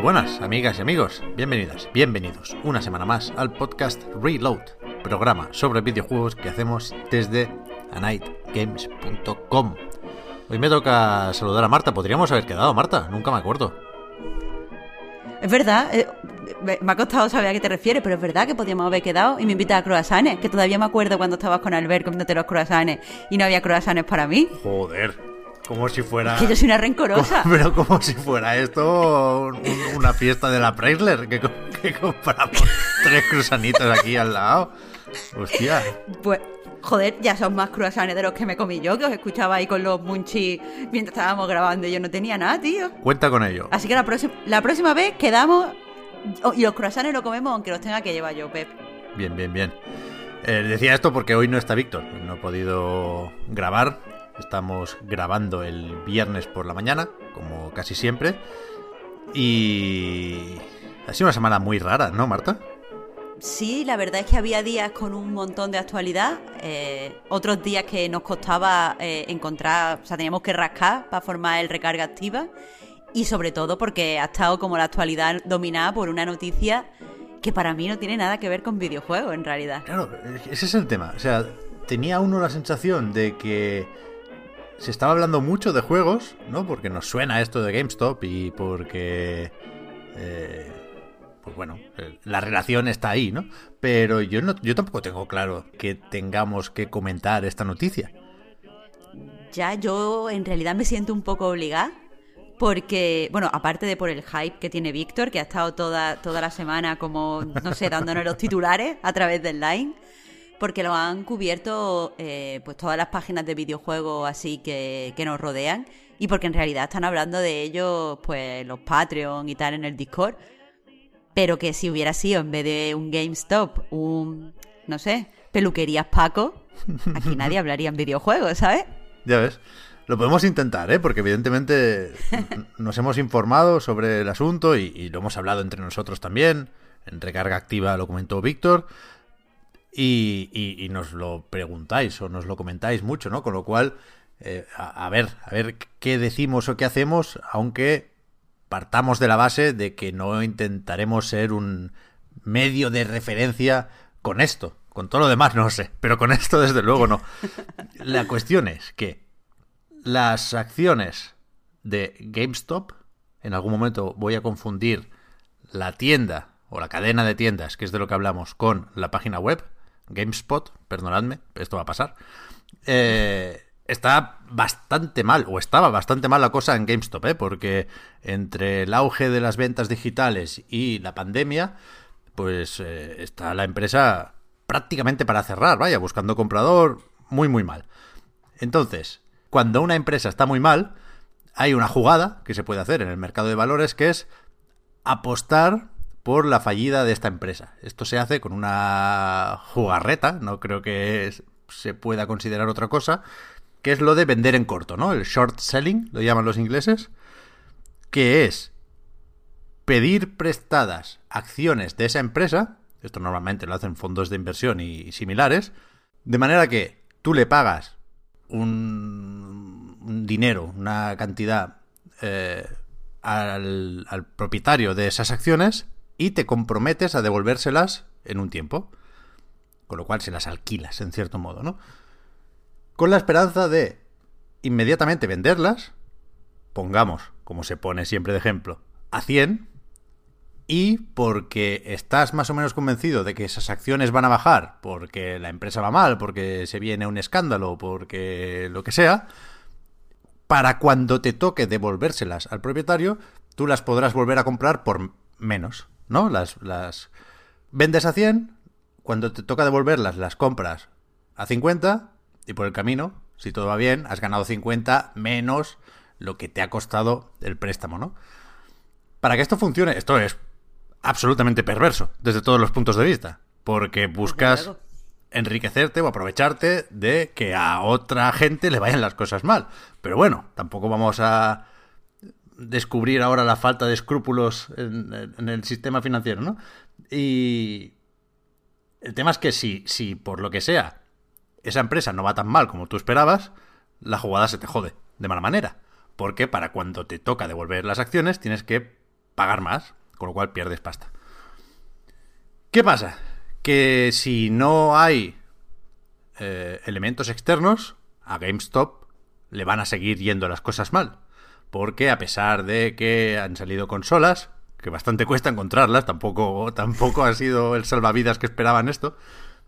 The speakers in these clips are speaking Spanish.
buenas, amigas y amigos. Bienvenidas, bienvenidos una semana más al podcast Reload, programa sobre videojuegos que hacemos desde anightgames.com. Hoy me toca saludar a Marta. Podríamos haber quedado, Marta, nunca me acuerdo. Es verdad, me ha costado saber a qué te refieres, pero es verdad que podíamos haber quedado y me invitas a croissants, que todavía me acuerdo cuando estabas con Albert comiéndote los croissants y no había croissants para mí. Joder, como si fuera... Es que yo soy una rencorosa. Pero como si fuera esto una fiesta de la Preisler, que compramos 3 croissanitos aquí al lado. Hostia. Pues, joder, ya son más croissants de los que me comí yo, que os escuchaba ahí con los munchies mientras estábamos grabando y yo no tenía nada, tío. Cuenta con ello. Así que la próxima vez quedamos y los croissants los comemos aunque los tenga que llevar yo, Pep. Bien. Decía esto porque hoy no está Víctor, no he podido grabar. Estamos grabando el viernes por la mañana, como casi siempre. Y ha sido una semana muy rara, ¿no, Marta? Sí, la verdad es que había días con un montón de actualidad, otros días que nos costaba encontrar, o sea, teníamos que rascar para formar el recarga activa, y sobre todo porque ha estado como la actualidad dominada por una noticia que para mí no tiene nada que ver con videojuegos, en realidad. Claro, ese es el tema. O sea, tenía uno la sensación de que se estaba hablando mucho de juegos, ¿no? Porque nos suena esto de GameStop y porque... pues bueno, la relación está ahí, ¿no? Pero yo tampoco tengo claro que tengamos que comentar esta noticia. Ya, yo en realidad me siento un poco obligada, porque, bueno, aparte de por el hype que tiene Víctor, que ha estado toda la semana como, no sé, dándonos los titulares a través del Line, porque lo han cubierto pues todas las páginas de videojuegos así que nos rodean, y porque en realidad están hablando de ellos, pues los Patreon y tal en el Discord. Pero que si hubiera sido, en vez de un GameStop, no sé, Peluquerías Paco, aquí nadie hablaría en videojuegos, ¿sabes? Ya ves. Lo podemos intentar, ¿eh? Porque evidentemente nos hemos informado sobre el asunto y lo hemos hablado entre nosotros también. En Recarga Activa lo comentó Víctor. Y nos lo preguntáis o nos lo comentáis mucho, ¿no? Con lo cual, a ver qué decimos o qué hacemos, aunque... partamos de la base de que no intentaremos ser un medio de referencia con esto. Con todo lo demás no sé, pero con esto desde luego no. La cuestión es que las acciones de GameStop, en algún momento voy a confundir la tienda o la cadena de tiendas, que es de lo que hablamos, con la página web, GameSpot, perdonadme, esto va a pasar, está bastante mal, o estaba bastante mal la cosa en GameStop, porque entre el auge de las ventas digitales y la pandemia, pues está la empresa prácticamente para cerrar, vaya, buscando comprador, muy mal. Entonces, cuando una empresa está muy mal, hay una jugada que se puede hacer en el mercado de valores, que es apostar por la fallida de esta empresa. Esto se hace con una jugarreta, no creo que se pueda considerar otra cosa, que es lo de vender en corto, ¿no? El short selling, lo llaman los ingleses, que es pedir prestadas acciones de esa empresa, esto normalmente lo hacen fondos de inversión y similares, de manera que tú le pagas un dinero, una cantidad al propietario de esas acciones y te comprometes a devolvérselas en un tiempo, con lo cual se las alquilas en cierto modo, ¿no? Con la esperanza de inmediatamente venderlas, pongamos, como se pone siempre de ejemplo, a 100, y porque estás más o menos convencido de que esas acciones van a bajar, porque la empresa va mal, porque se viene un escándalo, porque lo que sea, para cuando te toque devolvérselas al propietario, tú las podrás volver a comprar por menos, ¿no? Las vendes a 100, cuando te toca devolverlas, las compras a 50... y por el camino, si todo va bien, has ganado 50 menos lo que te ha costado el préstamo, ¿no? Para que esto funcione, esto es absolutamente perverso desde todos los puntos de vista, porque buscas enriquecerte o aprovecharte de que a otra gente le vayan las cosas mal. Pero bueno, tampoco vamos a descubrir ahora la falta de escrúpulos en el sistema financiero, ¿no? Y el tema es que si por lo que sea esa empresa no va tan mal como tú esperabas, la jugada se te jode de mala manera. Porque para cuando te toca devolver las acciones tienes que pagar más, con lo cual pierdes pasta. ¿Qué pasa? Que si no hay elementos externos, a GameStop le van a seguir yendo las cosas mal. Porque a pesar de que han salido consolas, que bastante cuesta encontrarlas, tampoco ha sido el salvavidas que esperaban esto,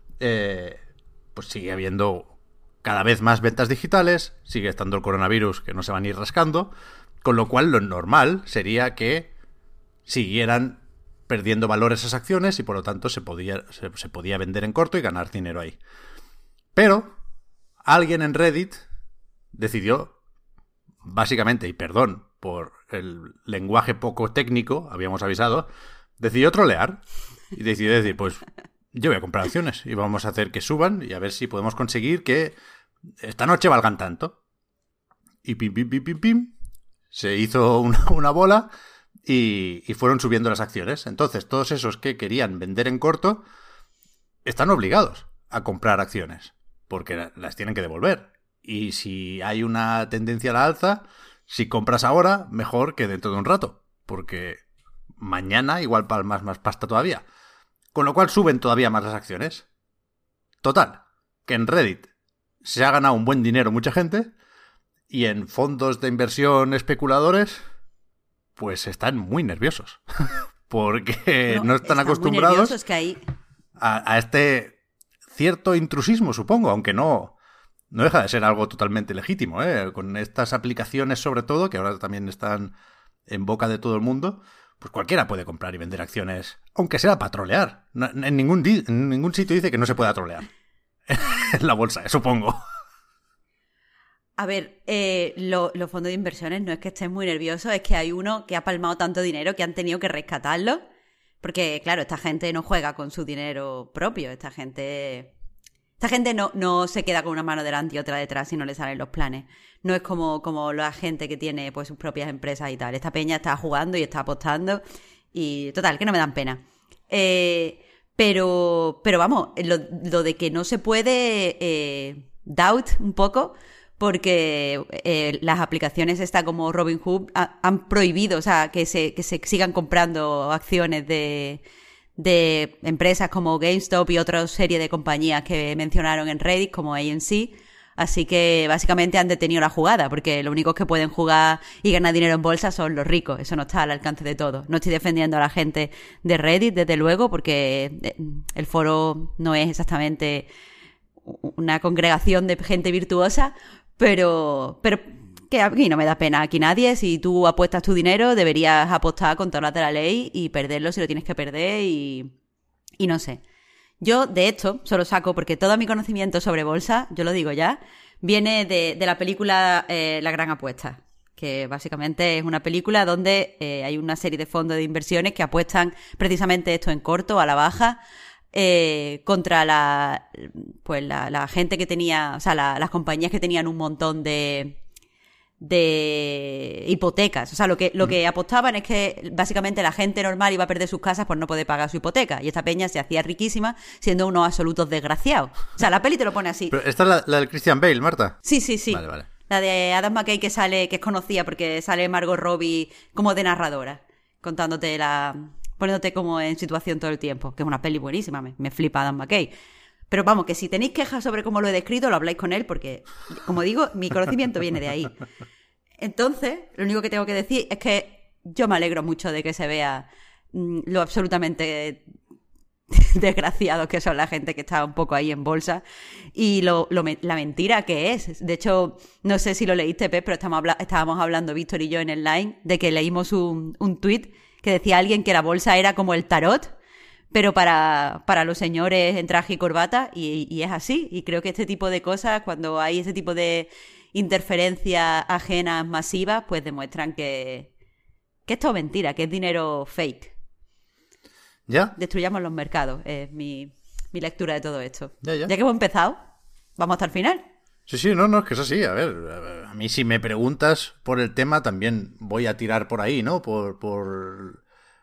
pues sigue habiendo cada vez más ventas digitales, sigue estando el coronavirus que no se van a ir rascando, con lo cual lo normal sería que siguieran perdiendo valor esas acciones y por lo tanto se podía vender en corto y ganar dinero ahí. Pero alguien en Reddit decidió, básicamente, y perdón por el lenguaje poco técnico, habíamos avisado, decidió trolear y decidió decir, pues yo voy a comprar acciones y vamos a hacer que suban y a ver si podemos conseguir que esta noche valgan tanto. Y pim, pim, pim, pim, pim, se hizo una bola y fueron subiendo las acciones. Entonces, todos esos que querían vender en corto están obligados a comprar acciones, porque las tienen que devolver. Y si hay una tendencia a la alza, si compras ahora, mejor que dentro de un rato, porque mañana igual palmas más pasta todavía. Con lo cual suben todavía más las acciones. Total, que en Reddit se ha ganado un buen dinero mucha gente y en fondos de inversión especuladores pues están muy nerviosos porque no están acostumbrados que hay... a este cierto intrusismo, supongo, aunque no deja de ser algo totalmente legítimo, ¿eh? Con estas aplicaciones sobre todo, que ahora también están en boca de todo el mundo, pues cualquiera puede comprar y vender acciones, aunque sea para trolear. En ningún sitio dice que no se pueda trolear en la bolsa, supongo. A ver, los fondos de inversiones no es que estén muy nerviosos, es que hay uno que ha palmado tanto dinero que han tenido que rescatarlo. Porque, claro, esta gente no juega con su dinero propio. Esta gente no se queda con una mano delante y otra detrás si no le salen los planes. No es como la gente que tiene pues sus propias empresas y tal. Esta peña está jugando y está apostando y, total, que no me dan pena. Pero vamos, lo de que no se puede doubt un poco, porque las aplicaciones está como Robinhood han prohibido, o sea, que se sigan comprando acciones de empresas como GameStop y otra serie de compañías que mencionaron en Reddit como AMC. Así que básicamente han detenido la jugada, porque los únicos que pueden jugar y ganar dinero en bolsa son los ricos. Eso no está al alcance de todos. No estoy defendiendo a la gente de Reddit, desde luego, porque el foro no es exactamente una congregación de gente virtuosa, pero que aquí no me da pena. Aquí nadie, si tú apuestas tu dinero, deberías apostar con todas las de la ley y perderlo si lo tienes que perder y no sé. Yo, de hecho, solo saco, porque todo mi conocimiento sobre bolsa, yo lo digo ya, viene de la película La Gran Apuesta, que básicamente es una película donde hay una serie de fondos de inversiones que apuestan precisamente esto en corto, a la baja, contra la gente que tenía, o sea, las compañías que tenían un montón de hipotecas. O sea, lo que apostaban es que básicamente la gente normal iba a perder sus casas por no poder pagar su hipoteca, y esta peña se hacía riquísima siendo unos absolutos desgraciados. O sea, la peli te lo pone así. Pero esta es la del Christian Bale, Marta. Sí. Vale. La de Adam McKay, que es conocida porque sale Margot Robbie como de narradora, poniéndote como en situación todo el tiempo, que es una peli buenísima, me flipa Adam McKay. Pero vamos, que si tenéis quejas sobre cómo lo he descrito, lo habláis con él, porque, como digo, mi conocimiento viene de ahí. Entonces, lo único que tengo que decir es que yo me alegro mucho de que se vea lo absolutamente desgraciados que son la gente que está un poco ahí en bolsa y la mentira que es. De hecho, no sé si lo leíste, Pep, pero estábamos hablando, Víctor y yo, en el line, de que leímos un tuit que decía alguien que la bolsa era como el tarot, pero para los señores en traje y corbata, y es así. Y creo que este tipo de cosas, cuando hay ese tipo de interferencias ajenas masivas, pues demuestran que es todo mentira, que es dinero fake. ¿Ya? Destruyamos los mercados, es mi lectura de todo esto. Ya que hemos empezado, vamos hasta el final. Sí, no, es que es así. A ver, a mí si me preguntas por el tema, también voy a tirar por ahí, ¿no? Por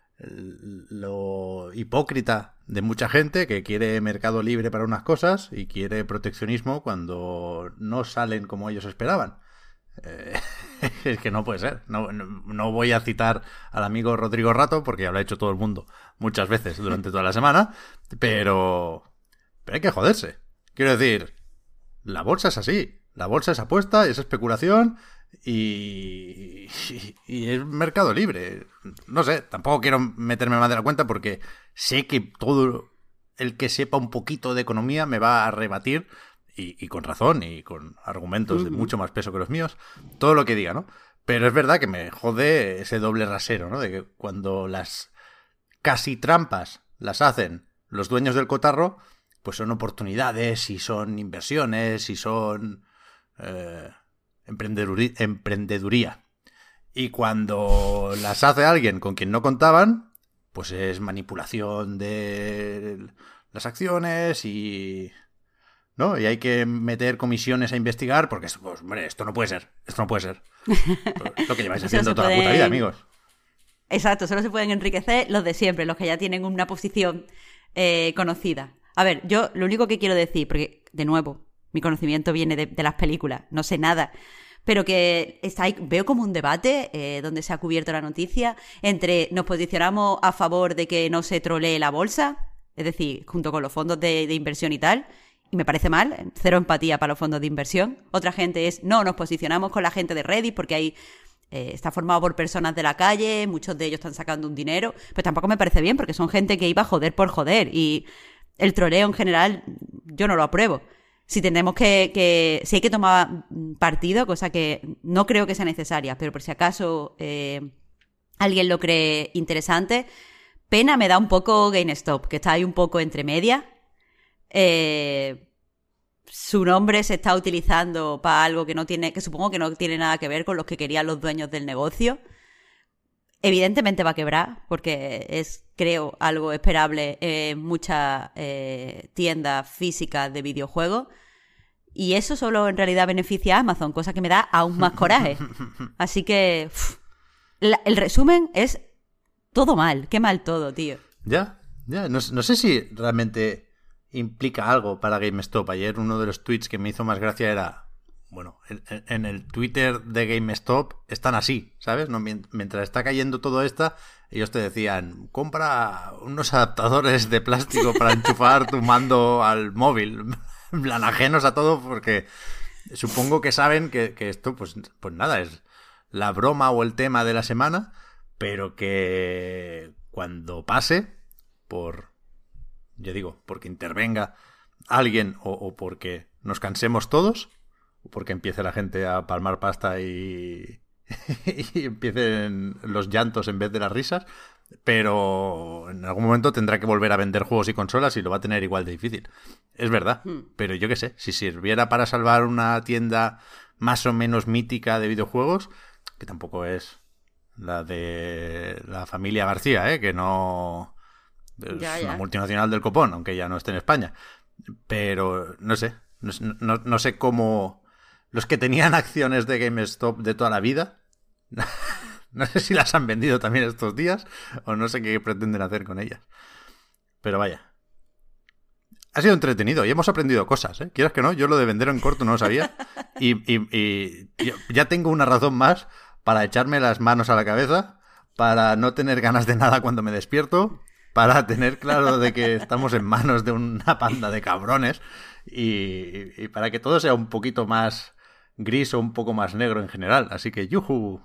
lo hipócrita de mucha gente que quiere mercado libre para unas cosas y quiere proteccionismo cuando no salen como ellos esperaban. Eh, es que no puede ser. No voy a citar al amigo Rodrigo Rato, porque ya lo ha hecho todo el mundo muchas veces durante toda la semana, pero hay que joderse. Quiero decir, la bolsa es así. La bolsa es apuesta, es especulación y es mercado libre. No sé, tampoco quiero meterme más de la cuenta porque sé que todo el que sepa un poquito de economía me va a rebatir, y con razón y con argumentos de mucho más peso que los míos, todo lo que diga, ¿no? Pero es verdad que me jode ese doble rasero, ¿no? De que cuando las casi trampas las hacen los dueños del cotarro, pues son oportunidades y son inversiones y son emprendeduría. Y cuando las hace alguien con quien no contaban, pues es manipulación de las acciones y... ¿no? Y hay que meter comisiones a investigar porque, pues, hombre, esto no puede ser. Lo que lleváis haciendo toda la puta vida, amigos. Exacto, solo se pueden enriquecer los de siempre, los que ya tienen una posición conocida. A ver, yo lo único que quiero decir, porque, de nuevo, mi conocimiento viene de las películas, no sé nada, pero que veo como un debate donde se ha cubierto la noticia entre nos posicionamos a favor de que no se trolee la bolsa, es decir, junto con los fondos de inversión y tal, y me parece mal, cero empatía para los fondos de inversión. Otra gente es, no, nos posicionamos con la gente de Reddit porque ahí está formado por personas de la calle, muchos de ellos están sacando un dinero, pues tampoco me parece bien porque son gente que iba a joder por joder y el troleo en general yo no lo apruebo. Si tenemos si hay que tomar partido, cosa que no creo que sea necesaria, pero por si acaso alguien lo cree interesante, pena me da un poco GameStop, que está ahí un poco entre medias. Su nombre se está utilizando para algo que supongo que no tiene nada que ver con los que querían los dueños del negocio. Evidentemente va a quebrar, porque es, creo, algo esperable en muchas tiendas físicas de videojuegos. Y eso solo en realidad beneficia a Amazon, cosa que me da aún más coraje. Así que el resumen es todo mal, qué mal todo, tío. Ya, no sé si realmente implica algo para GameStop. Ayer uno de los tweets que me hizo más gracia era, bueno, en el Twitter de GameStop están así, ¿sabes? No, mientras está cayendo todo esto, ellos te decían, compra unos adaptadores de plástico para enchufar tu mando al móvil, en plan ajenos a todo, porque supongo que saben que esto, pues nada, es la broma o el tema de la semana, pero que cuando pase, porque intervenga alguien o porque nos cansemos todos, o porque empiece la gente a palmar pasta y empiecen los llantos en vez de las risas, pero en algún momento tendrá que volver a vender juegos y consolas y lo va a tener igual de difícil. Es verdad, pero yo qué sé, si sirviera para salvar una tienda más o menos mítica de videojuegos, que tampoco es la de la familia García, que no... Es una multinacional del copón, aunque ya no esté en España. Pero no sé. No sé cómo... Los que tenían acciones de GameStop de toda la vida, no sé si las han vendido también estos días o no sé qué pretenden hacer con ellas. Pero vaya. Ha sido entretenido y hemos aprendido cosas, ¿eh? Quieras que no, yo lo de vender en corto no lo sabía. Y ya tengo una razón más para echarme las manos a la cabeza, para no tener ganas de nada cuando me despierto, para tener claro de que estamos en manos de una panda de cabrones y para que todo sea un poquito más gris o un poco más negro en general. Así que, ¡yujú!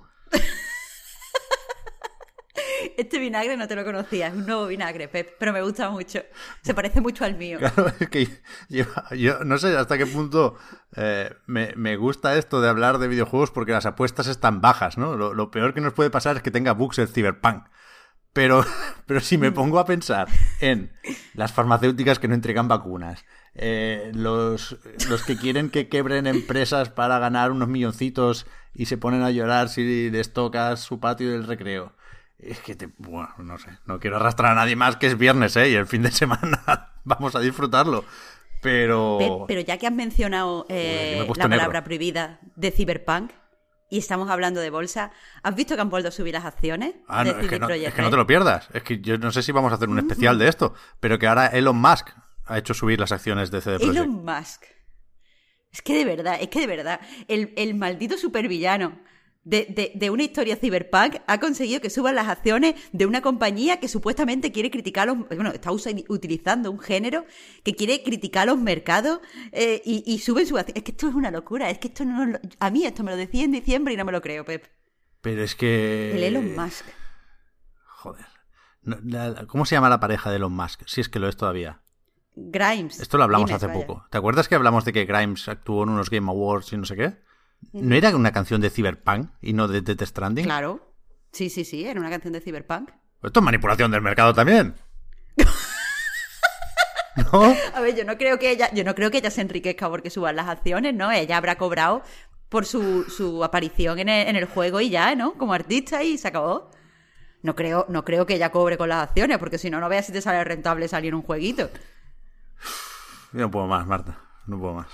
Este vinagre no te lo conocía, es un nuevo vinagre, Pep, pero me gusta mucho. Se parece mucho al mío. Claro, es que yo no sé hasta qué punto me gusta esto de hablar de videojuegos porque las apuestas están bajas, ¿no? Lo peor que nos puede pasar es que tenga bugs el Cyberpunk. Pero si me pongo a pensar en las farmacéuticas que no entregan vacunas, los que quieren que quebren empresas para ganar unos milloncitos y se ponen a llorar si les tocas su patio del recreo. Es que bueno, no sé, no quiero arrastrar a nadie más, que es viernes, y el fin de semana vamos a disfrutarlo. Pero ya que has mencionado la palabra prohibida de Cyberpunk y estamos hablando de bolsa, ¿has visto que han vuelto a subir las acciones? No, es que no te lo pierdas. Es que yo no sé si vamos a hacer un especial de esto, pero que ahora Elon Musk ha hecho subir las acciones de CD Projekt. Elon Musk. Es que de verdad, el maldito supervillano de una historia cyberpunk ha conseguido que suban las acciones de una compañía que supuestamente quiere criticar bueno, está utilizando un género que quiere criticar los mercados y suben sus acciones. Es que esto es una locura, es que esto no... A mí esto me lo decía en diciembre y no me lo creo, Pep. Pero es que... El Elon Musk. Joder. ¿Cómo se llama la pareja de Elon Musk? Si es que lo es todavía. Grimes. Esto lo hablamos Grimes, hace vaya. poco. ¿Te acuerdas que hablamos de que Grimes actuó en unos Game Awards y no sé qué? ¿No era una canción de Cyberpunk y no de Death Stranding? Claro. Sí, era una canción de Cyberpunk. Esto es manipulación del mercado también. ¿No? A ver, yo no creo que ella se enriquezca porque suban las acciones, ¿no? Ella habrá cobrado por su aparición en el juego y ya, ¿no? Como artista y se acabó. No creo que ella cobre con las acciones, porque si no, no veas si te sale rentable salir un jueguito. Yo no puedo más, Marta. No puedo más.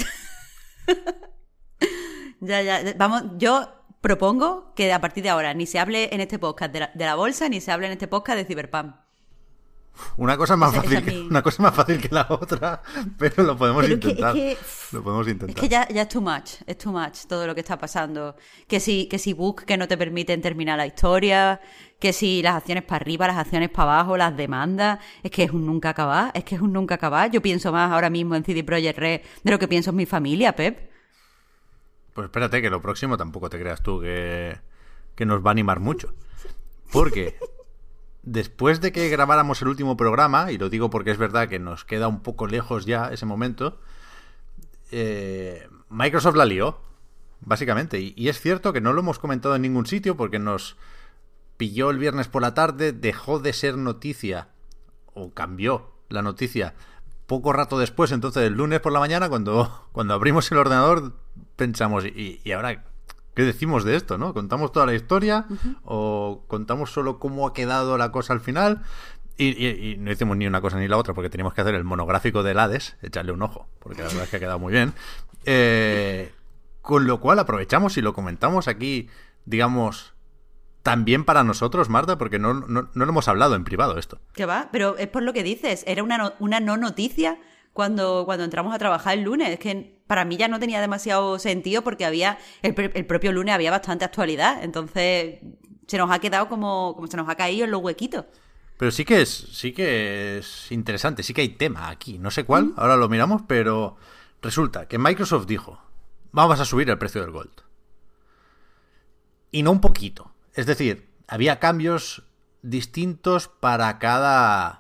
Ya. Vamos, yo propongo que a partir de ahora ni se hable en este podcast de la bolsa, ni se hable en este podcast de Cyberpunk. Una cosa más Esa fácil, fácil que la otra, pero lo podemos intentar. Lo podemos intentar. Es que ya es too much todo lo que está pasando. Que si bugs que no te permiten terminar la historia, que si las acciones para arriba, las acciones para abajo, las demandas, es que es un nunca acabar, Yo pienso más ahora mismo en CD Projekt Red de lo que pienso en mi familia, Pep. Pues espérate, que lo próximo tampoco te creas tú que nos va a animar mucho. Porque después de que grabáramos el último programa, y lo digo porque es verdad que nos queda un poco lejos ya ese momento, Microsoft la lió, básicamente. Y es cierto que no lo hemos comentado en ningún sitio porque nos pilló el viernes por la tarde, dejó de ser noticia, o cambió la noticia poco rato después. Entonces el lunes por la mañana, cuando abrimos el ordenador, pensamos, ¿y ahora qué decimos de esto, no? ¿Contamos toda la historia? ¿O contamos solo cómo ha quedado la cosa al final? Y no hicimos ni una cosa ni la otra, porque teníamos que hacer el monográfico del Hades, echarle un ojo, porque la verdad es que ha quedado muy bien. Con lo cual aprovechamos y lo comentamos aquí, digamos, también para nosotros, Marta, porque no lo hemos hablado en privado esto. ¿Qué va? Pero es por lo que dices, era una no noticia cuando entramos a trabajar el lunes. Es que para mí ya no tenía demasiado sentido porque había el propio lunes había bastante actualidad. Entonces se nos ha quedado como se nos ha caído en los huequitos. Pero sí que es interesante, sí que hay tema aquí. No sé cuál, ahora lo miramos, pero resulta que Microsoft dijo, vamos a subir el precio del Gold. Y no un poquito. Es decir, había cambios distintos para cada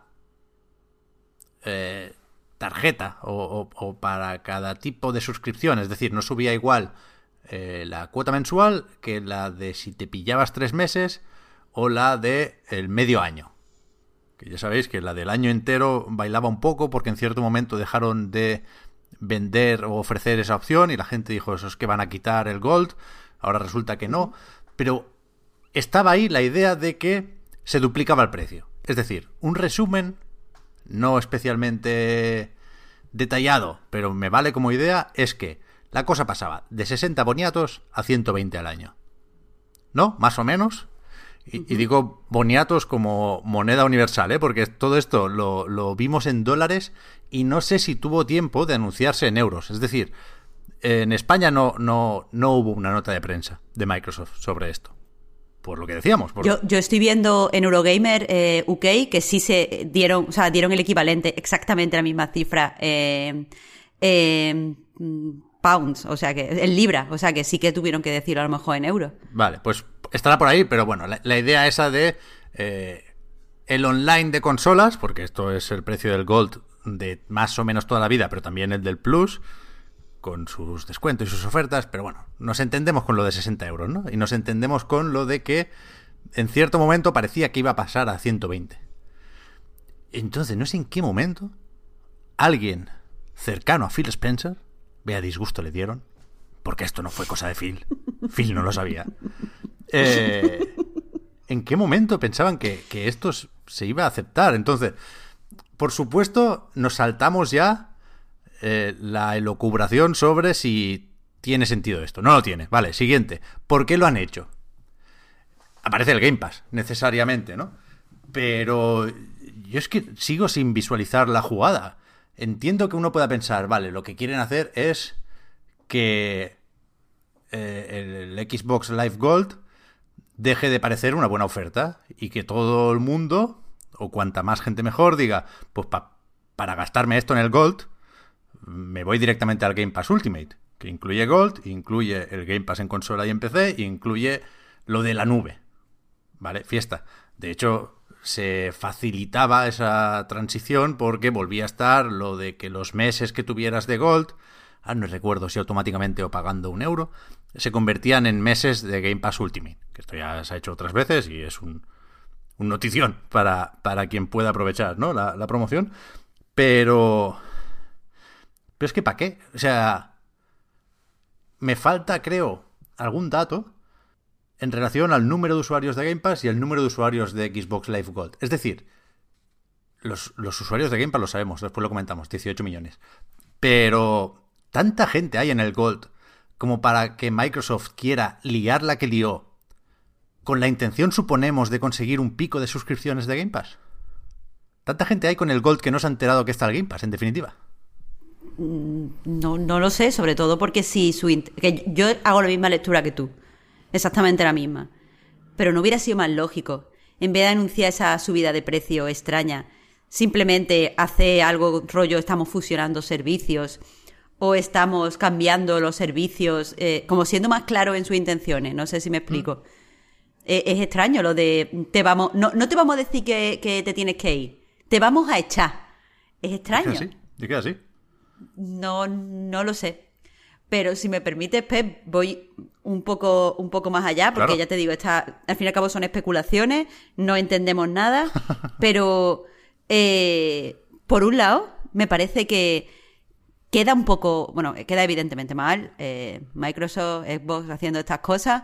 tarjeta o para cada tipo de suscripción. Es decir, no subía igual la cuota mensual que la de si te pillabas 3 meses o la de el medio año. Que ya sabéis que la del año entero bailaba un poco porque en cierto momento dejaron de vender o ofrecer esa opción y la gente dijo, eso es que van a quitar el Gold. Ahora resulta que no. Pero estaba ahí la idea de que se duplicaba el precio. Es decir, un resumen no especialmente detallado, pero me vale como idea, es que la cosa pasaba de 60 boniatos a 120 al año. ¿No? Más o menos. Y digo boniatos como moneda universal, ¿eh? Porque todo esto lo vimos en dólares y no sé si tuvo tiempo de anunciarse en euros. Es decir, en España no hubo una nota de prensa de Microsoft sobre esto. Por lo que decíamos. Yo estoy viendo en Eurogamer UK que sí se dieron, o sea, dieron el equivalente, exactamente la misma cifra pounds, o sea que en libra, o sea que sí que tuvieron que decirlo a lo mejor en euros. Vale, pues estará por ahí, pero bueno, la idea esa de el online de consolas, porque esto es el precio del Gold de más o menos toda la vida, pero también el del Plus, con sus descuentos y sus ofertas, pero bueno, nos entendemos con lo de 60 euros, ¿no? Y nos entendemos con lo de que en cierto momento parecía que iba a pasar a 120. Entonces, no sé en qué momento alguien cercano a Phil Spencer, vea disgusto le dieron, porque esto no fue cosa de Phil. Phil no lo sabía. ¿En qué momento pensaban que esto se iba a aceptar? Entonces, por supuesto, nos saltamos ya la elucubración sobre si tiene sentido esto. No lo tiene. Vale, siguiente. ¿Por qué lo han hecho? Aparece el Game Pass, necesariamente, ¿no? Pero yo es que sigo sin visualizar la jugada. Entiendo que uno pueda pensar, vale, lo que quieren hacer es que el Xbox Live Gold deje de parecer una buena oferta y que todo el mundo, o cuanta más gente mejor, diga, pues para gastarme esto en el Gold, me voy directamente al Game Pass Ultimate, que incluye Gold, incluye el Game Pass en consola y en PC, e incluye lo de la nube. ¿Vale? Fiesta. De hecho, se facilitaba esa transición porque volvía a estar lo de que los meses que tuvieras de Gold, no recuerdo si automáticamente o pagando €1, se convertían en meses de Game Pass Ultimate. Que esto ya se ha hecho otras veces y es un notición para quien pueda aprovechar, ¿no? la promoción. Pero es que ¿para qué? O sea, me falta, creo, algún dato en relación al número de usuarios de Game Pass y el número de usuarios de Xbox Live Gold. Es decir, los usuarios de Game Pass lo sabemos, después lo comentamos, 18 millones. Pero tanta gente hay en el Gold como para que Microsoft quiera liar la que lió con la intención, suponemos, de conseguir un pico de suscripciones de Game Pass. Tanta gente hay con el Gold que no se ha enterado que está el Game Pass, en definitiva. No lo sé, sobre todo porque si que yo hago la misma lectura que tú. Exactamente la misma. Pero no hubiera sido más lógico, en vez de anunciar esa subida de precio extraña, simplemente hacer algo rollo, estamos fusionando servicios o estamos cambiando los servicios, como siendo más claro en sus intenciones. No sé si me explico. Es extraño lo de no te vamos a decir que te tienes que ir, te vamos a echar. Es extraño. ¿De qué así? No lo sé. Pero si me permites, Pep, voy un poco más allá, porque claro, ya te digo, al fin y al cabo son especulaciones, no entendemos nada, pero por un lado, me parece que queda un poco, bueno, queda evidentemente mal, Microsoft, Xbox haciendo estas cosas,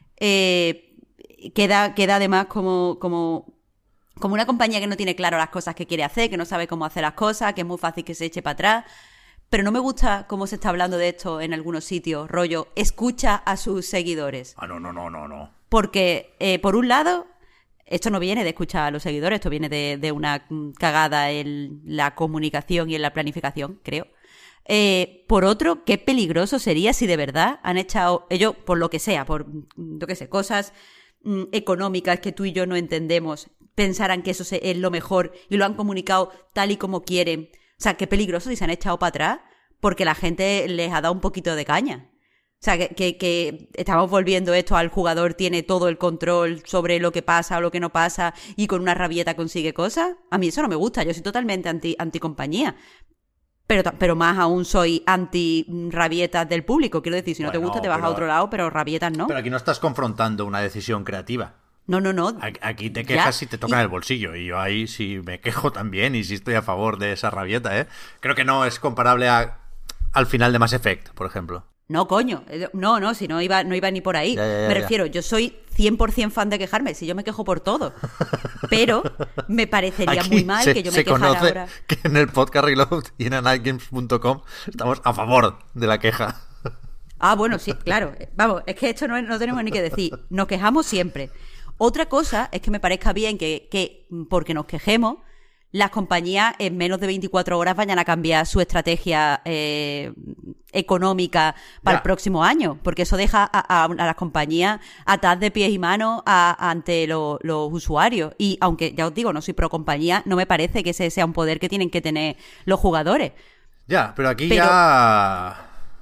queda además como una compañía que no tiene claro las cosas que quiere hacer, que no sabe cómo hacer las cosas, que es muy fácil que se eche para atrás. Pero no me gusta cómo se está hablando de esto en algunos sitios, rollo, escucha a sus seguidores. No. Porque, por un lado, esto no viene de escuchar a los seguidores, esto viene de una cagada en la comunicación y en la planificación, creo. Por otro, qué peligroso sería si de verdad han echado, ellos, por lo que sea, por, yo qué sé, cosas económicas que tú y yo no entendemos, pensaran que eso es lo mejor y lo han comunicado tal y como quieren. O sea, qué peligroso si se han echado para atrás porque la gente les ha dado un poquito de caña. O sea, que estamos volviendo esto al jugador tiene todo el control sobre lo que pasa o lo que no pasa y con una rabieta consigue cosas. A mí eso no me gusta, yo soy totalmente anti-compañía. Pero más aún soy anti-rabietas del público. Quiero decir, si no te gusta te vas a otro lado, pero rabietas no. Pero aquí no estás confrontando una decisión creativa. No. Aquí te quejas si te tocan el bolsillo. Y yo ahí sí me quejo también y sí estoy a favor de esa rabieta, ¿eh? Creo que no es comparable al final de Mass Effect, por ejemplo. No, coño. No, si no iba ni por ahí. Me refiero, yo soy 100% fan de quejarme. Si yo me quejo por todo. Pero me parecería muy mal que yo me quejara ahora. Se conoce que en el podcast Reload y en anightgames.com estamos a favor de la queja. Ah, bueno, sí, claro. Vamos, es que esto no tenemos ni que decir. Nos quejamos siempre. Otra cosa es que me parezca bien que porque nos quejemos, las compañías en menos de 24 horas vayan a cambiar su estrategia económica para el próximo año, porque eso deja a las compañías atadas de pies y manos ante los usuarios. Y aunque, ya os digo, no soy pro compañía, no me parece que ese sea un poder que tienen que tener los jugadores. Ya, pero aquí ya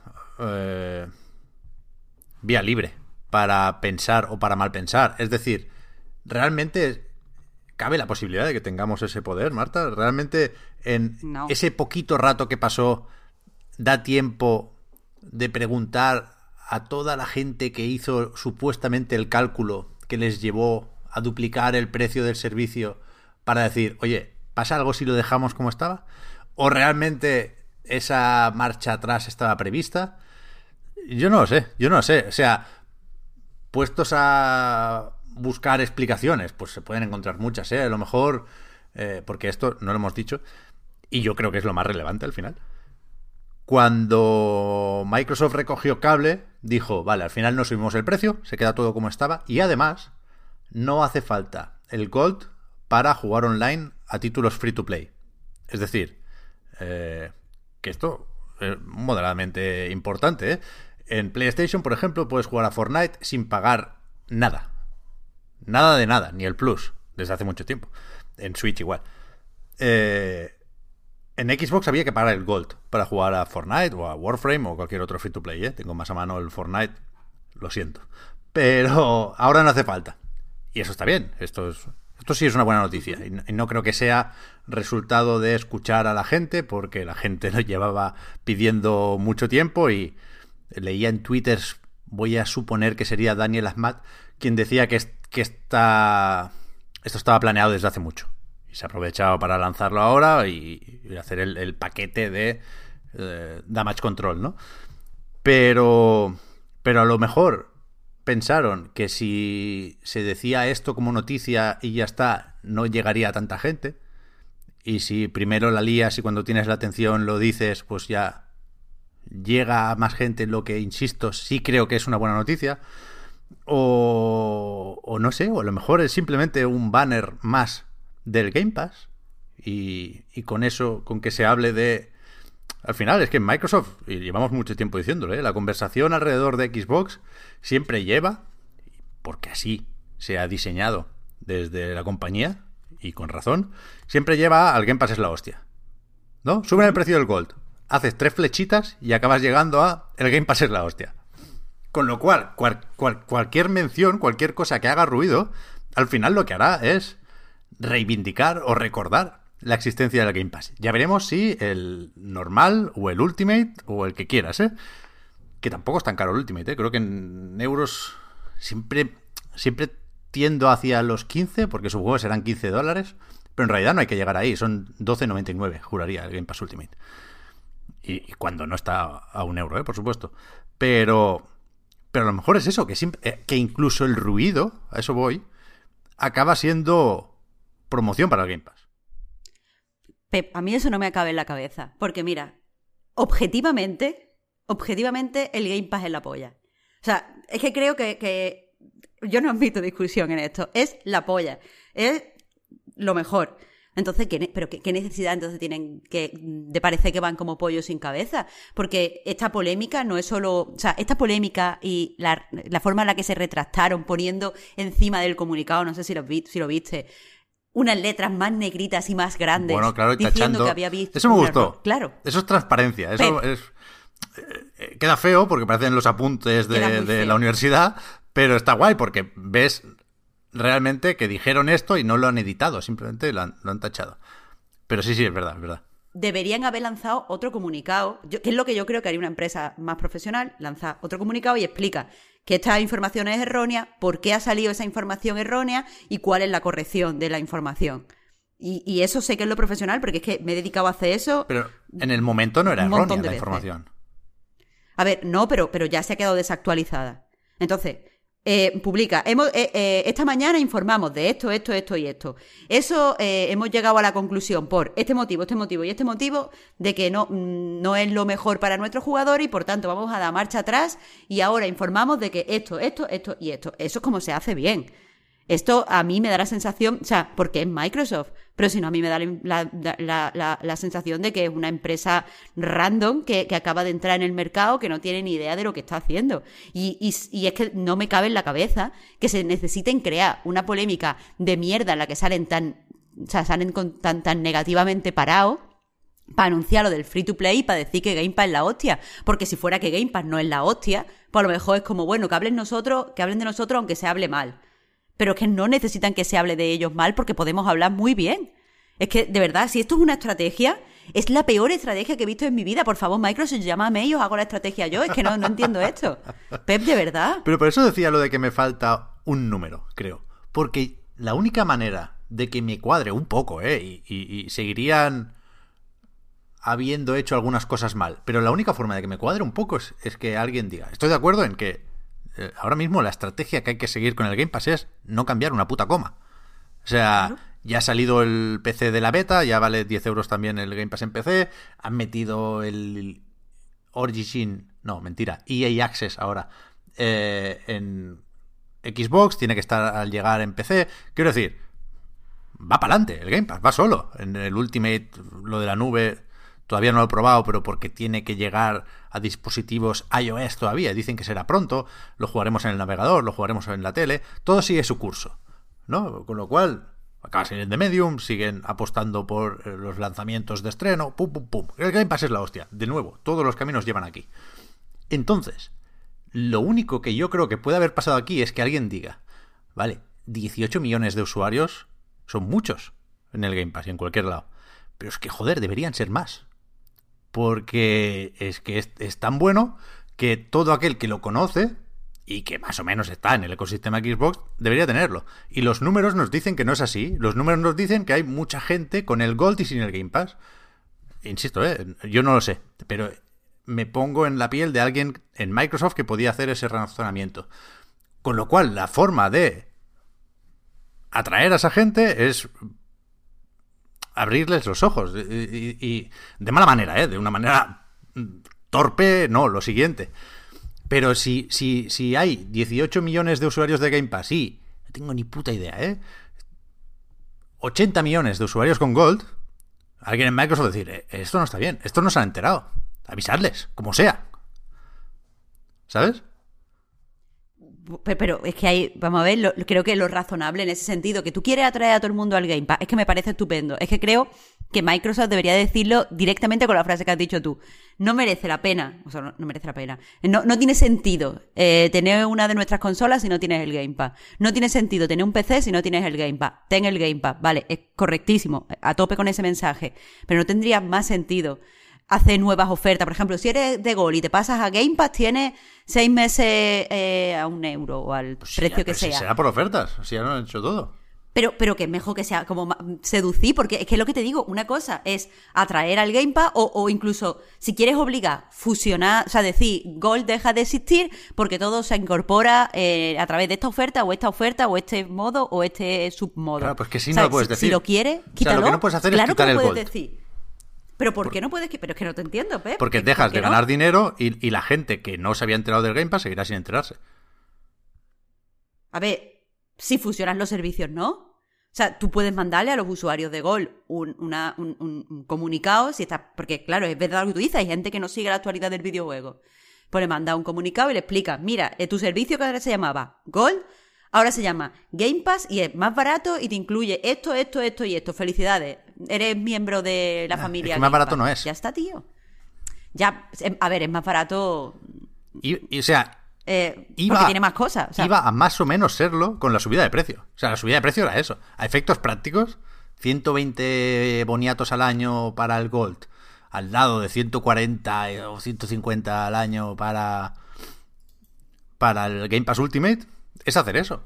vía libre para pensar o para mal pensar. Es decir, ¿realmente cabe la posibilidad de que tengamos ese poder, Marta? ¿Realmente en ese poquito rato que pasó da tiempo de preguntar a toda la gente que hizo supuestamente el cálculo que les llevó a duplicar el precio del servicio para decir, oye, ¿pasa algo si lo dejamos como estaba? ¿O realmente esa marcha atrás estaba prevista? Yo no lo sé. O sea, puestos a buscar explicaciones, pues se pueden encontrar muchas, ¿eh? A lo mejor, porque esto no lo hemos dicho, y yo creo que es lo más relevante al final. Cuando Microsoft recogió cable, dijo, vale, al final no subimos el precio, se queda todo como estaba, y además no hace falta el Gold para jugar online a títulos free to play. Es decir, que esto moderadamente importante, ¿eh? En PlayStation, por ejemplo, puedes jugar a Fortnite sin pagar nada. Nada de nada, ni el Plus, desde hace mucho tiempo. En Switch igual. En Xbox había que pagar el Gold para jugar a Fortnite o a Warframe o cualquier otro free to play, ¿eh? Tengo más a mano el Fortnite, lo siento. Pero ahora no hace falta. Y eso está bien. Esto sí es una buena noticia. Y no creo que sea resultado de escuchar a la gente, porque la gente lo llevaba pidiendo mucho tiempo. Y leía en Twitter, voy a suponer que sería Daniel Ahmad, quien decía que esto estaba planeado desde hace mucho. Y se ha aprovechado para lanzarlo ahora y hacer el paquete de Damage Control, ¿no? Pero a lo mejor pensaron que si se decía esto como noticia y ya está, no llegaría a tanta gente. Y si primero la lías y cuando tienes la atención lo dices, pues ya llega a más gente, lo que, insisto, sí creo que es una buena noticia. O no sé, o a lo mejor es simplemente un banner más del Game Pass. Y con eso, con que se hable de... Al final es que en Microsoft, y llevamos mucho tiempo diciéndolo, la conversación alrededor de Xbox siempre lleva, porque así se ha diseñado desde la compañía, y con razón, siempre lleva al Game Pass es la hostia, ¿no? Suben el precio del Gold, haces 3 flechitas y acabas llegando a el Game Pass es la hostia. Con lo cual, cualquier mención, cualquier cosa que haga ruido, al final lo que hará es reivindicar o recordar la existencia del Game Pass. Ya veremos si el normal o el Ultimate o el que quieras, ¿eh? Que tampoco es tan caro el Ultimate, ¿eh? Creo que en euros siempre tiendo hacia los 15, porque supongo que serán $15, pero en realidad no hay que llegar ahí, son 12,99, juraría, el Game Pass Ultimate. Y cuando no está a €1, por supuesto. Pero a lo mejor es eso, que incluso el ruido, a eso voy, acaba siendo promoción para el Game Pass. Pep, a mí eso no me cabe en la cabeza. Porque mira, objetivamente el Game Pass es la polla. O sea, es que creo que yo no admito discusión en esto. Es la polla. Es lo mejor. Entonces, ¿qué necesidad entonces tienen de parecer que van como pollos sin cabeza? Porque esta polémica no es solo... O sea, esta polémica y la forma en la que se retractaron poniendo encima del comunicado, no sé si lo viste, unas letras más negritas y más grandes. Bueno, claro, y diciendo tachando. Que había visto eso me gustó. Error. Claro. Eso es transparencia. Eso queda feo porque parecen los apuntes de la universidad, pero está guay porque ves realmente que dijeron esto y no lo han editado, simplemente lo han tachado. Pero sí, es verdad, es verdad. Deberían haber lanzado otro comunicado, que es lo que yo creo que haría una empresa más profesional, lanza otro comunicado y explica que esta información es errónea, por qué ha salido esa información errónea y cuál es la corrección de la información. Y eso sé que es lo profesional, porque es que me he dedicado a hacer eso. Pero en el momento no era errónea la información. A ver, no, pero ya se ha quedado desactualizada. Entonces, publica, esta mañana informamos de esto y esto. Eso hemos llegado a la conclusión por este motivo y este motivo de que no es lo mejor para nuestros jugadores y por tanto vamos a dar marcha atrás y ahora informamos de que esto y esto. Eso es como se hace bien. Esto a mí me da la sensación, o sea, porque es Microsoft, pero si no a mí me da la sensación de que es una empresa random que acaba de entrar en el mercado, que no tiene ni idea de lo que está haciendo. Y es que no me cabe en la cabeza que se necesiten crear una polémica de mierda en la que salen tan negativamente parados para anunciar lo del free to play y para decir que Game Pass es la hostia. Porque si fuera que Game Pass no es la hostia, pues a lo mejor es como, bueno, que hablen de nosotros aunque se hable mal. Pero es que no necesitan que se hable de ellos mal porque podemos hablar muy bien. Es que, de verdad, si esto es una estrategia, es la peor estrategia que he visto en mi vida. Por favor, Microsoft, llámame y os hago la estrategia yo. Es que no entiendo esto. Pep, de verdad. Pero por eso decía lo de que me falta un número, creo. Porque la única manera de que me cuadre un poco, y seguirían habiendo hecho algunas cosas mal, pero la única forma de que me cuadre un poco es que alguien diga, estoy de acuerdo en que ahora mismo la estrategia que hay que seguir con el Game Pass es no cambiar una puta coma. O sea, claro, ya ha salido el PC de la beta, ya vale 10 euros también el Game Pass en PC, han metido el EA Access ahora en Xbox, tiene que estar al llegar en PC. Quiero decir, va para adelante el Game Pass, va solo. En el Ultimate, lo de la nube Todavía no lo he probado, pero porque tiene que llegar a dispositivos iOS todavía. Dicen que será pronto, lo jugaremos en el navegador, lo jugaremos en la tele. Todo sigue su curso, ¿no? Con lo cual, acaba de salir de Medium, siguen apostando por los lanzamientos de estreno, pum, pum, pum. El Game Pass es la hostia. De nuevo, todos los caminos llevan aquí. Entonces, lo único que yo creo que puede haber pasado aquí es que alguien diga, vale, 18 millones de usuarios son muchos en el Game Pass y en cualquier lado. Pero es que, joder, deberían ser más. Porque es que es tan bueno que todo aquel que lo conoce y que más o menos está en el ecosistema Xbox debería tenerlo. Y los números nos dicen que no es así. Los números nos dicen que hay mucha gente con el Gold y sin el Game Pass. Insisto, yo no lo sé, pero me pongo en la piel de alguien en Microsoft que podía hacer ese razonamiento. Con lo cual, la forma de atraer a esa gente es abrirles los ojos y de mala manera, de una manera torpe, no, lo siguiente. Pero si hay 18 millones de usuarios de Game Pass y no tengo ni puta idea, 80 millones de usuarios con Gold, alguien en Microsoft decir, esto no está bien, esto no se han enterado, avisarles, como sea, ¿sabes? Pero es que hay, vamos a ver, creo que lo razonable en ese sentido, que tú quieres atraer a todo el mundo al Game Pass, es que me parece estupendo. Es que creo que Microsoft debería decirlo directamente con la frase que has dicho tú. No merece la pena, o sea, no merece la pena. No tiene sentido tener una de nuestras consolas si no tienes el Game Pass. No tiene sentido tener un PC si no tienes el Game Pass. Ten el Game Pass, vale, es correctísimo, a tope con ese mensaje. Pero no tendría más sentido hacer nuevas ofertas. Por ejemplo, si eres de Gold y te pasas a Game Pass, tienes 6 meses a €1 o al precio que sea. Si será por ofertas, si ya lo han hecho todo. Pero que es mejor que sea como seducir, porque es que lo que te digo, una cosa es atraer al Game Pass o incluso, si quieres obligar, fusionar, o sea, decir, Gold deja de existir porque todo se incorpora a través de esta oferta o este modo o este submodo. Claro, pues que sí, o sea, no lo puedes decir. Si lo quieres, quítalo. O sea, lo que no puedes hacer es quitar el Gold. Decir. ¿Pero por qué no puedes? Pero es que no te entiendo, Pep. Porque dejas de ganar dinero y la gente que no se había enterado del Game Pass seguirá sin enterarse. A ver, si fusionas los servicios, ¿no? O sea, tú puedes mandarle a los usuarios de Gold un comunicado, si está, porque claro, es verdad lo que tú dices, hay gente que no sigue la actualidad del videojuego. Pues le manda un comunicado y le explica, mira, tu servicio que ahora se llamaba Gold, ahora se llama Game Pass y es más barato y te incluye esto y esto. Felicidades, eres miembro de la familia. Es que más barato no es. Ya está, tío. Ya, a ver, es más barato. Y o sea, porque tiene más cosas. O sea, iba a más o menos serlo con la subida de precio. O sea, la subida de precio era eso. A efectos prácticos, 120 boniatos al año para el Gold, al lado de 140 o 150 al año para el Game Pass Ultimate, es hacer eso.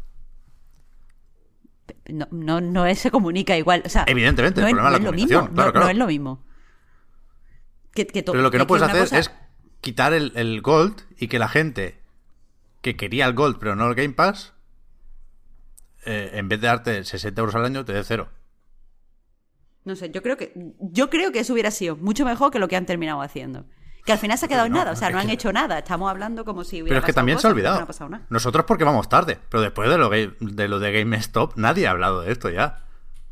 No se comunica igual. O sea, evidentemente, el problema es la comunicación. Claro. No es lo mismo. Pero lo que no puedes hacer es quitar el Gold y que la gente que quería el Gold pero no el Game Pass, en vez de darte 60 euros al año, te dé 0. No sé, yo creo que eso hubiera sido mucho mejor que lo que han terminado haciendo. Que al final se ha quedado en nada, o sea, no han hecho nada. Estamos hablando como si hubiera Pero es que también se ha olvidado. No ha pasado nada. Nosotros porque vamos tarde, pero después de lo de GameStop nadie ha hablado de esto ya.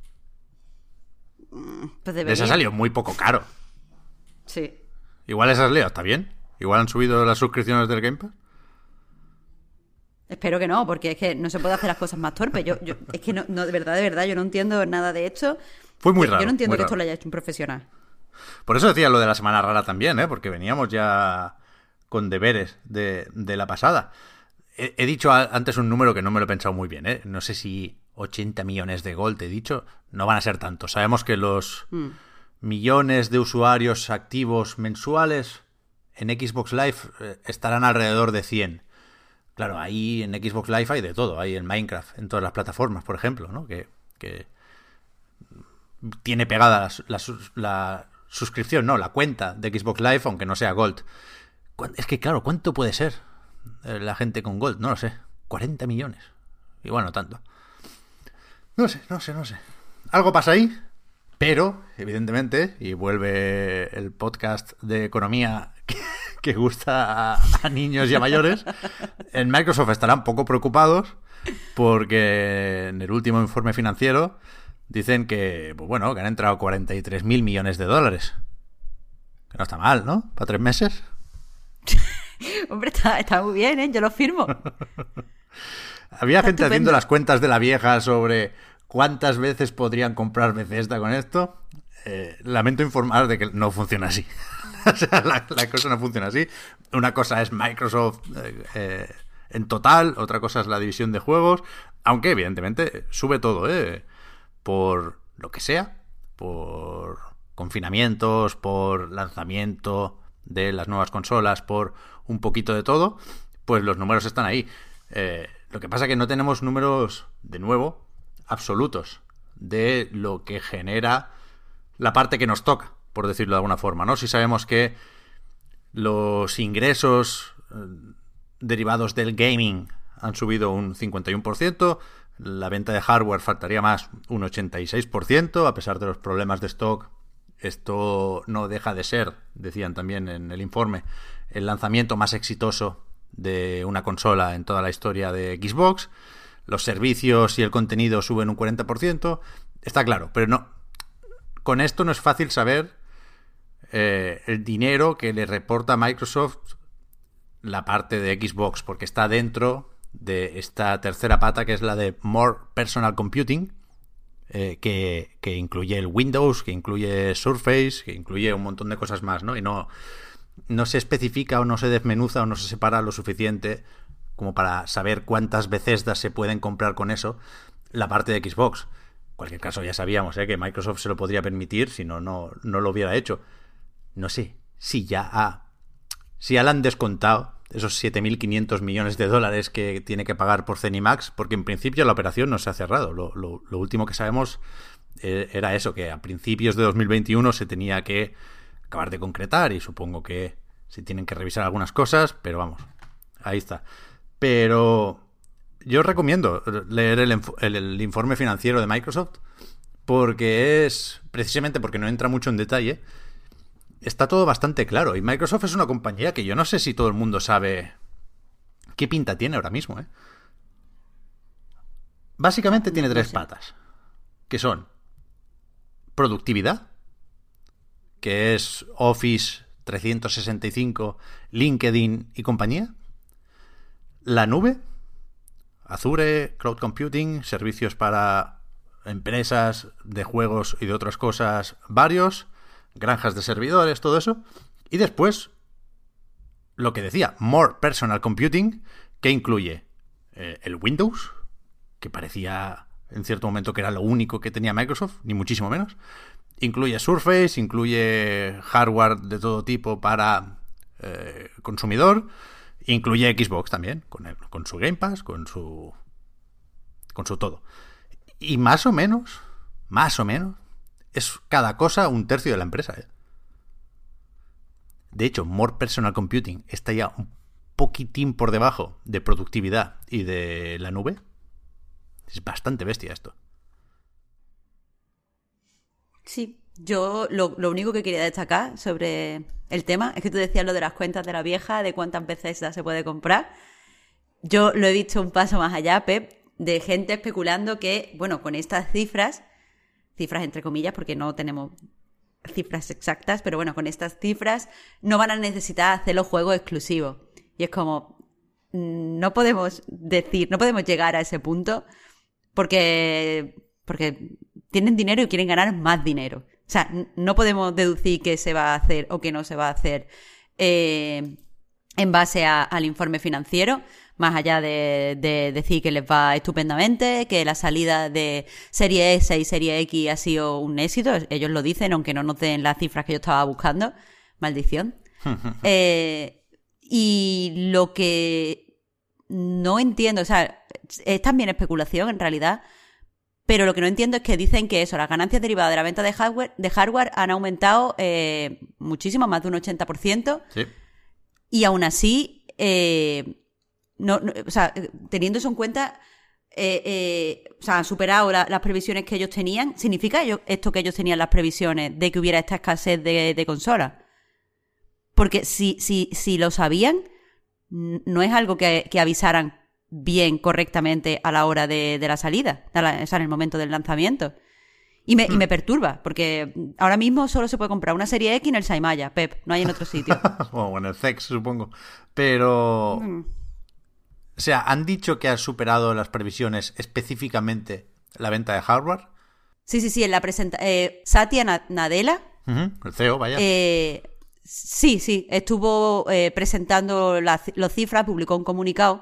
Pues les ha salido muy poco caro. Sí. Igual les has leído, ¿está bien? Igual han subido las suscripciones del Game Pass. Espero que no, porque es que no se puede hacer las cosas más torpes. Es que no, de verdad, yo no entiendo nada de esto. Fue muy raro. Yo no entiendo que raro. esto lo haya hecho un profesional. Por eso decía lo de la semana rara también, porque veníamos ya con deberes de la pasada. He dicho antes un número que no me lo he pensado muy bien, No sé si 80 millones de Gold he dicho. No van a ser tantos. Sabemos que los millones de usuarios activos mensuales en Xbox Live estarán alrededor de 100. Claro, ahí en Xbox Live hay de todo. Hay en Minecraft, en todas las plataformas, por ejemplo, ¿no? Que tiene pegada la suscripción, no, la cuenta de Xbox Live, aunque no sea Gold. Es que, claro, ¿cuánto puede ser la gente con Gold? No lo sé. 40 millones. Igual no tanto. No sé. Algo pasa ahí, pero, evidentemente, y vuelve el podcast de economía que gusta a niños y a mayores, en Microsoft estarán poco preocupados porque en el último informe financiero dicen que, pues bueno, que han entrado 43.000 millones de dólares No está mal, ¿no? ¿Para 3 meses? Hombre, está muy bien, ¿eh? Yo lo firmo. Había Está gente estupendo. haciendo las cuentas de la vieja sobre cuántas veces podrían comprar Bethesda con esto. Lamento informar de que no funciona así. O sea, la cosa no funciona así. Una cosa es Microsoft en total, otra cosa es la división de juegos, aunque evidentemente sube todo, por lo que sea, por confinamientos, por lanzamiento de las nuevas consolas, por un poquito de todo, pues los números están ahí. Lo que pasa es que no tenemos números, de nuevo, absolutos de lo que genera la parte que nos toca, por decirlo de alguna forma, ¿no? Si sabemos que los ingresos derivados del gaming han subido un 51%, la venta de hardware faltaría más, un 86%, a pesar de los problemas de stock. Esto no deja de ser, decían también en el informe, el lanzamiento más exitoso de una consola en toda la historia de Xbox. Los servicios y el contenido suben un 40%. Está claro, pero no. Con esto no es fácil saber el dinero que le reporta Microsoft la parte de Xbox, porque está dentro de esta tercera pata que es la de More Personal Computing, que incluye el Windows, que incluye Surface, que incluye un montón de cosas más, ¿no? Y no se especifica o no se desmenuza o no se separa lo suficiente como para saber cuántas Bethesdas se pueden comprar con eso la parte de Xbox. En cualquier caso, ya sabíamos que Microsoft se lo podría permitir, si no lo hubiera hecho. No sé si ya le han descontado esos 7.500 millones de dólares que tiene que pagar por Zenimax, porque en principio la operación no se ha cerrado. Lo último que sabemos era eso, que a principios de 2021 se tenía que acabar de concretar y supongo que se tienen que revisar algunas cosas, pero vamos, ahí está. Pero yo recomiendo leer el informe financiero de Microsoft, porque precisamente porque no entra mucho en detalle, está todo bastante claro. Y Microsoft es una compañía que yo no sé si todo el mundo sabe qué pinta tiene ahora mismo, Básicamente tiene tres patas, que son productividad, que es Office 365, LinkedIn y compañía. La nube, Azure, Cloud Computing, servicios para empresas de juegos y de otras cosas varios, granjas de servidores, todo eso. Y después, lo que decía, More Personal Computing, que incluye el Windows, que parecía en cierto momento que era lo único que tenía Microsoft, ni muchísimo menos. Incluye Surface, incluye hardware de todo tipo para consumidor, incluye Xbox también, con su Game Pass, con su todo. Y más o menos, es cada cosa un tercio de la empresa. De hecho, More Personal Computing está ya un poquitín por debajo de productividad y de la nube. Es bastante bestia esto. Sí, yo lo único que quería destacar sobre el tema es que tú decías lo de las cuentas de la vieja, de cuántas veces se puede comprar. Yo lo he visto un paso más allá, Pep, de gente especulando que, bueno, con estas cifras entre comillas, porque no tenemos cifras exactas, pero bueno, con estas cifras no van a necesitar hacer los juegos exclusivos. Y es como, no podemos llegar a ese punto porque tienen dinero y quieren ganar más dinero. O sea, no podemos deducir qué se va a hacer o qué no se va a hacer en base al informe financiero, más allá de decir que les va estupendamente, que la salida de Serie S y Serie X ha sido un éxito. Ellos lo dicen, aunque no noten las cifras que yo estaba buscando. Maldición. Y lo que no entiendo, o sea, es también especulación en realidad, pero lo que no entiendo es que dicen que eso, las ganancias derivadas de la venta de hardware han aumentado muchísimo, más de un 80%. Sí. Y aún así, o sea, teniendo eso en cuenta, o sea, han superado las previsiones que ellos tenían. ¿Significa esto que ellos tenían las previsiones de que hubiera esta escasez de consolas? Porque si lo sabían, no es algo que avisaran bien, correctamente a la hora de la salida, o sea, en el momento del lanzamiento. Y me perturba, porque ahora mismo solo se puede comprar una serie X en el Saimaya, Pep, no hay en otro sitio. O en el CEX, supongo. Pero... O sea, ¿han dicho que ha superado las previsiones específicamente la venta de hardware? Sí, en la presentación... Satya Nadella. El CEO, vaya. Sí, estuvo presentando las cifras, publicó un comunicado.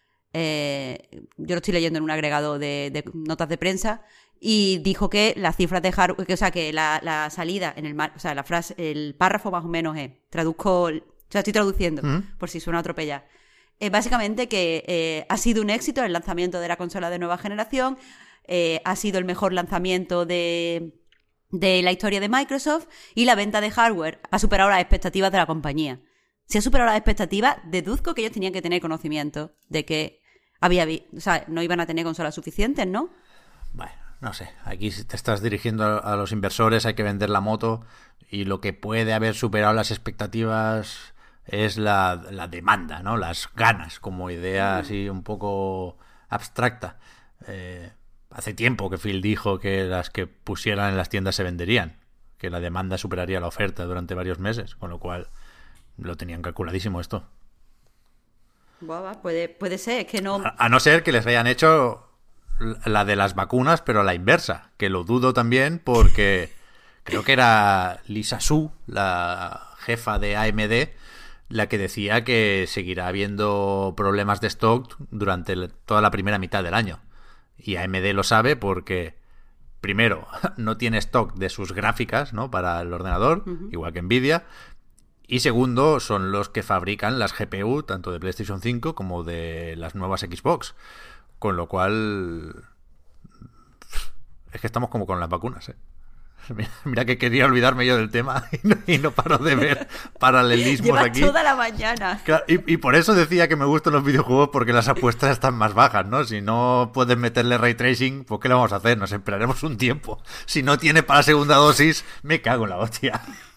Yo lo estoy leyendo en un agregado de notas de prensa. Y dijo que las cifras de hardware, que la salida en la frase, el párrafo más o menos es, estoy traduciendo, por si suena atropellar. Básicamente que ha sido un éxito el lanzamiento de la consola de nueva generación, ha sido el mejor lanzamiento de la historia de Microsoft y la venta de hardware ha superado las expectativas de la compañía. Si ha superado las expectativas, deduzco que ellos tenían que tener conocimiento de que no iban a tener consolas suficientes, ¿no? Bueno. No sé, aquí si te estás dirigiendo a los inversores hay que vender la moto y lo que puede haber superado las expectativas es la demanda, ¿no? Las ganas, como idea así un poco abstracta. Hace tiempo que Phil dijo que las que pusieran en las tiendas se venderían, que la demanda superaría la oferta durante varios meses, con lo cual lo tenían calculadísimo esto. Buah, puede ser, es que no... A no ser que les hayan hecho... la de las vacunas, pero a la inversa, que lo dudo también porque creo que era Lisa Su, la jefa de AMD, la que decía que seguirá habiendo problemas de stock durante toda la primera mitad del año. Y AMD lo sabe porque, primero, no tiene stock de sus gráficas, ¿no?, para el ordenador, igual que Nvidia, y segundo, son los que fabrican las GPU, tanto de PlayStation 5 como de las nuevas Xbox. Con lo cual... Es que estamos como con las vacunas, ¿eh? Mira que quería olvidarme yo del tema y no paro de ver paralelismos. Llevas aquí. Toda la mañana. Claro, y por eso decía que me gustan los videojuegos, porque las apuestas están más bajas, ¿no? Si no puedes meterle ray tracing, pues ¿qué le vamos a hacer? Nos esperaremos un tiempo. Si no tiene para la segunda dosis, me cago en la hostia.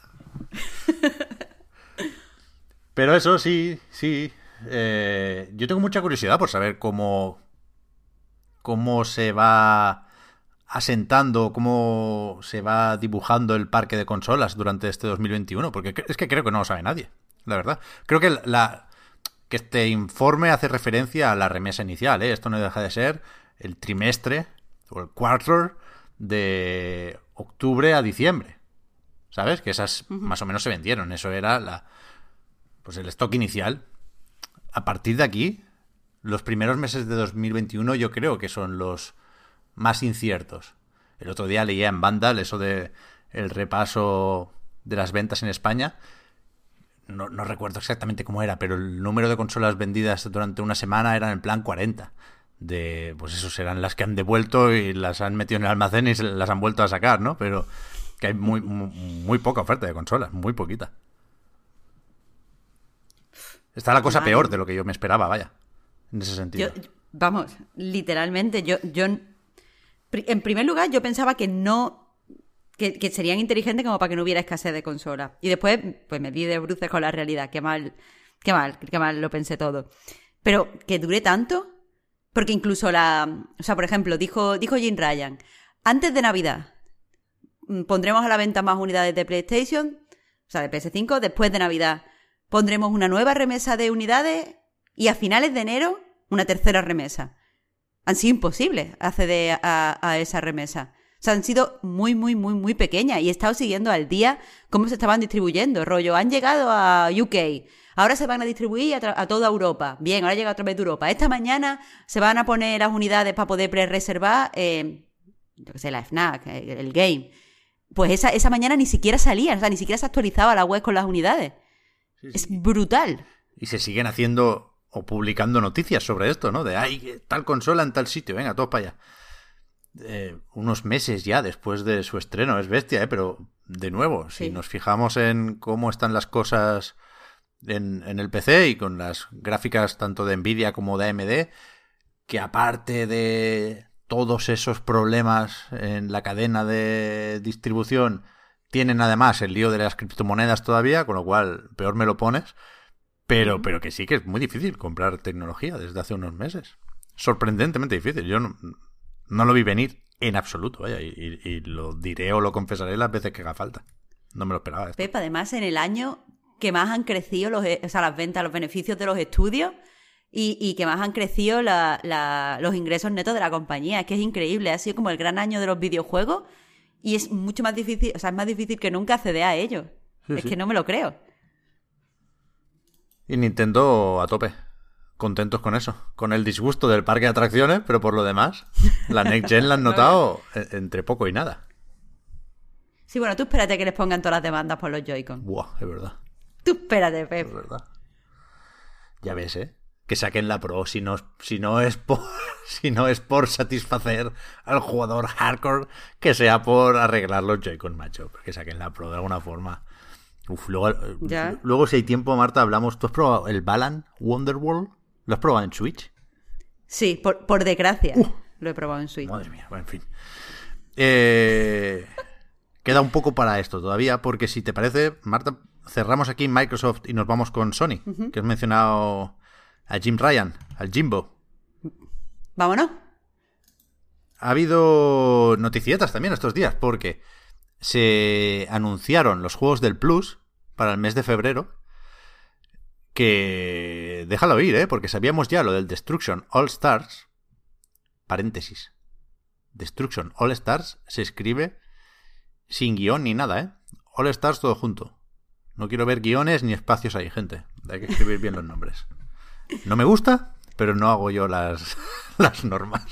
Pero eso sí. Yo tengo mucha curiosidad por saber cómo se va asentando, cómo se va dibujando el parque de consolas durante este 2021, porque es que creo que no lo sabe nadie, la verdad. Creo que que este informe hace referencia a la remesa inicial, ¿eh? Esto no deja de ser el trimestre o el quarter de octubre a diciembre, ¿sabes? Que esas más o menos se vendieron, eso era pues el stock inicial. A partir de aquí, los primeros meses de 2021 yo creo que son los más inciertos. El otro día leía en Vandal eso de el repaso de las ventas en España. No recuerdo exactamente cómo era, pero el número de consolas vendidas durante una semana eran en plan 40. Pues eso serán las que han devuelto y las han metido en el almacén y se las han vuelto a sacar, ¿no? Pero que hay muy poca oferta de consolas, muy poquita. Está la cosa peor de lo que yo me esperaba, vaya. En ese sentido. Vamos, literalmente, yo en primer lugar, yo pensaba que que serían inteligentes como para que no hubiera escasez de consolas. Y después, pues me di de bruces con la realidad. Qué mal lo pensé todo. Pero que dure tanto, porque incluso por ejemplo, dijo Jim Ryan, antes de Navidad pondremos a la venta más unidades de PlayStation, o sea, de PS5, después de Navidad pondremos una nueva remesa de unidades y a finales de enero una tercera remesa. Han sido imposibles acceder a esa remesa. O sea, han sido muy pequeñas y he estado siguiendo al día cómo se estaban distribuyendo. Rollo, han llegado a UK, ahora se van a distribuir a toda Europa. Bien, ahora llega otra vez de Europa. Esta mañana se van a poner las unidades para poder pre-reservar, yo qué sé, la FNAC, el Game. Pues esa mañana ni siquiera salían, o sea, ni siquiera se actualizaba la web con las unidades. Sí. Es brutal. Y se siguen haciendo o publicando noticias sobre esto, ¿no? De, tal consola en tal sitio, venga, todos para allá. Unos meses ya después de su estreno, es bestia, pero de nuevo, si nos fijamos en cómo están las cosas en el PC y con las gráficas tanto de Nvidia como de AMD, que aparte de todos esos problemas en la cadena de distribución, tienen además el lío de las criptomonedas todavía, con lo cual peor me lo pones, pero que sí que es muy difícil comprar tecnología desde hace unos meses. Sorprendentemente difícil. Yo no lo vi venir En absoluto, vaya. Y lo diré o lo confesaré las veces que haga falta. No me lo esperaba esto. Pep, además, en el año que más han crecido las ventas, los beneficios de los estudios y que más han crecido los ingresos netos de la compañía. Es que es increíble. Ha sido como el gran año de los videojuegos y es mucho más difícil, o sea, es más difícil que nunca acceder a ellos. Sí, es sí. que no me lo creo. Y Nintendo a tope. Contentos con eso. Con el disgusto del parque de atracciones, pero por lo demás, la Next Gen la han notado entre poco y nada. Sí, bueno, tú espérate que les pongan todas las demandas por los Joy-Con. Buah, es verdad. Tú espérate, Pep. Es verdad. Ya ves, ¿eh? Que saquen la Pro si no es por si no es por satisfacer al jugador hardcore, que sea por arreglar los Joy-Con, macho. Que saquen la Pro de alguna forma. Uf, luego si hay tiempo, Marta, hablamos. ¿Tú has probado el Balan Wonderworld? ¿Lo has probado en Switch? Sí, por desgracia. Lo he probado en Switch. Madre mía, bueno, en fin. Queda un poco para esto todavía, porque si te parece, Marta, cerramos aquí Microsoft y nos vamos con Sony, que has mencionado a Jim Ryan, al Jimbo. ¿Vámonos? Ha habido noticietas también estos días, porque se anunciaron los juegos del Plus para el mes de febrero, que déjalo oír, porque sabíamos ya lo del Destruction All Stars, paréntesis, Destruction All Stars se escribe sin guión ni nada, All Stars todo junto. No quiero ver guiones ni espacios ahí, gente. Hay que escribir bien los nombres. No me gusta, pero no hago yo las normas.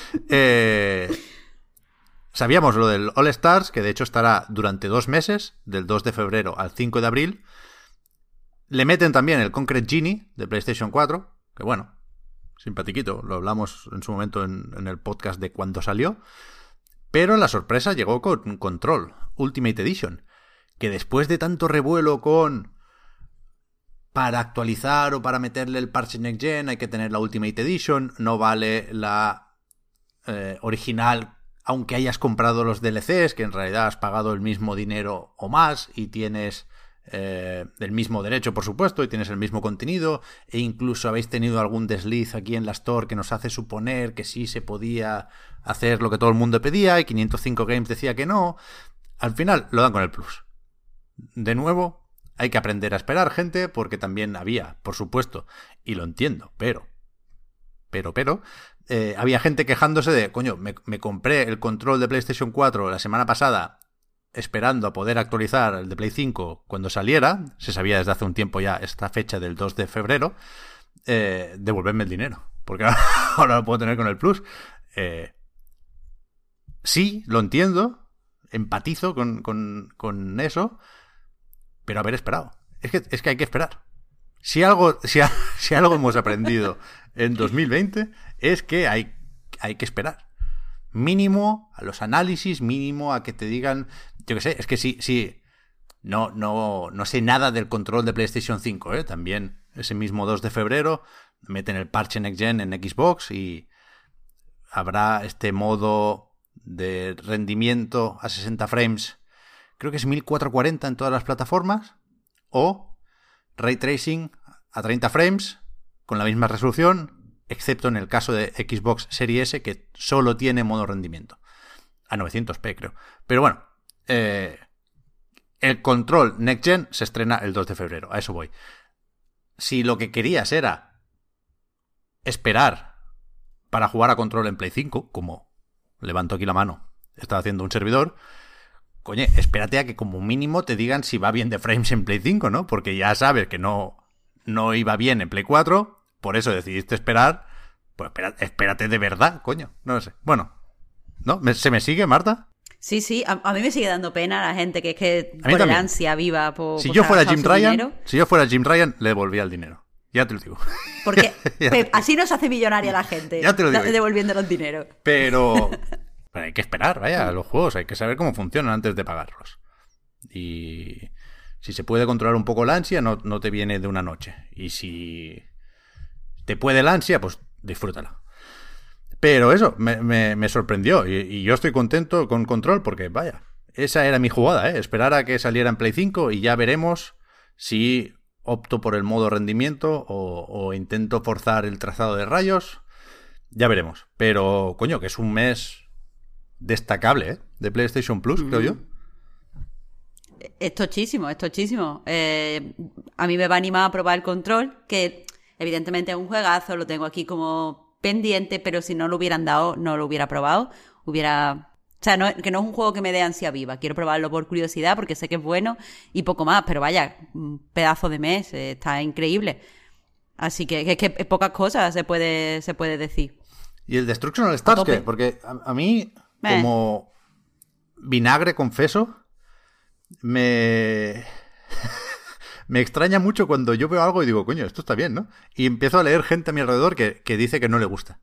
Sabíamos lo del All Stars, que de hecho estará durante 2 meses, del 2 de febrero al 5 de abril. Le meten también el Concrete Genie de PlayStation 4, que bueno, simpatiquito, lo hablamos en su momento en el podcast de cuando salió. Pero la sorpresa llegó con Control Ultimate Edition, que después de tanto revuelo con para actualizar o para meterle el parche Next Gen hay que tener la Ultimate Edition, no vale la original aunque hayas comprado los DLCs, que en realidad has pagado el mismo dinero o más y tienes el mismo derecho, por supuesto, y tienes el mismo contenido, e incluso habéis tenido algún desliz aquí en la Store que nos hace suponer que sí se podía hacer lo que todo el mundo pedía y 505 Games decía que no. Al final lo dan con el Plus. De nuevo, hay que aprender a esperar, gente, porque también había, por supuesto, y lo entiendo, pero había gente quejándose de, coño, me compré el control de PlayStation 4 la semana pasada esperando a poder actualizar el de Play 5 cuando saliera, se sabía desde hace un tiempo ya esta fecha del 2 de febrero, devolverme el dinero, porque ahora lo puedo tener con el Plus. Sí, lo entiendo, empatizo con eso, pero haber esperado. Es que hay que esperar. Si algo hemos aprendido en 2020 es que hay que esperar. Mínimo a los análisis, mínimo a que te digan, yo qué sé, es que sí, no sé nada del control de PlayStation 5, también ese mismo 2 de febrero meten el parche Next Gen en Xbox y habrá este modo de rendimiento a 60 frames, creo que es 1440 en todas las plataformas, o Ray Tracing a 30 frames con la misma resolución, excepto en el caso de Xbox Series S, que solo tiene modo rendimiento. A 900p, creo. Pero bueno, el control Next Gen se estrena el 2 de febrero. A eso voy. Si lo que querías era esperar para jugar a control en Play 5, como levanto aquí la mano, estaba haciendo un servidor, coño, espérate a que como mínimo te digan si va bien de frames en Play 5, ¿no? Porque ya sabes que no iba bien en Play 4... Por eso decidiste esperar. Pues espérate de verdad, coño. No lo sé. Bueno, ¿no? ¿Se me sigue, Marta? Sí. A mí me sigue dando pena la gente que es que por el ansia viva por... Si yo fuera Jim Ryan, le devolvía el dinero. Ya te lo digo. Porque así no se hace millonaria la gente. Ya te lo digo. Devolviendo los dineros. Pero hay que esperar, vaya, los juegos. Hay que saber cómo funcionan antes de pagarlos. Y si se puede controlar un poco la ansia, no te viene de una noche. Y si te puede la ansia, pues disfrútala. Pero eso, me sorprendió. Y yo estoy contento con Control porque, vaya, esa era mi jugada, esperar a que saliera en Play 5 y ya veremos si opto por el modo rendimiento o intento forzar el trazado de rayos. Ya veremos. Pero, coño, que es un mes destacable, de PlayStation Plus, creo yo. Es tochísimo, es tochísimo. A mí me va a animar a probar el Control, que evidentemente es un juegazo, lo tengo aquí como pendiente, pero si no lo hubieran dado, no lo hubiera probado. O sea, que no es un juego que me dé ansia viva. Quiero probarlo por curiosidad, porque sé que es bueno y poco más. Pero vaya, un pedazo de mes, está increíble. Así que pocas cosas se puede decir. ¿Y el Destruction All Stars qué? Porque a mí, como vinagre, confeso, me extraña mucho cuando yo veo algo y digo, coño, esto está bien, ¿no? Y empiezo a leer gente a mi alrededor que dice que no le gusta.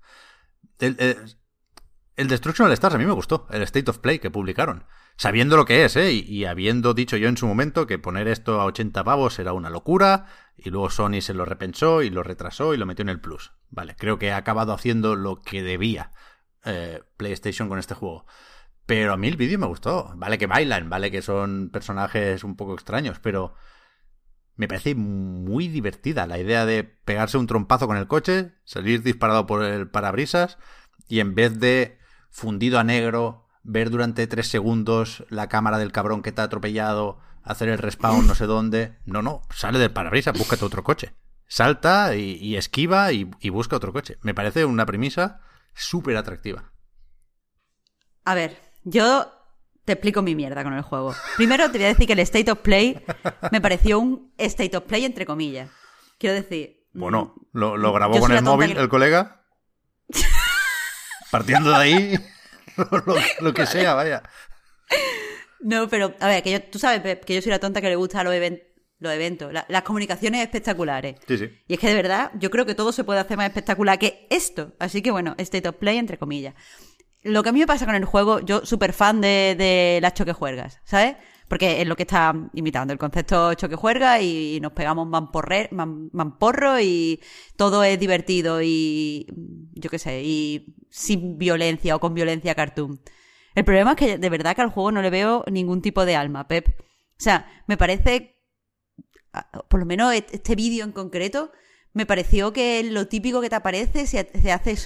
El Destruction All Stars a mí me gustó, el State of Play que publicaron. Sabiendo lo que es, y habiendo dicho yo en su momento que poner esto a 80 pavos era una locura, y luego Sony se lo repensó y lo retrasó y lo metió en el Plus. Vale, creo que ha acabado haciendo lo que debía PlayStation con este juego. Pero a mí el vídeo me gustó. Vale que bailan, vale que son personajes un poco extraños, pero me parece muy divertida la idea de pegarse un trompazo con el coche, salir disparado por el parabrisas y en vez de fundido a negro, ver durante 3 segundos la cámara del cabrón que te ha atropellado, hacer el respawn no sé dónde. No, sale del parabrisas, búscate otro coche. Salta y esquiva y busca otro coche. Me parece una premisa súper atractiva. A ver, yo te explico mi mierda con el juego. Primero te voy a decir que el State of Play me pareció un State of Play entre comillas. Quiero decir... Bueno, lo grabó con el móvil el colega. Partiendo de ahí, lo que sea, vaya. No, pero, a ver, tú sabes, Pep, que yo soy la tonta que le gusta los eventos, las comunicaciones espectaculares. Sí. Y es que de verdad, yo creo que todo se puede hacer más espectacular que esto. Así que bueno, State of Play entre comillas. Lo que a mí me pasa con el juego, yo súper fan de las choquejuergas, ¿sabes? Porque es lo que está imitando, el concepto choquejuerga y nos pegamos mamporro y todo es divertido y yo qué sé, y sin violencia o con violencia cartoon. El problema es que de verdad que al juego no le veo ningún tipo de alma, Pep. O sea, me parece, por lo menos este vídeo en concreto, me pareció que lo típico que te aparece si haces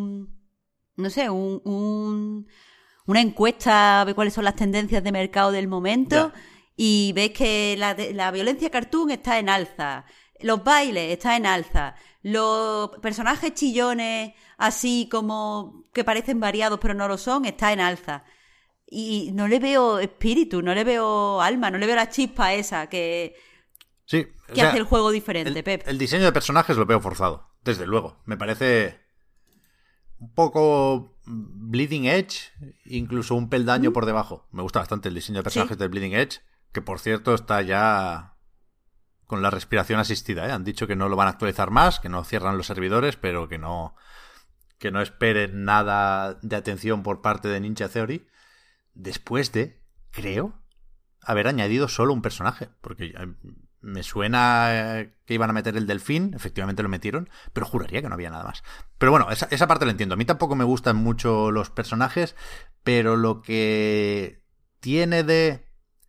una encuesta de cuáles son las tendencias de mercado del momento y ves que la violencia cartoon está en alza, los bailes están en alza, los personajes chillones así como que parecen variados pero no lo son, está en alza. Y no le veo espíritu, no le veo alma, no le veo la chispa esa que hace el juego diferente, Pep. El diseño de personajes lo veo forzado, desde luego. Me parece un poco Bleeding Edge, incluso un peldaño por debajo. Me gusta bastante el diseño de personajes de Bleeding Edge, que por cierto está ya con la respiración asistida, ¿eh? Han dicho que no lo van a actualizar más, que no cierran los servidores, pero que no esperen nada de atención por parte de Ninja Theory, después de, creo, haber añadido solo un personaje, porque me suena que iban a meter el delfín, efectivamente lo metieron, pero juraría que no había nada más. Pero bueno, esa parte la entiendo. A mí tampoco me gustan mucho los personajes, pero lo que tiene de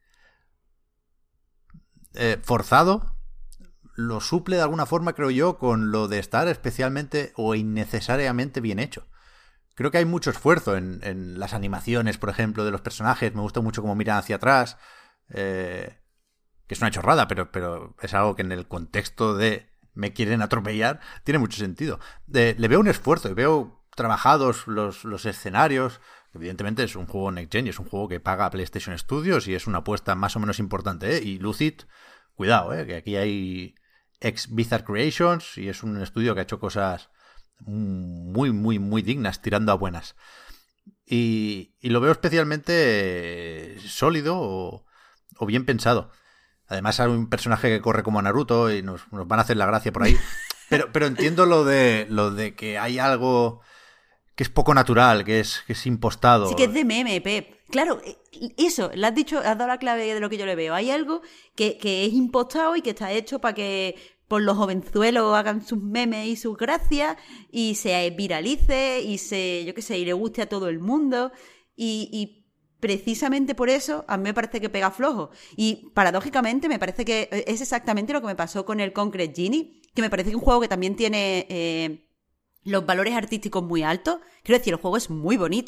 forzado lo suple de alguna forma, creo yo, con lo de estar especialmente o innecesariamente bien hecho. Creo que hay mucho esfuerzo en las animaciones, por ejemplo, de los personajes. Me gusta mucho cómo miran hacia atrás, que es una chorrada, pero es algo que en el contexto de me quieren atropellar tiene mucho sentido. Le veo un esfuerzo y veo trabajados los escenarios. Evidentemente es un juego Next Gen y es un juego que paga PlayStation Studios y es una apuesta más o menos importante, ¿eh? Y Lucid, cuidado, que aquí hay ex Bizarre Creations y es un estudio que ha hecho cosas muy, muy, muy dignas, tirando a buenas. Y lo veo especialmente sólido o bien pensado. Además hay un personaje que corre como Naruto y nos van a hacer la gracia por ahí. Pero entiendo lo de que hay algo que es poco natural, que es impostado. Sí, que es de meme, Pep. Claro, eso, le has dicho, has dado la clave de lo que yo le veo. Hay algo que es impostado y que está hecho para que por los jovenzuelos hagan sus memes y sus gracias y se viralice y y le guste a todo el mundo y precisamente por eso a mí me parece que pega flojo. Y paradójicamente me parece que es exactamente lo que me pasó con el Concrete Genie, que me parece que es un juego que también tiene los valores artísticos muy altos. Quiero decir, el juego es muy bonito,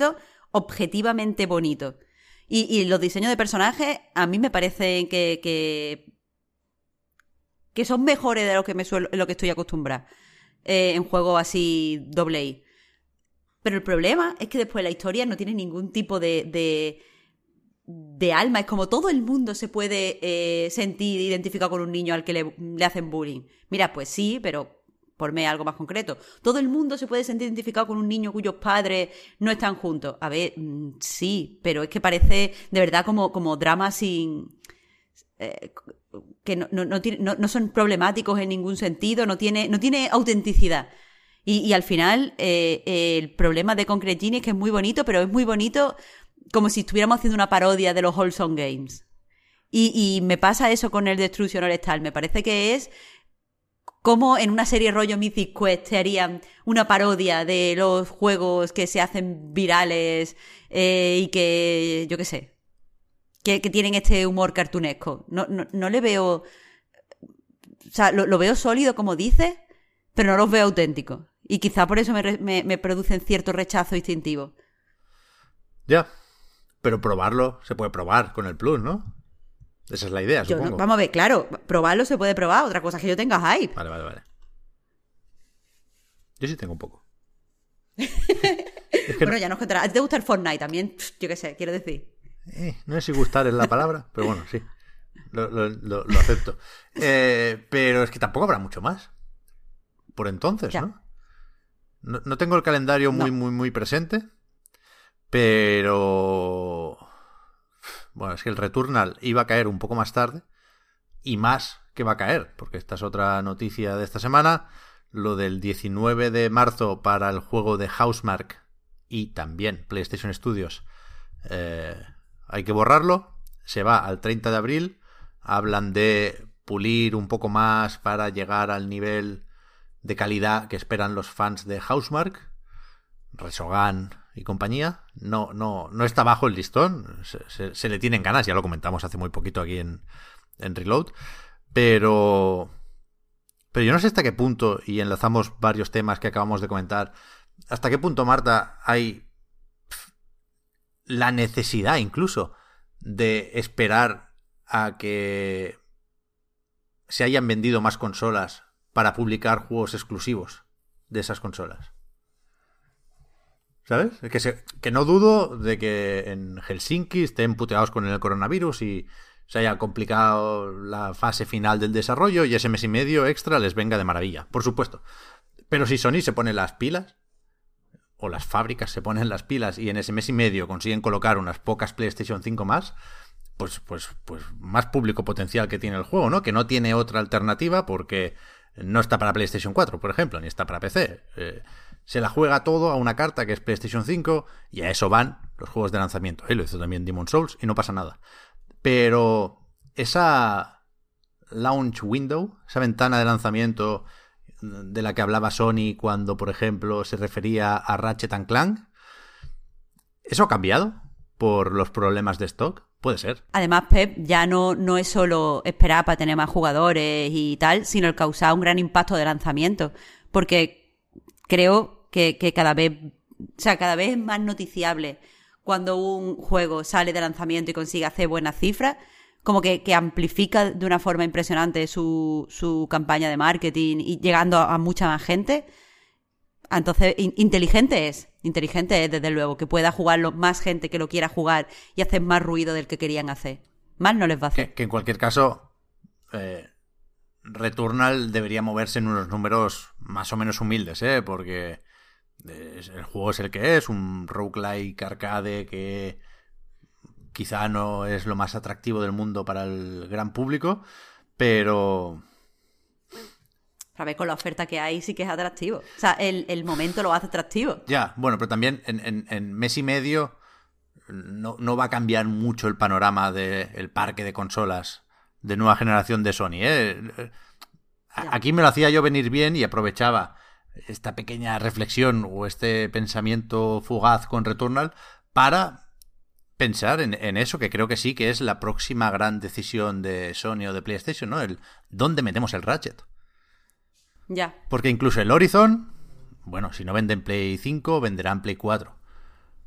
objetivamente bonito. Y los diseños de personajes a mí me parecen que son mejores de lo que estoy acostumbrada en juegos así AA. Pero el problema es que después la historia no tiene ningún tipo de alma. Es como todo el mundo se puede sentir identificado con un niño al que le hacen bullying. Mira, pues sí, pero ponme algo más concreto. Todo el mundo se puede sentir identificado con un niño cuyos padres no están juntos. A ver, sí, pero es que parece de verdad como drama sin... que no son problemáticos en ningún sentido, no tiene autenticidad. Y al final, el problema de Concrete Genie es que es muy bonito, pero es muy bonito como si estuviéramos haciendo una parodia de los Wholesome Games. Y me pasa eso con el Destruction All Star. Me parece que es como en una serie rollo Mythic Quest te harían una parodia de los juegos que se hacen virales y que, yo qué sé, que tienen este humor cartunesco. No le veo... O sea, lo veo sólido, como dices, pero no los veo auténticos. Y quizá por eso me producen cierto rechazo instintivo. Ya, pero probarlo se puede probar con el Plus, ¿no? Esa es la idea, supongo. Vamos a ver, claro, probarlo se puede probar. Otra cosa es que yo tenga hype. Vale. Yo sí tengo un poco. Bueno, ya nos contarás. ¿A ti te gusta el Fortnite también? Yo qué sé, quiero decir. No sé si gustar es la palabra, pero bueno, sí. Lo acepto. Pero es que tampoco habrá mucho más. Por entonces, ya. ¿no? No tengo el calendario muy presente. Pero... Bueno, es que el Returnal iba a caer un poco más tarde. Y más que va a caer, porque esta es otra noticia de esta semana. Lo del 19 de marzo para el juego de Housemarque y también PlayStation Studios. Hay que borrarlo. Se va al 30 de abril. Hablan de pulir un poco más para llegar al nivel de calidad que esperan los fans de Housemarque. Resogan y compañía. No está bajo el listón. Se le tienen ganas. Ya lo comentamos hace muy poquito aquí en Reload. Pero yo no sé hasta qué punto, y enlazamos varios temas que acabamos de comentar, hasta qué punto, Marta, hay la necesidad incluso de esperar a que se hayan vendido más consolas para publicar juegos exclusivos de esas consolas. ¿Sabes? Que no dudo de que en Helsinki estén puteados con el coronavirus y se haya complicado la fase final del desarrollo y ese mes y medio extra les venga de maravilla, por supuesto. Pero si Sony se pone las pilas, o las fábricas se ponen las pilas y en ese mes y medio consiguen colocar unas pocas PlayStation 5 más, pues más público potencial que tiene el juego, ¿no? Que no tiene otra alternativa porque no está para PlayStation 4, por ejemplo, ni está para PC. Se la juega todo a una carta que es PlayStation 5 y a eso van los juegos de lanzamiento. Lo hizo también Demon's Souls y no pasa nada. Pero esa launch window, esa ventana de lanzamiento de la que hablaba Sony cuando, por ejemplo, se refería a Ratchet & Clank, ¿eso ha cambiado por los problemas de stock? Puede ser. Además, Pep, ya no es solo esperar para tener más jugadores y tal, sino el causar un gran impacto de lanzamiento. Porque creo que cada vez es más noticiable cuando un juego sale de lanzamiento y consigue hacer buenas cifras, como que amplifica de una forma impresionante su campaña de marketing y llegando a mucha más gente. Entonces, inteligente es desde luego, que pueda jugarlo más gente que lo quiera jugar y hacer más ruido del que querían hacer. Mal no les va a hacer. Que en cualquier caso, Returnal debería moverse en unos números más o menos humildes, porque el juego es el que es, un roguelike arcade que quizá no es lo más atractivo del mundo para el gran público, pero... A ver, con la oferta que hay sí que es atractivo. O sea, el momento lo hace atractivo. Ya, bueno, pero también en mes y medio no va a cambiar mucho el panorama del parque de consolas de nueva generación de Sony, Aquí me lo hacía yo venir bien y aprovechaba esta pequeña reflexión o este pensamiento fugaz con Returnal para pensar en eso, que creo que sí que es la próxima gran decisión de Sony o de PlayStation, ¿no? ¿Dónde metemos el Ratchet? Ya. Porque incluso el Horizon, bueno, si no venden Play 5, venderán Play 4.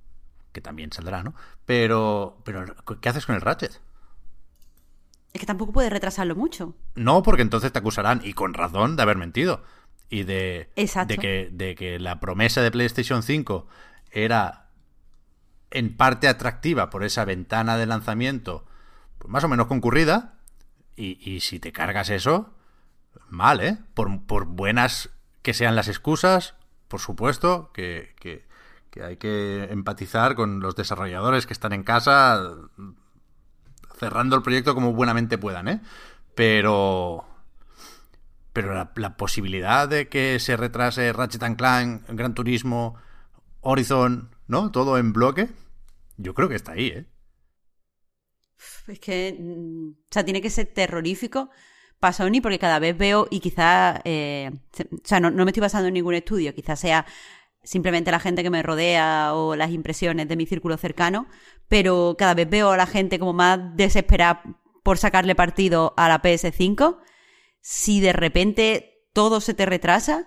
que también saldrá, ¿no? Pero ¿qué haces con el Ratchet? Es que tampoco puedes retrasarlo mucho. No, porque entonces te acusarán, y con razón, de haber mentido. Y Exacto. de que la promesa de PlayStation 5 era en parte atractiva por esa ventana de lanzamiento pues más o menos concurrida. Y si te cargas eso, mal, ¿eh? Por buenas que sean las excusas, por supuesto, que hay que empatizar con los desarrolladores que están en casa cerrando el proyecto como buenamente puedan, ¿eh? Pero la posibilidad de que se retrase Ratchet & Clank, Gran Turismo, Horizon, ¿no? Todo en bloque, yo creo que está ahí, ¿eh? Es que, o sea, tiene que ser terrorífico para Sony porque cada vez veo, y quizás, o sea, no me estoy basando en ningún estudio, quizás sea simplemente la gente que me rodea o las impresiones de mi círculo cercano, pero cada vez veo a la gente como más desesperada por sacarle partido a la PS5. Si de repente todo se te retrasa,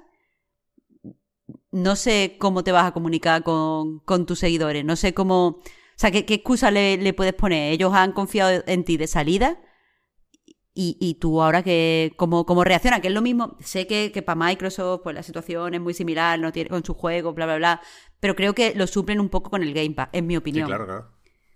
no sé cómo te vas a comunicar con tus seguidores, no sé cómo... O sea, ¿qué excusa le puedes poner? Ellos han confiado en ti de salida y tú ahora ¿cómo reacciona? Que es lo mismo. Sé que para Microsoft pues la situación es muy similar, no tiene con su juego, bla, bla, bla. Pero creo que lo suplen un poco con el Game Pass, en mi opinión. Sí, claro, claro.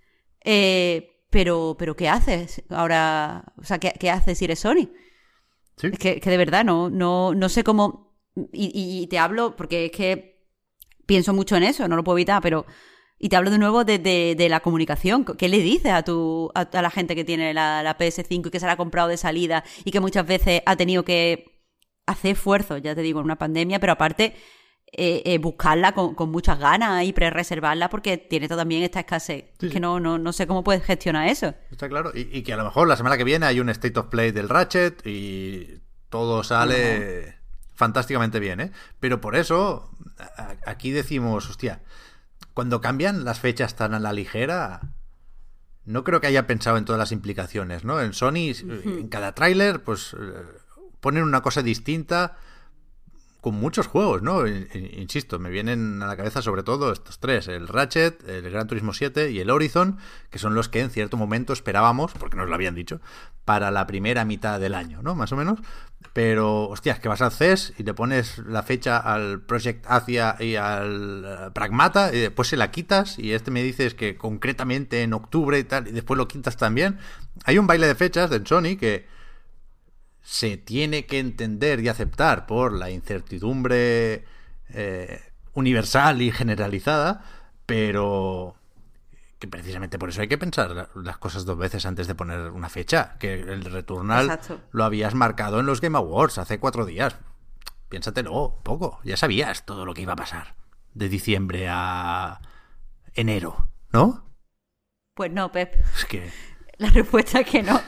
Pero ¿qué haces ahora? O sea, ¿qué haces si eres Sony? Sí. Es que de verdad no sé cómo... Y te hablo porque es que pienso mucho en eso, no lo puedo evitar, pero... Y te hablo de nuevo de la comunicación. ¿Qué le dices a la gente que tiene la PS5 y que se la ha comprado de salida y que muchas veces ha tenido que hacer esfuerzos, ya te digo, en una pandemia, pero aparte buscarla con muchas ganas y pre-reservarla porque tiene también esta escasez? Sí. Que no sé cómo puedes gestionar eso. Está claro. Y que a lo mejor la semana que viene hay un State of Play del Ratchet y todo sale fantásticamente bien, ¿eh? Pero por eso aquí decimos, hostia... Cuando cambian las fechas tan a la ligera, no creo que haya pensado en todas las implicaciones, ¿no? En Sony, en cada tráiler, pues ponen una cosa distinta con muchos juegos, ¿no? Insisto, me vienen a la cabeza sobre todo estos tres, el Ratchet, el Gran Turismo 7 y el Horizon, que son los que en cierto momento esperábamos, porque nos lo habían dicho, para la primera mitad del año, ¿no? Más o menos. Pero, hostias, que vas al CES y le pones la fecha al Project Asia y al Pragmata y después se la quitas y me dices que concretamente en octubre y tal, y después lo quitas también. Hay un baile de fechas de Sony que se tiene que entender y aceptar por la incertidumbre universal y generalizada, pero que precisamente por eso hay que pensar las cosas dos veces antes de poner una fecha, que el Returnal Exacto. lo habías marcado en los Game Awards hace 4 días. Piénsatelo un poco, ya sabías todo lo que iba a pasar de diciembre a enero, ¿no? Pues no, Pep. Es que La respuesta es que no.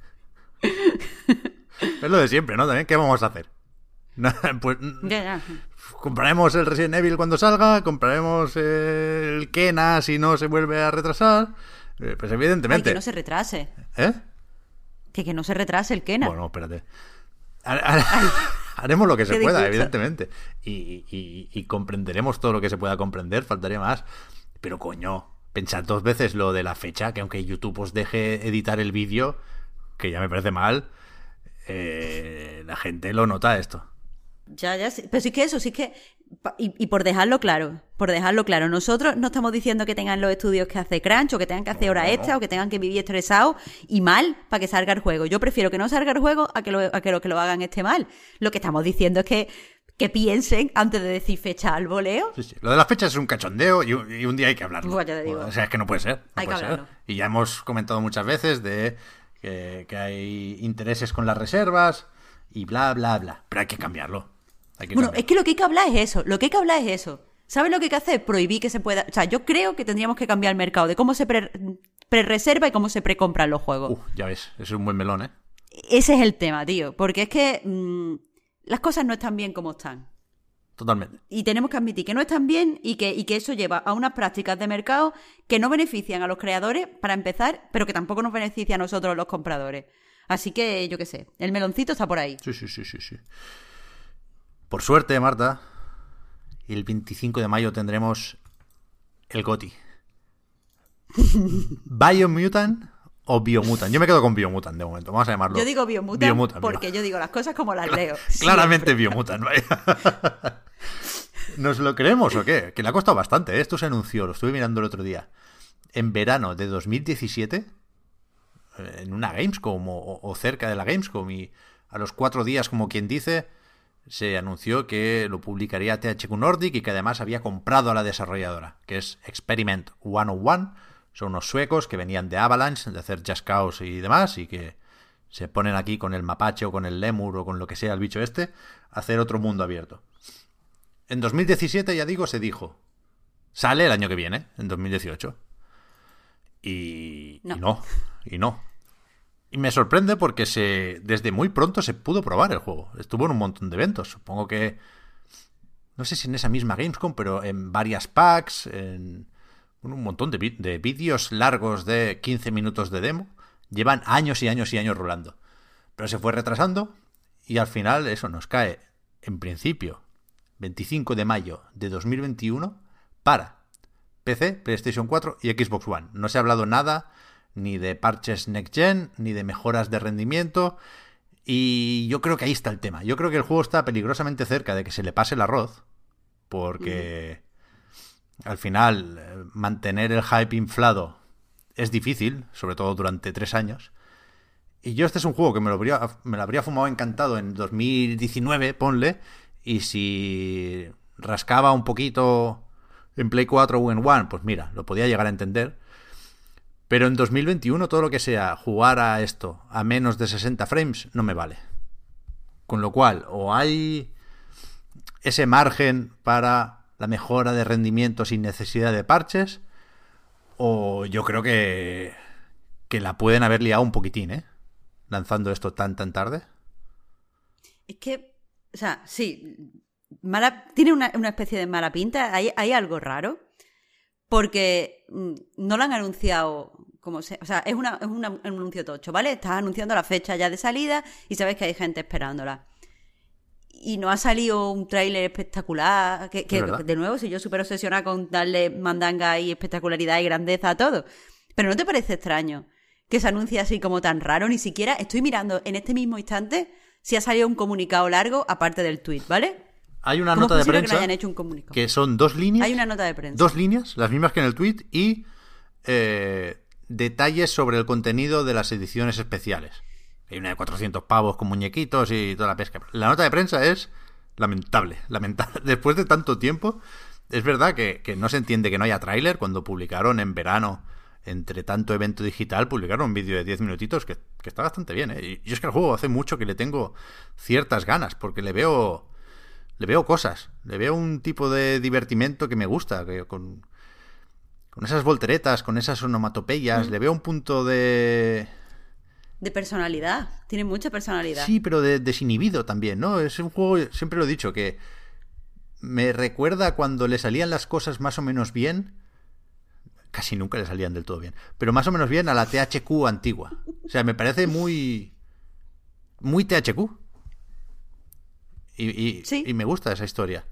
es lo de siempre, ¿no? También, ¿qué vamos a hacer? Pues Ya. compraremos el Resident Evil cuando salga, compraremos el Kena si no se vuelve a retrasar. Pues evidentemente. Ay, que no se retrase. ¿Eh? Que no se retrase el Kena. Bueno, espérate. Haremos lo que se Qué pueda, disgusto. evidentemente. Y comprenderemos todo lo que se pueda comprender, faltaría más. Pero coño, pensad dos veces lo de la fecha, que aunque YouTube os deje editar el vídeo, que ya me parece mal, la gente lo nota esto. Ya, sí. Pero sí que eso, sí que... Y por dejarlo claro, nosotros no estamos diciendo que tengan los estudios que hace Crunch o que tengan que hacer horas extra o que tengan que vivir estresados y mal para que salga el juego. Yo prefiero que no salga el juego a que lo hagan esté mal. Lo que estamos diciendo es que piensen antes de decir fecha al voleo. Sí. Lo de las fechas es un cachondeo y un día hay que hablarlo. Pues ya te digo. O sea, es que no puede ser. No Hay que puede ser. hablarlo. Y ya hemos comentado muchas veces de que hay intereses con las reservas y bla, bla, bla. Pero hay que cambiarlo. Bueno, es que lo que hay que hablar es eso. ¿Sabes lo que hay que hacer? Prohibir que se pueda... O sea, yo creo que tendríamos que cambiar el mercado de cómo se pre-reserva y cómo se precompran los juegos. Ya ves, es un buen melón, ¿eh? Ese es el tema, tío. Porque es que las cosas no están bien como están. Totalmente. Y tenemos que admitir que no están bien y que eso lleva a unas prácticas de mercado que no benefician a los creadores, para empezar, pero que tampoco nos beneficia a nosotros los compradores. Así que, yo qué sé, el meloncito está por ahí. Sí. Por suerte, Marta, el 25 de mayo tendremos el GOTY. ¿Biomutant o Biomutant? Yo me quedo con Biomutant de momento. Vamos a llamarlo. Yo digo Biomutant porque yo digo las cosas como las leo. Claramente Biomutant, vaya. ¿Nos lo creemos o qué? Que le ha costado bastante, ¿eh? Esto se anunció, lo estuve mirando el otro día. En verano de 2017, en una Gamescom o cerca de la Gamescom, y a los 4 días, como quien dice, se anunció que lo publicaría THQ Nordic y que además había comprado a la desarrolladora, que es Experiment 101. Son unos suecos que venían de Avalanche, de hacer Just Cause y demás, y que se ponen aquí con el mapache o con el lemur o con lo que sea el bicho este, a hacer otro mundo abierto. En 2017, ya digo, se dijo. Sale el año que viene, en 2018. Y no. Y me sorprende porque desde muy pronto se pudo probar el juego. Estuvo en un montón de eventos. Supongo que, no sé si en esa misma Gamescom, pero en varias packs, en un montón de vídeos largos de 15 minutos de demo. Llevan años y años y años rolando. Pero se fue retrasando y al final eso nos cae, en principio, 25 de mayo de 2021 para PC, PlayStation 4 y Xbox One. No se ha hablado nada ni de parches Next Gen, ni de mejoras de rendimiento, y yo creo que ahí está el tema. Yo creo que el juego está peligrosamente cerca de que se le pase el arroz, porque al final mantener el hype inflado es difícil, sobre todo durante 3 años. Y yo este es un juego que me lo habría fumado encantado en 2019, ponle, y si rascaba un poquito en Play 4 o en One, pues mira, lo podía llegar a entender. Pero en 2021 todo lo que sea jugar a esto a menos de 60 frames no me vale. Con lo cual, o hay ese margen para la mejora de rendimiento sin necesidad de parches, o yo creo que la pueden haber liado un poquitín, ¿eh? Lanzando esto tan tarde. Es que, o sea, sí, tiene una especie de mala pinta. Hay algo raro. Porque no lo han anunciado o sea, es un anuncio tocho, ¿vale? Estás anunciando la fecha ya de salida y sabes que hay gente esperándola. Y no ha salido un tráiler espectacular, que de nuevo, si yo súper obsesionada con darle mandanga y espectacularidad y grandeza a todo. Pero ¿no te parece extraño que se anuncie así como tan raro? Ni siquiera estoy mirando en este mismo instante si ha salido un comunicado largo aparte del tweet, ¿vale? Hay una nota de prensa que no hayan hecho un comunicado? Que son 2 líneas. Hay una nota de prensa. 2 líneas, las mismas que en el tweet, y detalles sobre el contenido de las ediciones especiales. Hay una de 400 pavos con muñequitos y toda la pesca. La nota de prensa es lamentable. Después de tanto tiempo, es verdad que no se entiende que no haya tráiler. Cuando publicaron en verano, entre tanto evento digital, publicaron un vídeo de 10 minutitos que está bastante bien, ¿eh? Y yo es que al juego hace mucho que le tengo ciertas ganas, porque le veo cosas, le veo un tipo de divertimento que me gusta, que con esas volteretas, con esas onomatopeyas, le veo un punto de personalidad, tiene mucha personalidad. Sí, pero de desinhibido también, ¿no? Es un juego, siempre lo he dicho, que me recuerda cuando le salían las cosas más o menos bien, casi nunca le salían del todo bien, pero más o menos bien a la THQ antigua. O sea, me parece muy THQ. Sí. Y me gusta esa historia.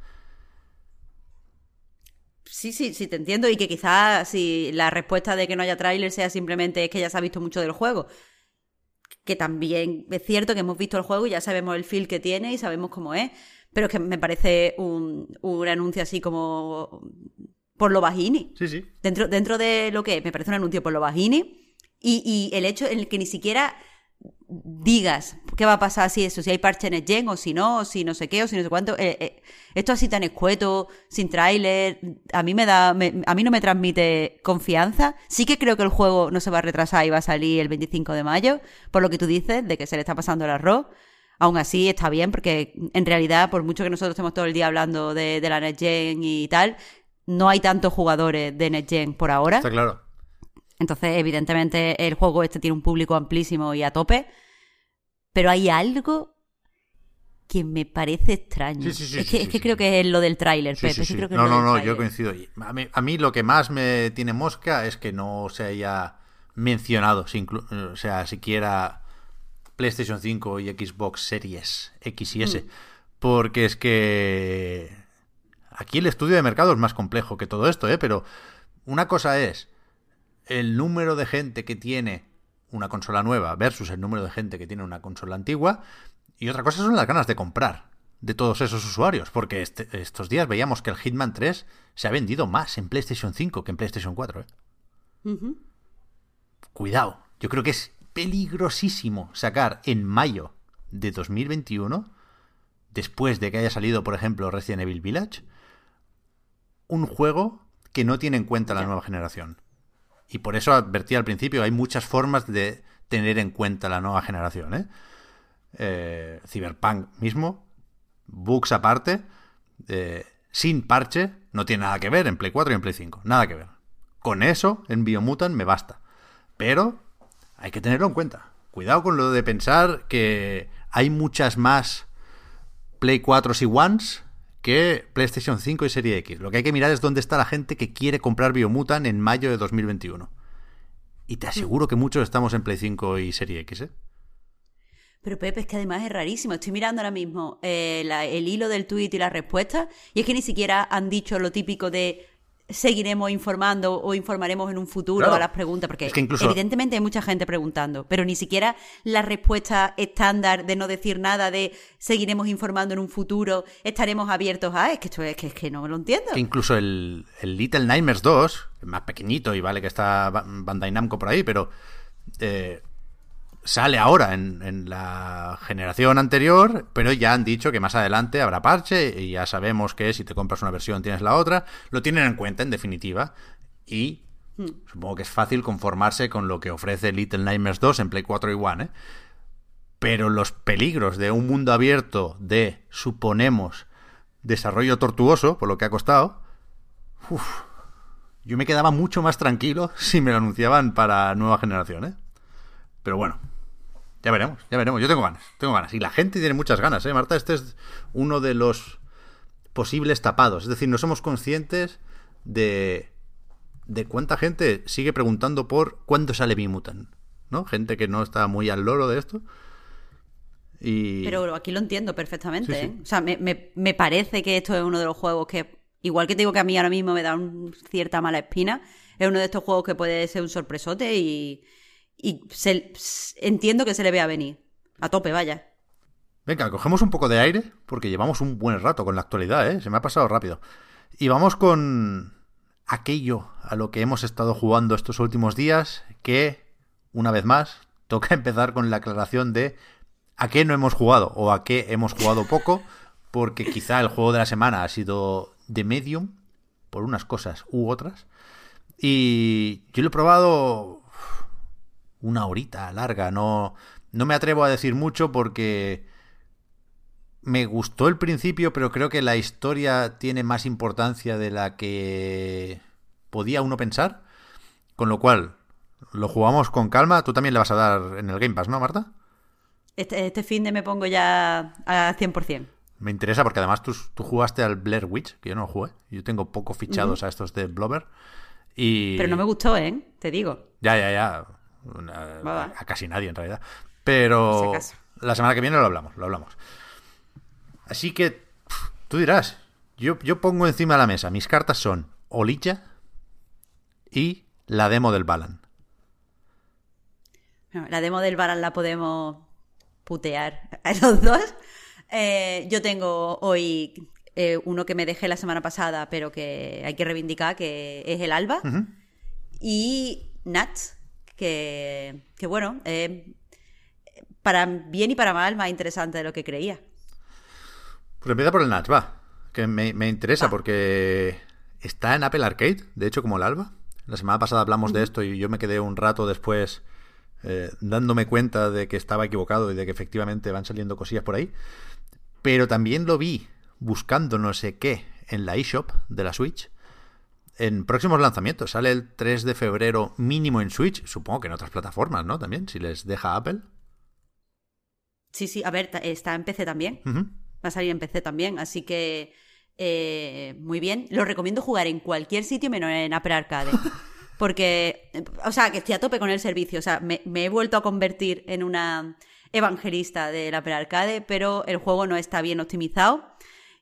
Sí, te entiendo. Y que quizás si la respuesta de que no haya tráiler sea simplemente es que ya se ha visto mucho del juego. Que también es cierto que hemos visto el juego y ya sabemos el feel que tiene y sabemos cómo es. Pero es que me parece un anuncio así como por lo bajini. Sí. Dentro de lo que es, me parece un anuncio por lo bajini. Y el hecho en el que ni siquiera digas qué va a pasar si hay parche Next Gen o si no sé qué o si no sé cuánto, esto así tan escueto, sin tráiler, a mí no me transmite confianza. Sí que creo que el juego no se va a retrasar y va a salir el 25 de mayo, por lo que tú dices, de que se le está pasando el arroz. Aún así está bien, porque en realidad, por mucho que nosotros estemos todo el día hablando de la Next Gen y tal, no hay tantos jugadores de Next Gen por ahora. Está claro. Entonces, evidentemente, el juego tiene un público amplísimo y a tope, pero hay algo que me parece extraño. Sí, es que creo que es lo del tráiler, Pepe. Sí. Creo que No, yo coincido. A mí lo que más me tiene mosca es que no se haya mencionado, o sea, siquiera PlayStation 5 y Xbox Series X y S, porque es que aquí el estudio de mercado es más complejo que todo esto, pero una cosa es el número de gente que tiene una consola nueva versus el número de gente que tiene una consola antigua, y otra cosa son las ganas de comprar de todos esos usuarios, porque estos días veíamos que el Hitman 3 se ha vendido más en PlayStation 5 que en PlayStation 4. Uh-huh. Cuidado, yo creo que es peligrosísimo sacar en mayo de 2021, después de que haya salido, por ejemplo, Resident Evil Village, un juego que no tiene en cuenta la nueva generación. Y por eso advertí al principio, hay muchas formas de tener en cuenta la nueva generación, Cyberpunk mismo, bugs aparte, sin parche, no tiene nada que ver en Play 4 y en Play 5, nada que ver. Con eso, en Biomutant me basta. Pero hay que tenerlo en cuenta. Cuidado con lo de pensar que hay muchas más Play 4s y Ones que PlayStation 5 y Serie X. Lo que hay que mirar es dónde está la gente que quiere comprar Biomutant en mayo de 2021. Y te aseguro que muchos estamos en Play 5 y Serie X, ¿eh? Pero Pepe, es que además es rarísimo. Estoy mirando ahora mismo el hilo del tuit y las respuestas, y es que ni siquiera han dicho lo típico de seguiremos informando o informaremos en un futuro, claro, a las preguntas, porque es que incluso, evidentemente hay mucha gente preguntando, pero ni siquiera la respuesta estándar de no decir nada, de seguiremos informando en un futuro, estaremos abiertos a... Es que esto es que no me lo entiendo. Que incluso el Little Nightmares 2, más pequeñito, y vale que está Bandai Namco por ahí, pero sale ahora en la generación anterior, pero ya han dicho que más adelante habrá parche y ya sabemos que si te compras una versión tienes la otra. Lo tienen en cuenta, en definitiva, y supongo que es fácil conformarse con lo que ofrece Little Nightmares 2 en Play 4 y One, ¿eh? Pero los peligros de un mundo abierto de, suponemos, desarrollo tortuoso, por lo que ha costado, yo me quedaba mucho más tranquilo si me lo anunciaban para nueva generación, ¿eh? Pero bueno, ya veremos. Yo tengo ganas. Y la gente tiene muchas ganas, ¿eh, Marta? Este es uno de los posibles tapados. Es decir, no somos conscientes de cuánta gente sigue preguntando por cuándo sale Biomutant, ¿no? Gente que no está muy al loro de esto. Pero aquí lo entiendo perfectamente, sí, ¿eh? O sea, me parece que esto es uno de los juegos que, igual que te digo que a mí ahora mismo me da cierta mala espina, es uno de estos juegos que puede ser un sorpresote y entiendo que se le vea venir. A tope, vaya. Venga, cogemos un poco de aire, porque llevamos un buen rato con la actualidad, ¿eh? Se me ha pasado rápido. Y vamos con aquello a lo que hemos estado jugando estos últimos días, que, una vez más, toca empezar con la aclaración de a qué no hemos jugado, o a qué hemos jugado poco, porque quizá el juego de la semana ha sido The Medium, por unas cosas u otras. Y yo lo he probado una horita larga, no me atrevo a decir mucho porque me gustó el principio, pero creo que la historia tiene más importancia de la que podía uno pensar, con lo cual lo jugamos con calma. Tú también le vas a dar en el Game Pass, ¿no, Marta? Este fin de me pongo ya a 100%. Me interesa porque además tú jugaste al Blair Witch, que yo no lo jugué. Yo tengo poco fichados a estos de Blobber. Pero no me gustó, te digo. Ya. A casi nadie en realidad, pero si la semana que viene lo hablamos. Así que tú dirás, yo pongo encima de la mesa, mis cartas son Olilla y la demo del Balan. La demo del Balan la podemos putear a los dos. Yo tengo hoy uno que me dejé la semana pasada, pero que hay que reivindicar, que es el Alba. Uh-huh. Y Nats, que bueno, para bien y para mal, más interesante de lo que creía. Pues empieza por el Nats, va, que me interesa porque está en Apple Arcade, de hecho, como el Alba. La semana pasada hablamos de esto y yo me quedé un rato después dándome cuenta de que estaba equivocado y de que efectivamente van saliendo cosillas por ahí. Pero también lo vi buscando no sé qué en la eShop de la Switch en próximos lanzamientos. Sale el 3 de febrero mínimo en Switch, supongo que en otras plataformas, ¿no? También, si les deja Apple. Sí, a ver, está en PC también. Uh-huh. Va a salir en PC también, así que muy bien. Lo recomiendo jugar en cualquier sitio menos en Apple Arcade. Porque, o sea, que estoy a tope con el servicio. O sea, me he vuelto a convertir en una evangelista del Apple Arcade, pero el juego no está bien optimizado.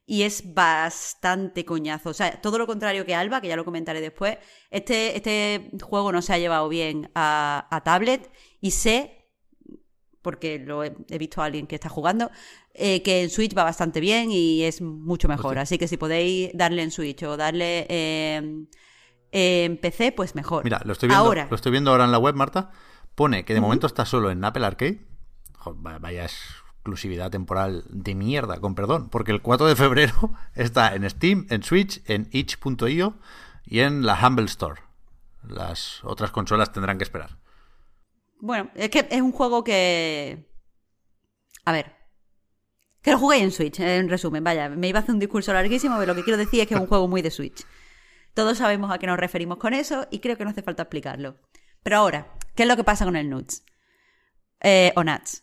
y es bastante coñazo. O sea, todo lo contrario que Alba, que ya lo comentaré después. Este juego no se ha llevado bien a tablet y sé, porque he visto a alguien que está jugando, que en Switch va bastante bien y es mucho mejor. Hostia. Así que si podéis darle en Switch o darle en PC, pues mejor. Mira, lo estoy viendo ahora en la web, Marta. Pone que de momento está solo en Apple Arcade. Joder, vaya exclusividad temporal de mierda, con perdón. Porque el 4 de febrero está en Steam, en Switch, en itch.io y en la Humble Store. Las otras consolas tendrán que esperar. Bueno, es que es un juego que... A ver, que lo jugué en Switch, en resumen. Vaya, me iba a hacer un discurso larguísimo, pero lo que quiero decir es que es un juego muy de Switch. Todos sabemos a qué nos referimos con eso y creo que no hace falta explicarlo. Pero ahora, ¿qué es lo que pasa con el Nuts? O Nuts.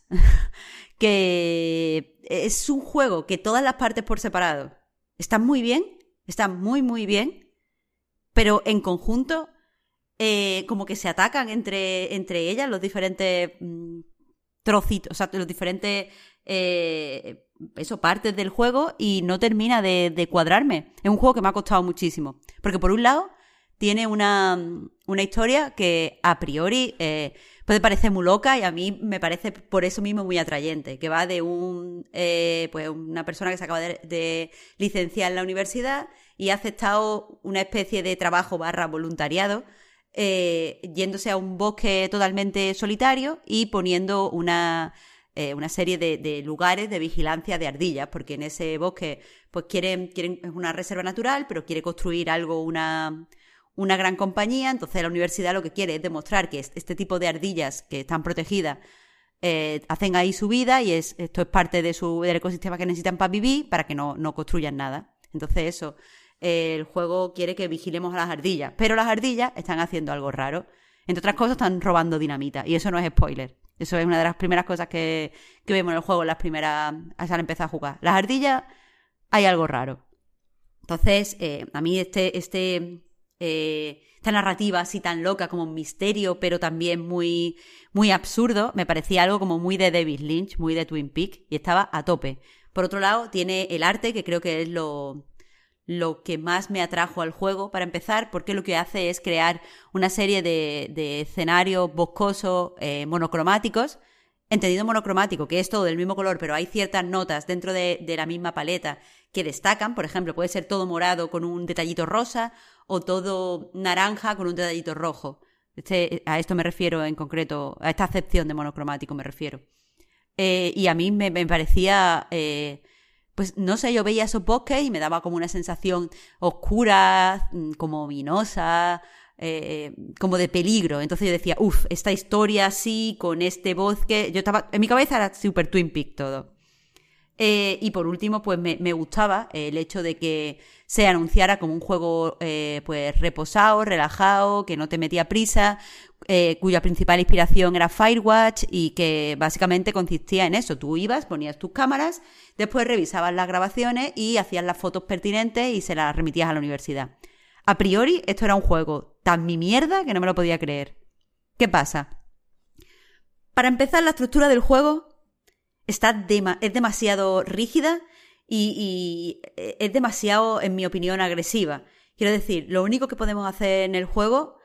Que es un juego que todas las partes por separado están muy bien, están muy, muy bien, pero en conjunto como que se atacan entre ellas los diferentes trocitos, o sea, los diferentes partes del juego y no termina de cuadrarme. Es un juego que me ha costado muchísimo. Porque por un lado tiene una historia que a priori puede parecer muy loca y a mí me parece por eso mismo muy atrayente, que va de una persona que se acaba de licenciar en la universidad y ha aceptado una especie de trabajo / voluntariado yéndose a un bosque totalmente solitario y poniendo una serie de lugares de vigilancia de ardillas, porque en ese bosque pues quieren es una reserva natural, pero quiere construir algo, una gran compañía. Entonces la universidad lo que quiere es demostrar que este tipo de ardillas que están protegidas hacen ahí su vida y esto es parte del ecosistema que necesitan para vivir, para que no construyan nada. Entonces eso, el juego quiere que vigilemos a las ardillas, pero las ardillas están haciendo algo raro. Entre otras cosas, están robando dinamita, y eso no es spoiler. Eso es una de las primeras cosas que vemos en el juego, al empezar a jugar. Las ardillas, hay algo raro. Entonces, a mí esta narrativa así tan loca, como un misterio, pero también muy, muy absurdo, me parecía algo como muy de David Lynch, muy de Twin Peaks, y estaba a tope. Por otro lado, tiene el arte, que creo que es lo que más me atrajo al juego, para empezar, porque lo que hace es crear una serie de escenarios boscosos monocromáticos. Entendido monocromático, que es todo del mismo color, pero hay ciertas notas dentro de la misma paleta que destacan. Por ejemplo, puede ser todo morado con un detallito rosa o todo naranja con un detallito rojo. A esto me refiero en concreto, a esta acepción de monocromático me refiero. Y a mí me parecía... pues no sé, yo veía esos bosques y me daba como una sensación oscura, como ominosa, como de peligro. Entonces yo decía, esta historia así, con este bosque... En mi cabeza era super Twin Peaks todo. Y por último, pues me gustaba el hecho de que se anunciara como un juego pues reposado, relajado, que no te metía prisa, cuya principal inspiración era Firewatch y que básicamente consistía en eso. Tú ibas, ponías tus cámaras, después revisabas las grabaciones y hacías las fotos pertinentes y se las remitías a la universidad. A priori, esto era un juego tan mi mierda que no me lo podía creer. ¿Qué pasa? Para empezar, la estructura del juego es demasiado rígida y es demasiado, en mi opinión, agresiva. Quiero decir, lo único que podemos hacer en el juego,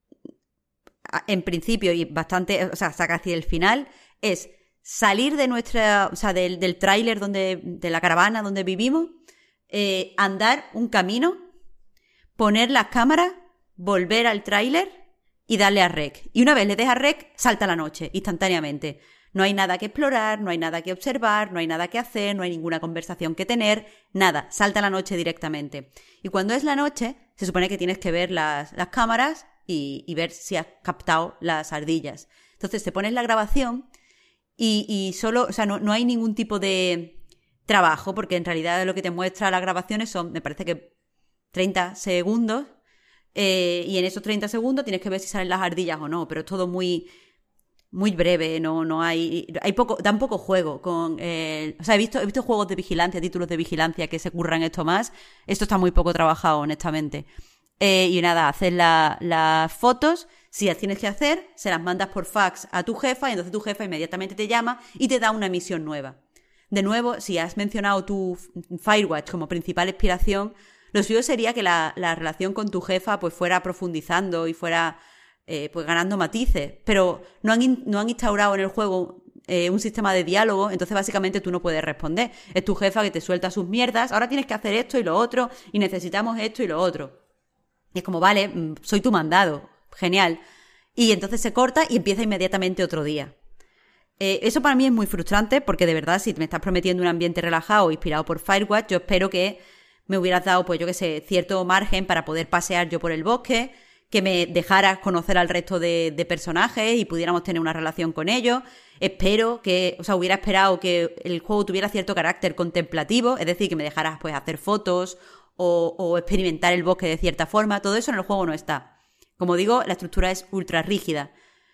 en principio y bastante, o sea, hasta casi el final, es salir de del tráiler de la caravana donde vivimos, andar un camino, poner las cámaras, volver al tráiler y darle a rec. Y una vez le des a rec, salta la noche, instantáneamente. No hay nada que explorar, no hay nada que observar, no hay nada que hacer, no hay ninguna conversación que tener, nada, salta la noche directamente. Y cuando es la noche, se supone que tienes que ver las cámaras y ver si has captado las ardillas. Entonces te pones la grabación y solo, o sea, no hay ningún tipo de trabajo, porque en realidad lo que te muestra las grabaciones son, me parece que 30 segundos, y en esos 30 segundos tienes que ver si salen las ardillas o no, pero es todo muy... muy breve, no hay poco, dan poco juego con o sea, he visto juegos de vigilancia, títulos de vigilancia que se curran esto más. Esto está muy poco trabajado, honestamente. Y nada, haces las fotos, si las tienes que hacer, se las mandas por fax a tu jefa y entonces tu jefa inmediatamente te llama y te da una misión nueva. de nuevo, si has mencionado tu Firewatch como principal inspiración, lo suyo sería que la relación con tu jefa pues fuera profundizando y fuera pues ganando matices, pero no han instaurado en el juego un sistema de diálogo, entonces básicamente tú no puedes responder. Es tu jefa que te suelta sus mierdas, ahora tienes que hacer esto y lo otro, y necesitamos esto y lo otro. Y es como, vale, soy tu mandado, genial. Y entonces se corta y empieza inmediatamente otro día. Eso para mí es muy frustrante, porque de verdad, si me estás prometiendo un ambiente relajado, inspirado por Firewatch, yo espero que me hubieras dado, pues yo qué sé, cierto margen para poder pasear yo por el bosque, que me dejaras conocer al resto de personajes y pudiéramos tener una relación con ellos. Espero que, hubiera esperado que el juego tuviera cierto carácter contemplativo, es decir, que me dejaras pues hacer fotos o experimentar el bosque de cierta forma. Todo eso en el juego no está. Como digo, la estructura es ultra rígida.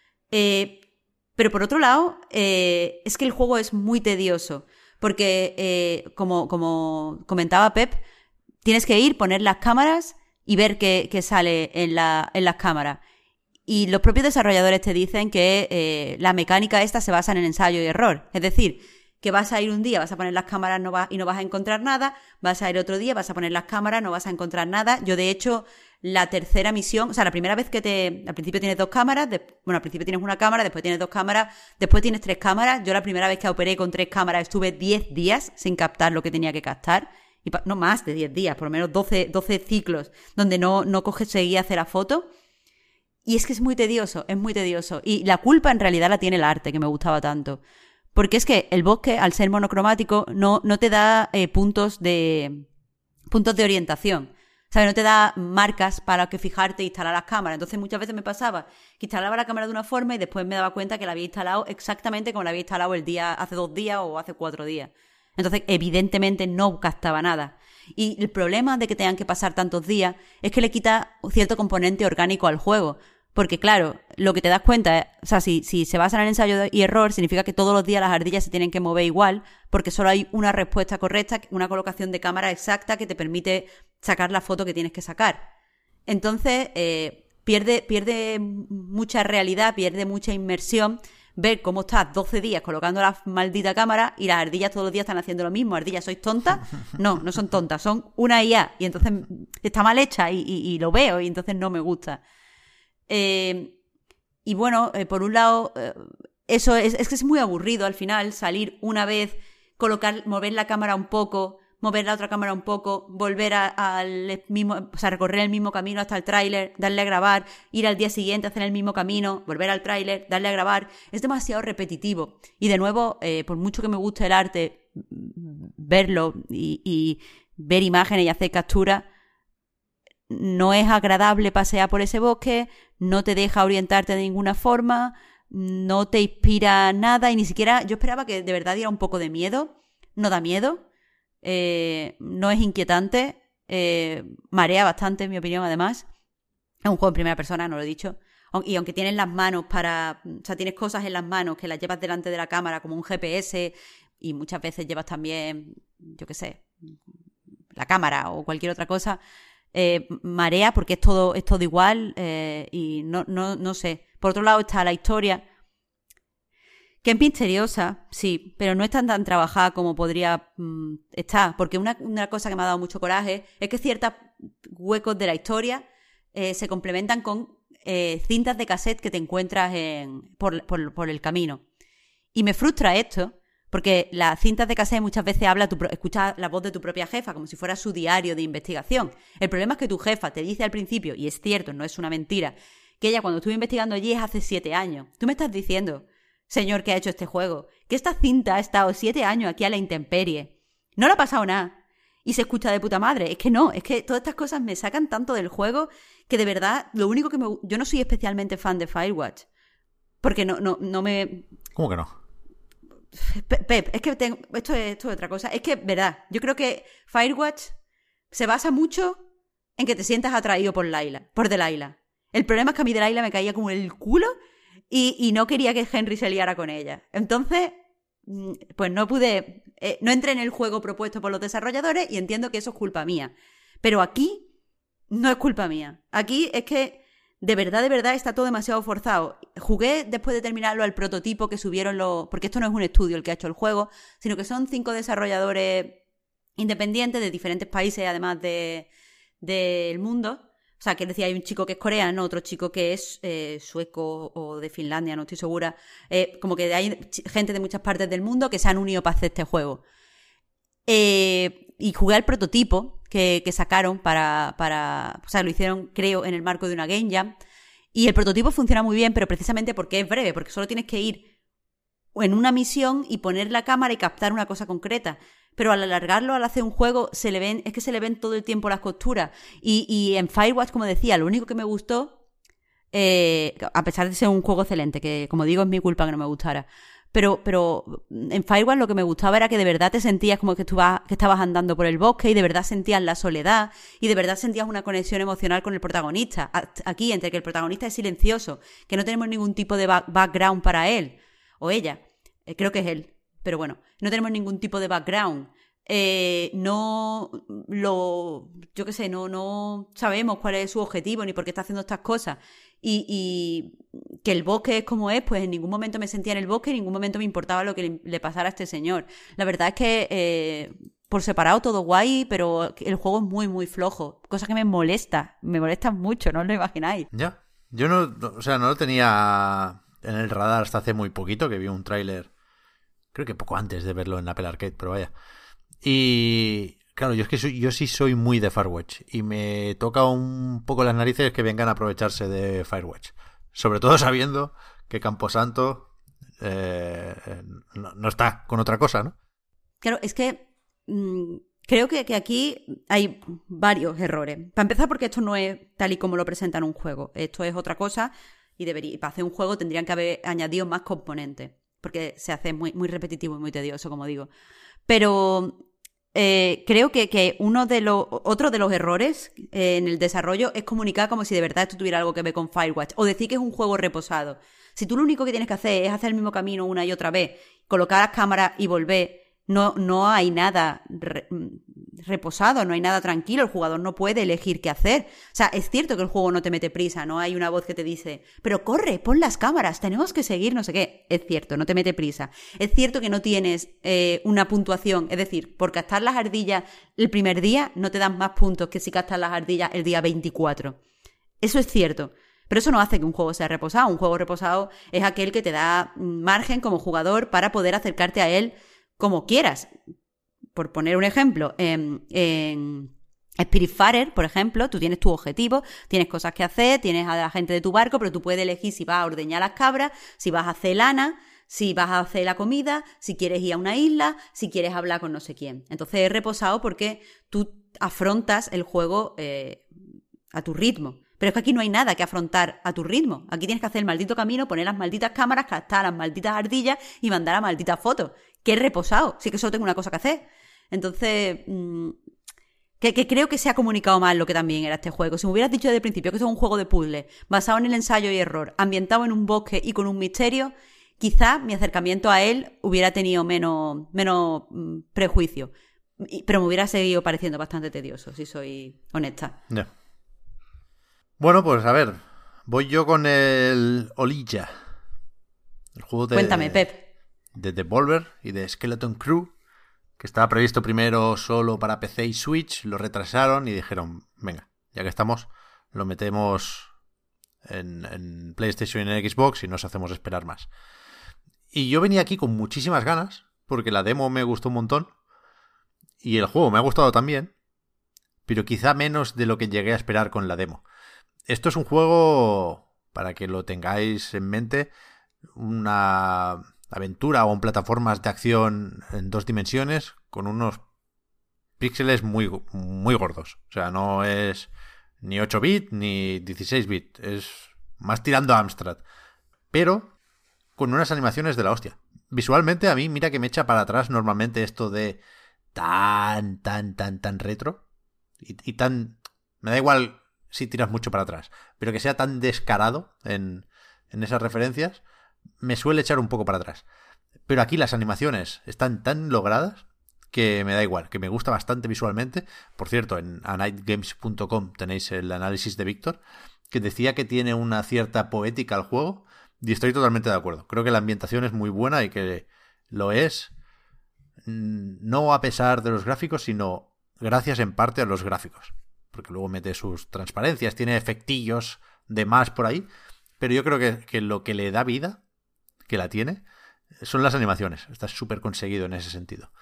Pero por otro lado, es que el juego es muy tedioso, porque como comentaba Pep, tienes que ir, poner las cámaras y ver qué sale en las cámaras. Y los propios desarrolladores te dicen que la mecánica esta se basa en el ensayo y error. Es decir, que vas a ir un día, vas a poner las cámaras y no vas a encontrar nada, vas a ir otro día, vas a poner las cámaras, no vas a encontrar nada. Yo, de hecho, la tercera misión, la primera vez al principio tienes 2 cámaras, al principio tienes una cámara, después tienes 2 cámaras, después tienes 3 cámaras. Yo la primera vez que operé con 3 cámaras estuve 10 días sin captar lo que tenía que captar. Y no más de 10 días, por lo menos 12 ciclos, donde no seguía hacer la foto. Y es que es muy tedioso. Y la culpa en realidad la tiene el arte, que me gustaba tanto. Porque es que el bosque, al ser monocromático, no te da puntos de orientación. ¿Sabes? No te da marcas para que fijarte e instalar las cámaras. Entonces muchas veces me pasaba que instalaba la cámara de una forma y después me daba cuenta que la había instalado exactamente como la había instalado hace 2 días o hace 4 días. Entonces, evidentemente, no captaba nada. Y el problema de que tengan que pasar tantos días es que le quita cierto componente orgánico al juego. Porque, claro, lo que te das cuenta es, si se basa en el ensayo y error, significa que todos los días las ardillas se tienen que mover igual, porque solo hay una respuesta correcta, una colocación de cámara exacta que te permite sacar la foto que tienes que sacar. Entonces, pierde mucha realidad, pierde mucha inmersión ver cómo estás 12 días colocando la maldita cámara y las ardillas todos los días están haciendo lo mismo. ¿Ardillas, sois tontas? No son tontas, son una IA. Y entonces está mal hecha y lo veo y entonces no me gusta. Y bueno, por un lado, eso es que es muy aburrido al final salir una vez, mover la cámara un poco, mover la otra cámara un poco, volver al mismo, recorrer el mismo camino hasta el tráiler, darle a grabar, ir al día siguiente, hacer el mismo camino, volver al tráiler, darle a grabar. Es demasiado repetitivo. Y de nuevo, por mucho que me guste el arte, verlo y ver imágenes y hacer capturas, no es agradable pasear por ese bosque, no te deja orientarte de ninguna forma, no te inspira nada y ni siquiera... Yo esperaba que de verdad diera un poco de miedo. No da miedo. No es inquietante, marea bastante en mi opinión. Además es un juego en primera persona, no lo he dicho, y aunque tienes las manos tienes cosas en las manos que las llevas delante de la cámara como un GPS y muchas veces llevas también, yo qué sé, la cámara o cualquier otra cosa, marea porque es todo igual, y no sé. Por otro lado está la historia, que es misteriosa, sí, pero no es tan trabajada como podría estar. Porque una cosa que me ha dado mucho coraje es que ciertos huecos de la historia se complementan con cintas de cassette que te encuentras por el camino. Y me frustra esto, porque las cintas de cassette muchas veces escuchas la voz de tu propia jefa, como si fuera su diario de investigación. El problema es que tu jefa te dice al principio, y es cierto, no es una mentira, que ella cuando estuvo investigando allí es hace 7 años. Tú me estás diciendo, señor que ha hecho este juego, que esta cinta ha estado 7 años aquí a la intemperie. No le ha pasado nada. Y se escucha de puta madre. Es que no, es que todas estas cosas me sacan tanto del juego que de verdad, lo único que yo no soy especialmente fan de Firewatch. Porque no me... ¿Cómo que no? Pep, es que esto es otra cosa. Es que, verdad, yo creo que Firewatch se basa mucho en que te sientas atraído por Delilah. El problema es que a mí Delilah me caía como el culo y no quería que Henry se liara con ella. Entonces, pues no pude... no entré en el juego propuesto por los desarrolladores y entiendo que eso es culpa mía. Pero aquí no es culpa mía. Aquí es que de verdad está todo demasiado forzado. Jugué después de terminarlo al prototipo que subieron porque esto no es un estudio el que ha hecho el juego, sino que son 5 desarrolladores independientes de diferentes países, además del mundo. O sea, que decía, hay un chico que es coreano, otro chico que es sueco o de Finlandia, no estoy segura. Como que hay gente de muchas partes del mundo que se han unido para hacer este juego. Y jugué al prototipo que sacaron o sea, lo hicieron, creo, en el marco de una Game Jam. Y el prototipo funciona muy bien, pero precisamente porque es breve, porque solo tienes que ir en una misión y poner la cámara y captar una cosa concreta. Pero al alargarlo, al hacer un juego, se le ven todo el tiempo las costuras. Y en Firewatch, como decía, lo único que me gustó, a pesar de ser un juego excelente, que como digo es mi culpa que no me gustara, pero en Firewatch lo que me gustaba era que de verdad te sentías como que estabas andando por el bosque y de verdad sentías la soledad y de verdad sentías una conexión emocional con el protagonista. Aquí, entre que el protagonista es silencioso, que no tenemos ningún tipo de background para él o ella, creo que es él, pero bueno, no tenemos ningún tipo de background. Yo qué sé, no sabemos cuál es su objetivo ni por qué está haciendo estas cosas. Y que el bosque es como es, pues en ningún momento me sentía en el bosque, en ningún momento me importaba lo que le pasara a este señor. La verdad es que por separado todo guay, pero el juego es muy, muy flojo. Cosa que me molesta mucho, no os lo imagináis. Ya, yo no lo tenía en el radar hasta hace muy poquito, que vi un tráiler, creo que poco antes de verlo en Apple Arcade, pero vaya. Y claro, yo sí soy muy de Firewatch y me toca un poco las narices que vengan a aprovecharse de Firewatch, sobre todo sabiendo que Camposanto no está con otra cosa, ¿no? Claro, es que creo que aquí hay varios errores. Para empezar, porque esto no es tal y como lo presentan un juego, esto es otra cosa y para hacer un juego tendrían que haber añadido más componentes, porque se hace muy, muy repetitivo y muy tedioso, como digo. Pero creo que otro de los errores en el desarrollo es comunicar como si de verdad esto tuviera algo que ver con Firewatch, o decir que es un juego reposado. Si tú lo único que tienes que hacer es hacer el mismo camino una y otra vez, colocar las cámaras y volver, no hay nada reposado, no hay nada tranquilo, el jugador no puede elegir qué hacer. O sea, es cierto que el juego no te mete prisa, no hay una voz que te dice, pero corre, pon las cámaras, tenemos que seguir, no sé qué. Es cierto, no te mete prisa. Es cierto que no tienes una puntuación, es decir, por captar las ardillas el primer día no te dan más puntos que si captas las ardillas el día 24. Eso es cierto. Pero eso no hace que un juego sea reposado. Un juego reposado es aquel que te da margen como jugador para poder acercarte a él como quieras. Por poner un ejemplo, en Spiritfarer, por ejemplo, tú tienes tu objetivo, tienes cosas que hacer, tienes a la gente de tu barco, pero tú puedes elegir si vas a ordeñar las cabras, si vas a hacer lana, si vas a hacer la comida, si quieres ir a una isla, si quieres hablar con no sé quién. Entonces es reposado porque tú afrontas el juego a tu ritmo. Pero es que aquí no hay nada que afrontar a tu ritmo. Aquí tienes que hacer el maldito camino, poner las malditas cámaras, captar las malditas ardillas y mandar a malditas fotos. Que es reposado. Sí que solo tengo una cosa que hacer. Entonces, que creo que se ha comunicado mal lo que también era este juego. Si me hubieras dicho desde el principio que esto es un juego de puzzle, basado en el ensayo y error, ambientado en un bosque y con un misterio, quizá mi acercamiento a él hubiera tenido menos prejuicio. Pero me hubiera seguido pareciendo bastante tedioso, si soy honesta. Yeah. Bueno, pues a ver, voy yo con el Olija. El juego Cuéntame, Pep. De Devolver y de Skeleton Crew, que estaba previsto primero solo para PC y Switch, lo retrasaron y dijeron, venga, ya que estamos, lo metemos en PlayStation y en Xbox y nos hacemos esperar más. Y yo venía aquí con muchísimas ganas, porque la demo me gustó un montón, y el juego me ha gustado también, pero quizá menos de lo que llegué a esperar con la demo. Esto es un juego, para que lo tengáis en mente, una aventura o en plataformas de acción en 2 dimensiones con unos píxeles muy, muy gordos. O sea, no es ni 8 bit ni 16 bit. Es más tirando a Amstrad. Pero con unas animaciones de la hostia. Visualmente a mí, mira que me echa para atrás normalmente esto de tan retro. Y tan... Me da igual si tiras mucho para atrás. Pero que sea tan descarado en esas referencias, me suele echar un poco para atrás. Pero aquí las animaciones están tan logradas que me da igual, que me gusta bastante visualmente. Por cierto, en anightgames.com tenéis el análisis de Víctor que decía que tiene una cierta poética al juego, y estoy totalmente de acuerdo. Creo que la ambientación es muy buena y que lo es no a pesar de los gráficos, sino gracias en parte a los gráficos. Porque luego mete sus transparencias, tiene efectillos de más por ahí, pero yo creo que lo que le da vida, que la tiene, son las animaciones. Está súper conseguido en ese sentido.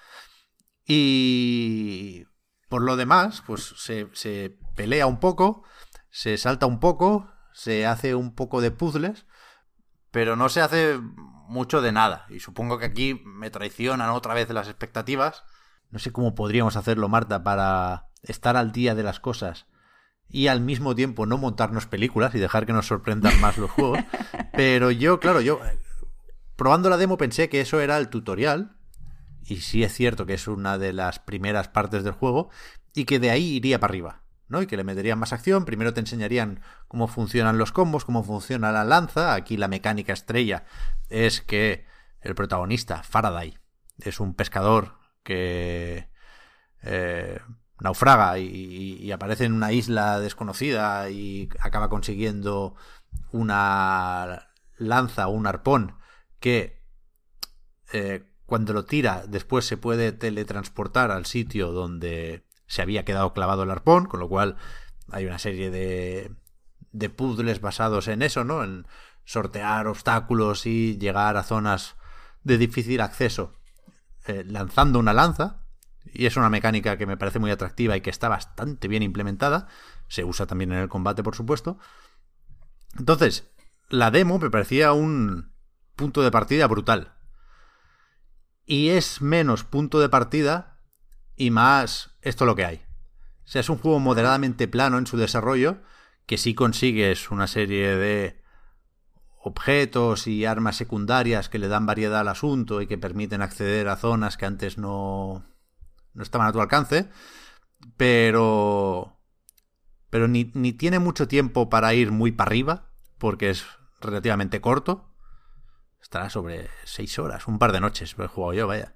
Y por lo demás, pues se pelea un poco, se salta un poco, se hace un poco de puzzles, pero no se hace mucho de nada. Y supongo que aquí me traicionan otra vez las expectativas. No sé cómo podríamos hacerlo, Marta, para estar al día de las cosas y al mismo tiempo no montarnos películas y dejar que nos sorprendan más los juegos. Pero yo probando la demo pensé que eso era el tutorial, y sí es cierto que es una de las primeras partes del juego, y que de ahí iría para arriba, ¿no? Y que le meterían más acción. Primero te enseñarían cómo funcionan los combos, cómo funciona la lanza. Aquí la mecánica estrella es que el protagonista, Faraday, es un pescador que naufraga y aparece en una isla desconocida y acaba consiguiendo una lanza o un arpón que cuando lo tira después se puede teletransportar al sitio donde se había quedado clavado el arpón, con lo cual hay una serie de puzzles basados en eso, ¿no? En sortear obstáculos y llegar a zonas de difícil acceso lanzando una lanza. Y es una mecánica que me parece muy atractiva y que está bastante bien implementada. Se usa también en el combate, por supuesto. Entonces, la demo me parecía un punto de partida brutal. Y es menos punto de partida y más esto lo que hay. O sea, es un juego moderadamente plano en su desarrollo, que sí consigues una serie de objetos y armas secundarias que le dan variedad al asunto y que permiten acceder a zonas que antes no estaban a tu alcance, pero ni tiene mucho tiempo para ir muy para arriba, porque es relativamente corto. Estará sobre 6 horas, un par de noches he jugado yo, vaya.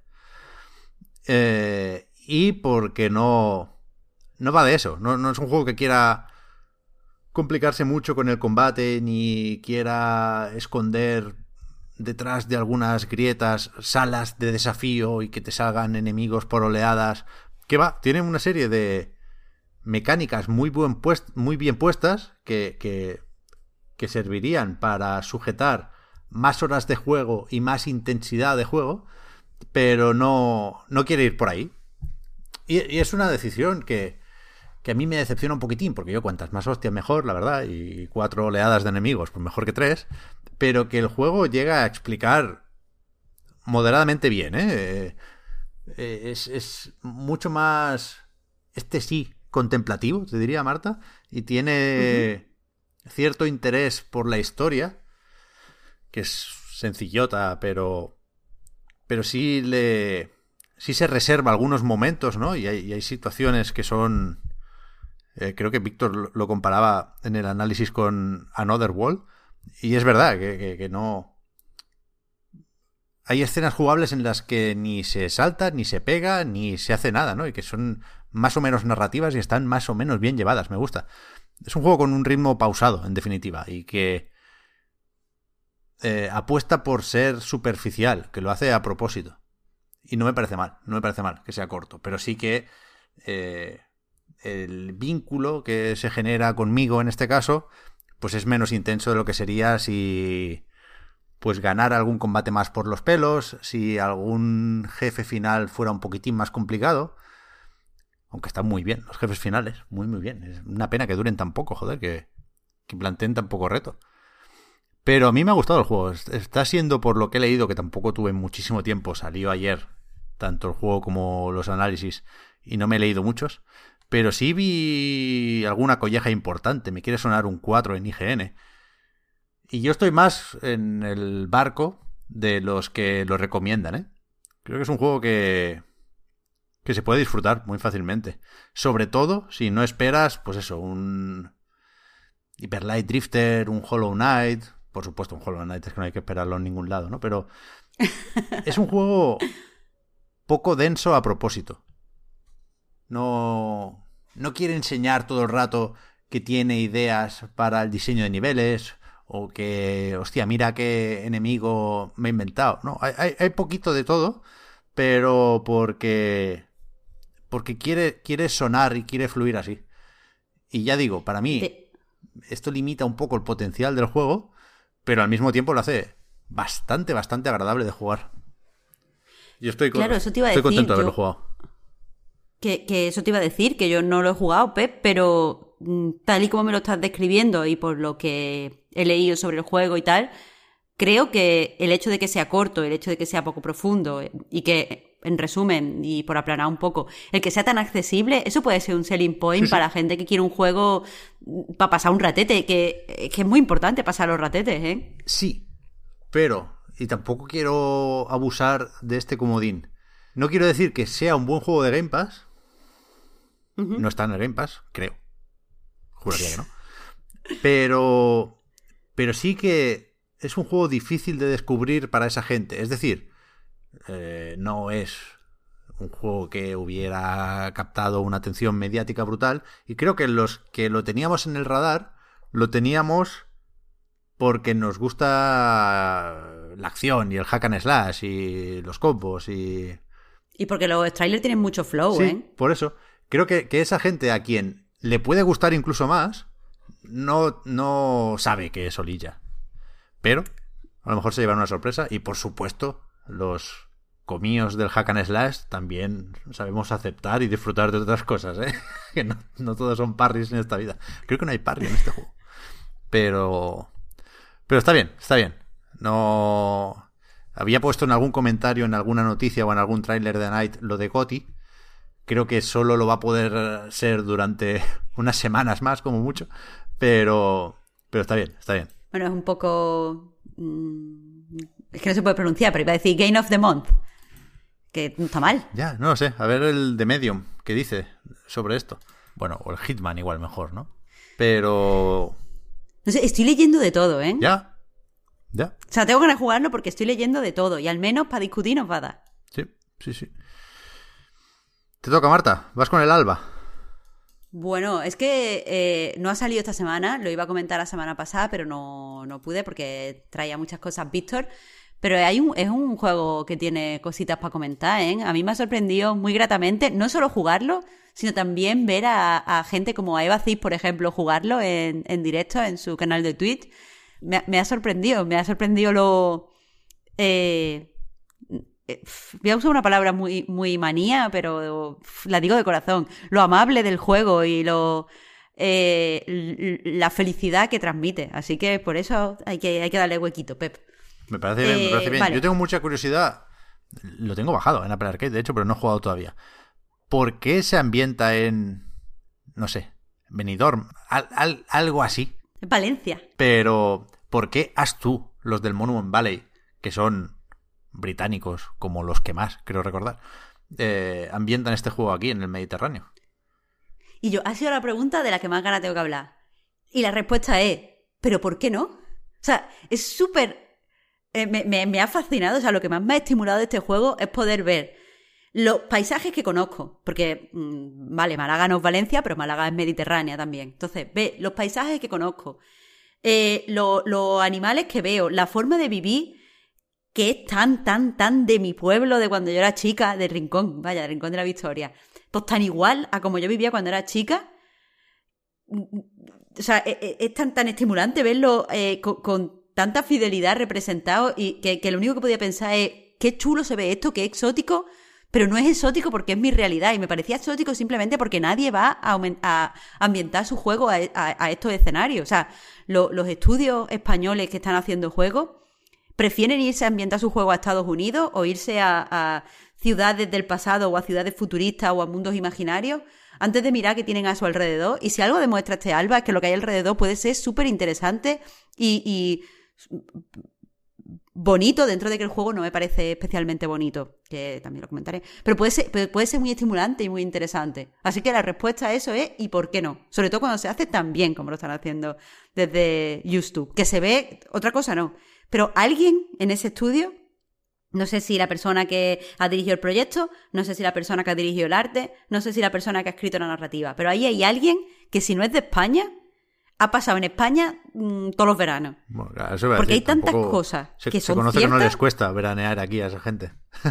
Y porque no va de eso, no es un juego que quiera complicarse mucho con el combate, ni quiera esconder detrás de algunas grietas salas de desafío y que te salgan enemigos por oleadas. Que va, tiene una serie de mecánicas muy bien puestas que servirían para sujetar más horas de juego y más intensidad de juego, pero no quiere ir por ahí. Y es una decisión que a mí me decepciona un poquitín, porque yo cuantas más hostias mejor, la verdad, y 4 oleadas de enemigos, pues mejor que 3, pero que el juego llega a explicar moderadamente bien, ¿eh? Es mucho más, sí, contemplativo, te diría, Marta, y tiene cierto interés por la historia, que es sencillota, pero sí se reserva algunos momentos, ¿no? Y hay situaciones que son... creo que Víctor lo comparaba en el análisis con Another World, y es verdad que no... Hay escenas jugables en las que ni se salta, ni se pega, ni se hace nada, ¿no? Y que son más o menos narrativas y están más o menos bien llevadas, me gusta. Es un juego con un ritmo pausado, en definitiva, y que apuesta por ser superficial, que lo hace a propósito. Y no me parece mal que sea corto, pero sí que el vínculo que se genera conmigo en este caso, pues es menos intenso de lo que sería si pues ganar algún combate más por los pelos, si algún jefe final fuera un poquitín más complicado. Aunque están muy bien los jefes finales, muy bien. Es una pena que duren tan poco, joder, que planteen tan poco reto. Pero a mí me ha gustado el juego. Está siendo, por lo que he leído, que tampoco tuve muchísimo tiempo, salió ayer tanto el juego como los análisis y no me he leído muchos, pero sí vi alguna colleja importante. Me quiere sonar un 4 en IGN. Y yo estoy más en el barco de los que lo recomiendan, ¿eh? Creo que es un juego que se puede disfrutar muy fácilmente. Sobre todo si no esperas, pues eso, un Hyper Light Drifter, un Hollow Knight. Por supuesto, un Hollow Knight es que no hay que esperarlo en ningún lado, ¿no? Pero es un juego poco denso a propósito. No quiere enseñar todo el rato que tiene ideas para el diseño de niveles, o que, hostia, mira qué enemigo me he inventado. No, hay poquito de todo, pero porque quiere sonar y quiere fluir así. Y ya digo, para mí esto limita un poco el potencial del juego, pero al mismo tiempo lo hace bastante agradable de jugar. Yo estoy contento de haberlo jugado. Que eso te iba a decir, que yo no lo he jugado, Pep, pero tal y como me lo estás describiendo y por lo que he leído sobre el juego y tal, creo que el hecho de que sea corto, el hecho de que sea poco profundo y que, en resumen, y por aplanar un poco, el que sea tan accesible, eso puede ser un selling point para la gente que quiere un juego para pasar un ratete, que es muy importante pasar los ratetes, ¿eh? Sí, pero, y tampoco quiero abusar de este comodín, no quiero decir que sea un buen juego de Game Pass. No está en el Game Pass, creo. Juraría que no. Pero sí que es un juego difícil de descubrir para esa gente. Es decir, no es un juego que hubiera captado una atención mediática brutal. Y creo que los que lo teníamos en el radar, lo teníamos porque nos gusta la acción y el hack and slash y los combos y porque los trailers tienen mucho flow, sí, por eso. Creo que esa gente a quien le puede gustar incluso más, no sabe que es Olilla. Pero a lo mejor se llevan una sorpresa. Y por supuesto, los comíos del hack and slash también sabemos aceptar y disfrutar de otras cosas, ¿eh? Que no todos son parries en esta vida. Creo que no hay parry en este juego. Pero está bien. No... Había puesto en algún comentario, en alguna noticia o en algún tráiler de Night lo de GOTY. Creo que solo lo va a poder ser durante unas semanas más, como mucho. Pero está bien. Bueno, es un poco... es que no se puede pronunciar, pero iba a decir Game of the Month. Que no está mal. Ya, no lo sé. A ver el de Medium, ¿qué dice sobre esto? Bueno, o el Hitman igual mejor, ¿no? Pero... No sé, estoy leyendo de todo, ¿eh? Ya. O sea, tengo ganas de jugarlo porque estoy leyendo de todo. Y al menos para discutir nos va a dar. Sí. Te toca, Marta. Vas con el Alba. Bueno, es que no ha salido esta semana. Lo iba a comentar la semana pasada, pero no pude porque traía muchas cosas Víctor. Pero es un juego que tiene cositas para comentar, ¿eh? A mí me ha sorprendido muy gratamente, no solo jugarlo, sino también ver a gente como a Eva Cis, por ejemplo, jugarlo en directo en su canal de Twitch. Me ha sorprendido lo... voy a usar una palabra muy, muy manía, pero la digo de corazón. Lo amable del juego y la felicidad que transmite. Así que por eso hay que darle huequito, Pep. Me parece bien. Vale. Yo tengo mucha curiosidad. Lo tengo bajado en Apple Arcade, de hecho, pero no he jugado todavía. ¿Por qué se ambienta en... no sé, Benidorm? Algo así. En Valencia. Pero, ¿por qué As2, los del Monument Valley, que son británicos, como los que más, creo recordar, ambientan este juego aquí, en el Mediterráneo? Y ha sido la pregunta de la que más ganas tengo que hablar. Y la respuesta es, ¿pero por qué no? O sea, es súper... Me ha fascinado, o sea, lo que más me ha estimulado de este juego es poder ver los paisajes que conozco, porque, vale, Málaga no es Valencia, pero Málaga es Mediterránea también. Entonces, ve los paisajes que conozco, los animales que veo, la forma de vivir que es tan de mi pueblo, de cuando yo era chica, de Rincón, vaya, de Rincón de la Victoria. Pues tan igual a como yo vivía cuando era chica. O sea, es tan estimulante verlo con tanta fidelidad representado y que lo único que podía pensar es qué chulo se ve esto, qué exótico, pero no es exótico porque es mi realidad y me parecía exótico simplemente porque nadie va a ambientar su juego a estos escenarios. O sea, los estudios españoles que están haciendo juegos prefieren irse a ambientar su juego a Estados Unidos o irse a ciudades del pasado o a ciudades futuristas o a mundos imaginarios antes de mirar qué tienen a su alrededor. Y si algo demuestra este Alba es que lo que hay alrededor puede ser súper interesante y bonito, dentro de que el juego no me parece especialmente bonito, que también lo comentaré, pero puede ser muy estimulante y muy interesante. Así que la respuesta a eso es ¿y por qué no? Sobre todo cuando se hace tan bien como lo están haciendo desde Used to, que se ve, otra cosa no, pero alguien en ese estudio, no sé si la persona que ha dirigido el proyecto, no sé si la persona que ha dirigido el arte, no sé si la persona que ha escrito la narrativa, pero ahí hay alguien que si no es de España ha pasado en España todos los veranos. Bueno, claro, eso iba a Porque hay decir, tantas tampoco cosas que se son conoce ciertas. que no les cuesta veranear aquí a esa gente.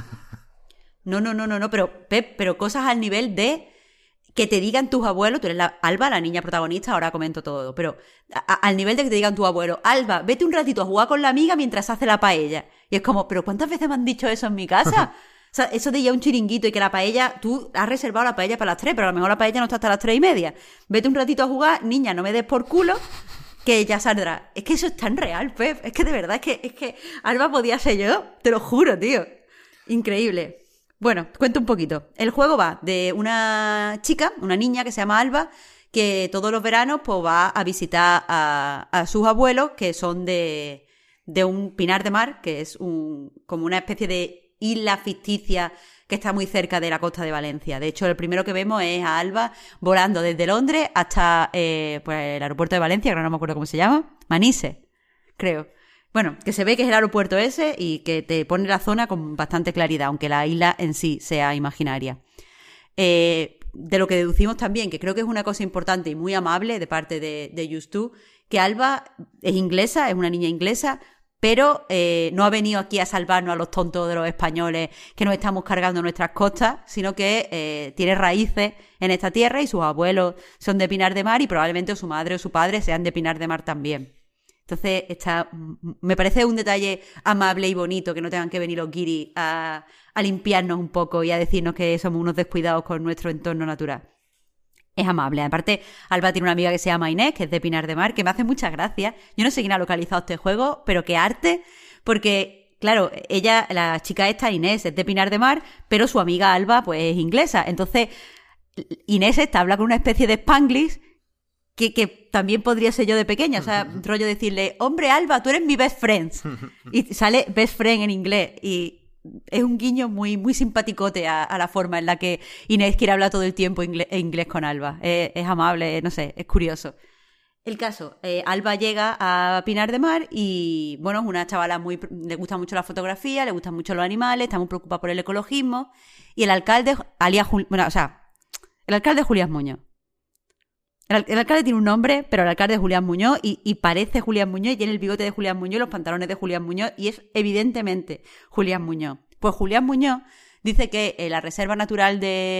No, pero Pep, pero cosas al nivel de que te digan tus abuelos, tú eres Alba, la niña protagonista, ahora comento todo, pero al nivel de que te digan tus abuelos, Alba, vete un ratito a jugar con la amiga mientras hace la paella. Y es como, pero ¿cuántas veces me han dicho eso en mi casa? O sea, eso de ir a un chiringuito y que la paella, tú has reservado la paella para las 3, pero a lo mejor la paella no está hasta las 3:30. Vete un ratito a jugar, niña, no me des por culo, que ya saldrá. Es que eso es tan real, Pep. Es que de verdad, es que Alba podía ser yo, te lo juro, tío. Increíble. Bueno, cuento un poquito. El juego va de una chica, una niña que se llama Alba, que todos los veranos pues va a visitar a sus abuelos, que son de un pinar de mar, que es como una especie de isla ficticia que está muy cerca de la costa de Valencia. De hecho, el primero que vemos es a Alba volando desde Londres hasta pues el aeropuerto de Valencia, que ahora no me acuerdo cómo se llama, Manises, creo. Bueno, que se ve que es el aeropuerto ese y que te pone la zona con bastante claridad, aunque la isla en sí sea imaginaria. De lo que deducimos también, que creo que es una cosa importante y muy amable de parte de Just2, que Alba es inglesa, es una niña inglesa, pero no ha venido aquí a salvarnos a los tontos de los españoles que nos estamos cargando nuestras costas, sino que tiene raíces en esta tierra y sus abuelos son de Pinar de Mar y probablemente su madre o su padre sean de Pinar de Mar también. Entonces, me parece un detalle amable y bonito que no tengan que venir los guiris a limpiarnos un poco y a decirnos que somos unos descuidados con nuestro entorno natural. Es amable. Aparte, Alba tiene una amiga que se llama Inés, que es de Pinar de Mar, que me hace muchas gracias. Yo no sé quién ha localizado este juego, pero qué arte, porque, claro, ella, la chica esta, Inés, es de Pinar de Mar, pero su amiga Alba, pues, es inglesa. Entonces, Inés esta habla con una especie de Spanglish que también podría ser yo de pequeña, o sea, rollo decirle, hombre, Alba, tú eres mi best friend. Y sale best friend en inglés y es un guiño muy, muy simpaticote a la forma en la que Inés quiere hablar todo el tiempo inglés con Alba. Es amable, no sé, es curioso. El caso, Alba llega a Pinar de Mar y, bueno, es una chavala le gusta mucho la fotografía, le gustan mucho los animales, está muy preocupada por el ecologismo y el alcalde, el alcalde es Julián Muñoz. El alcalde tiene un nombre, pero el alcalde es Julián Muñoz y parece Julián Muñoz y tiene el bigote de Julián Muñoz y los pantalones de Julián Muñoz y es evidentemente Julián Muñoz. Pues Julián Muñoz dice que la reserva natural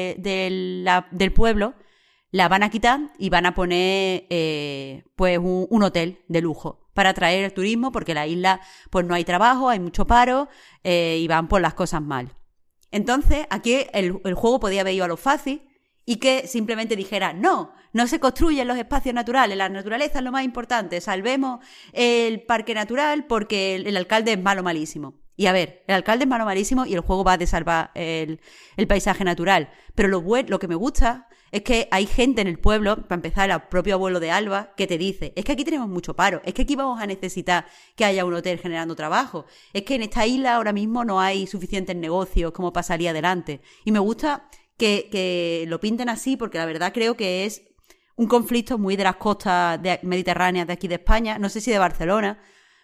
del pueblo la van a quitar y van a poner pues un hotel de lujo para atraer el turismo porque en la isla pues no hay trabajo, hay mucho paro y van por las cosas mal. Entonces aquí el juego podía haber ido a lo fácil y que simplemente dijera, no se construyen los espacios naturales, la naturaleza es lo más importante, salvemos el parque natural porque el alcalde es malo malísimo. Y a ver, el alcalde es malo malísimo y el juego va a salvar el paisaje natural. Pero lo que me gusta es que hay gente en el pueblo, para empezar el propio abuelo de Alba, que te dice, es que aquí tenemos mucho paro, es que aquí vamos a necesitar que haya un hotel generando trabajo, es que en esta isla ahora mismo no hay suficientes negocios como para salir adelante. Y me gusta que lo pinten así porque la verdad creo que es un conflicto muy de las costas mediterráneas de aquí de España, no sé si de Barcelona,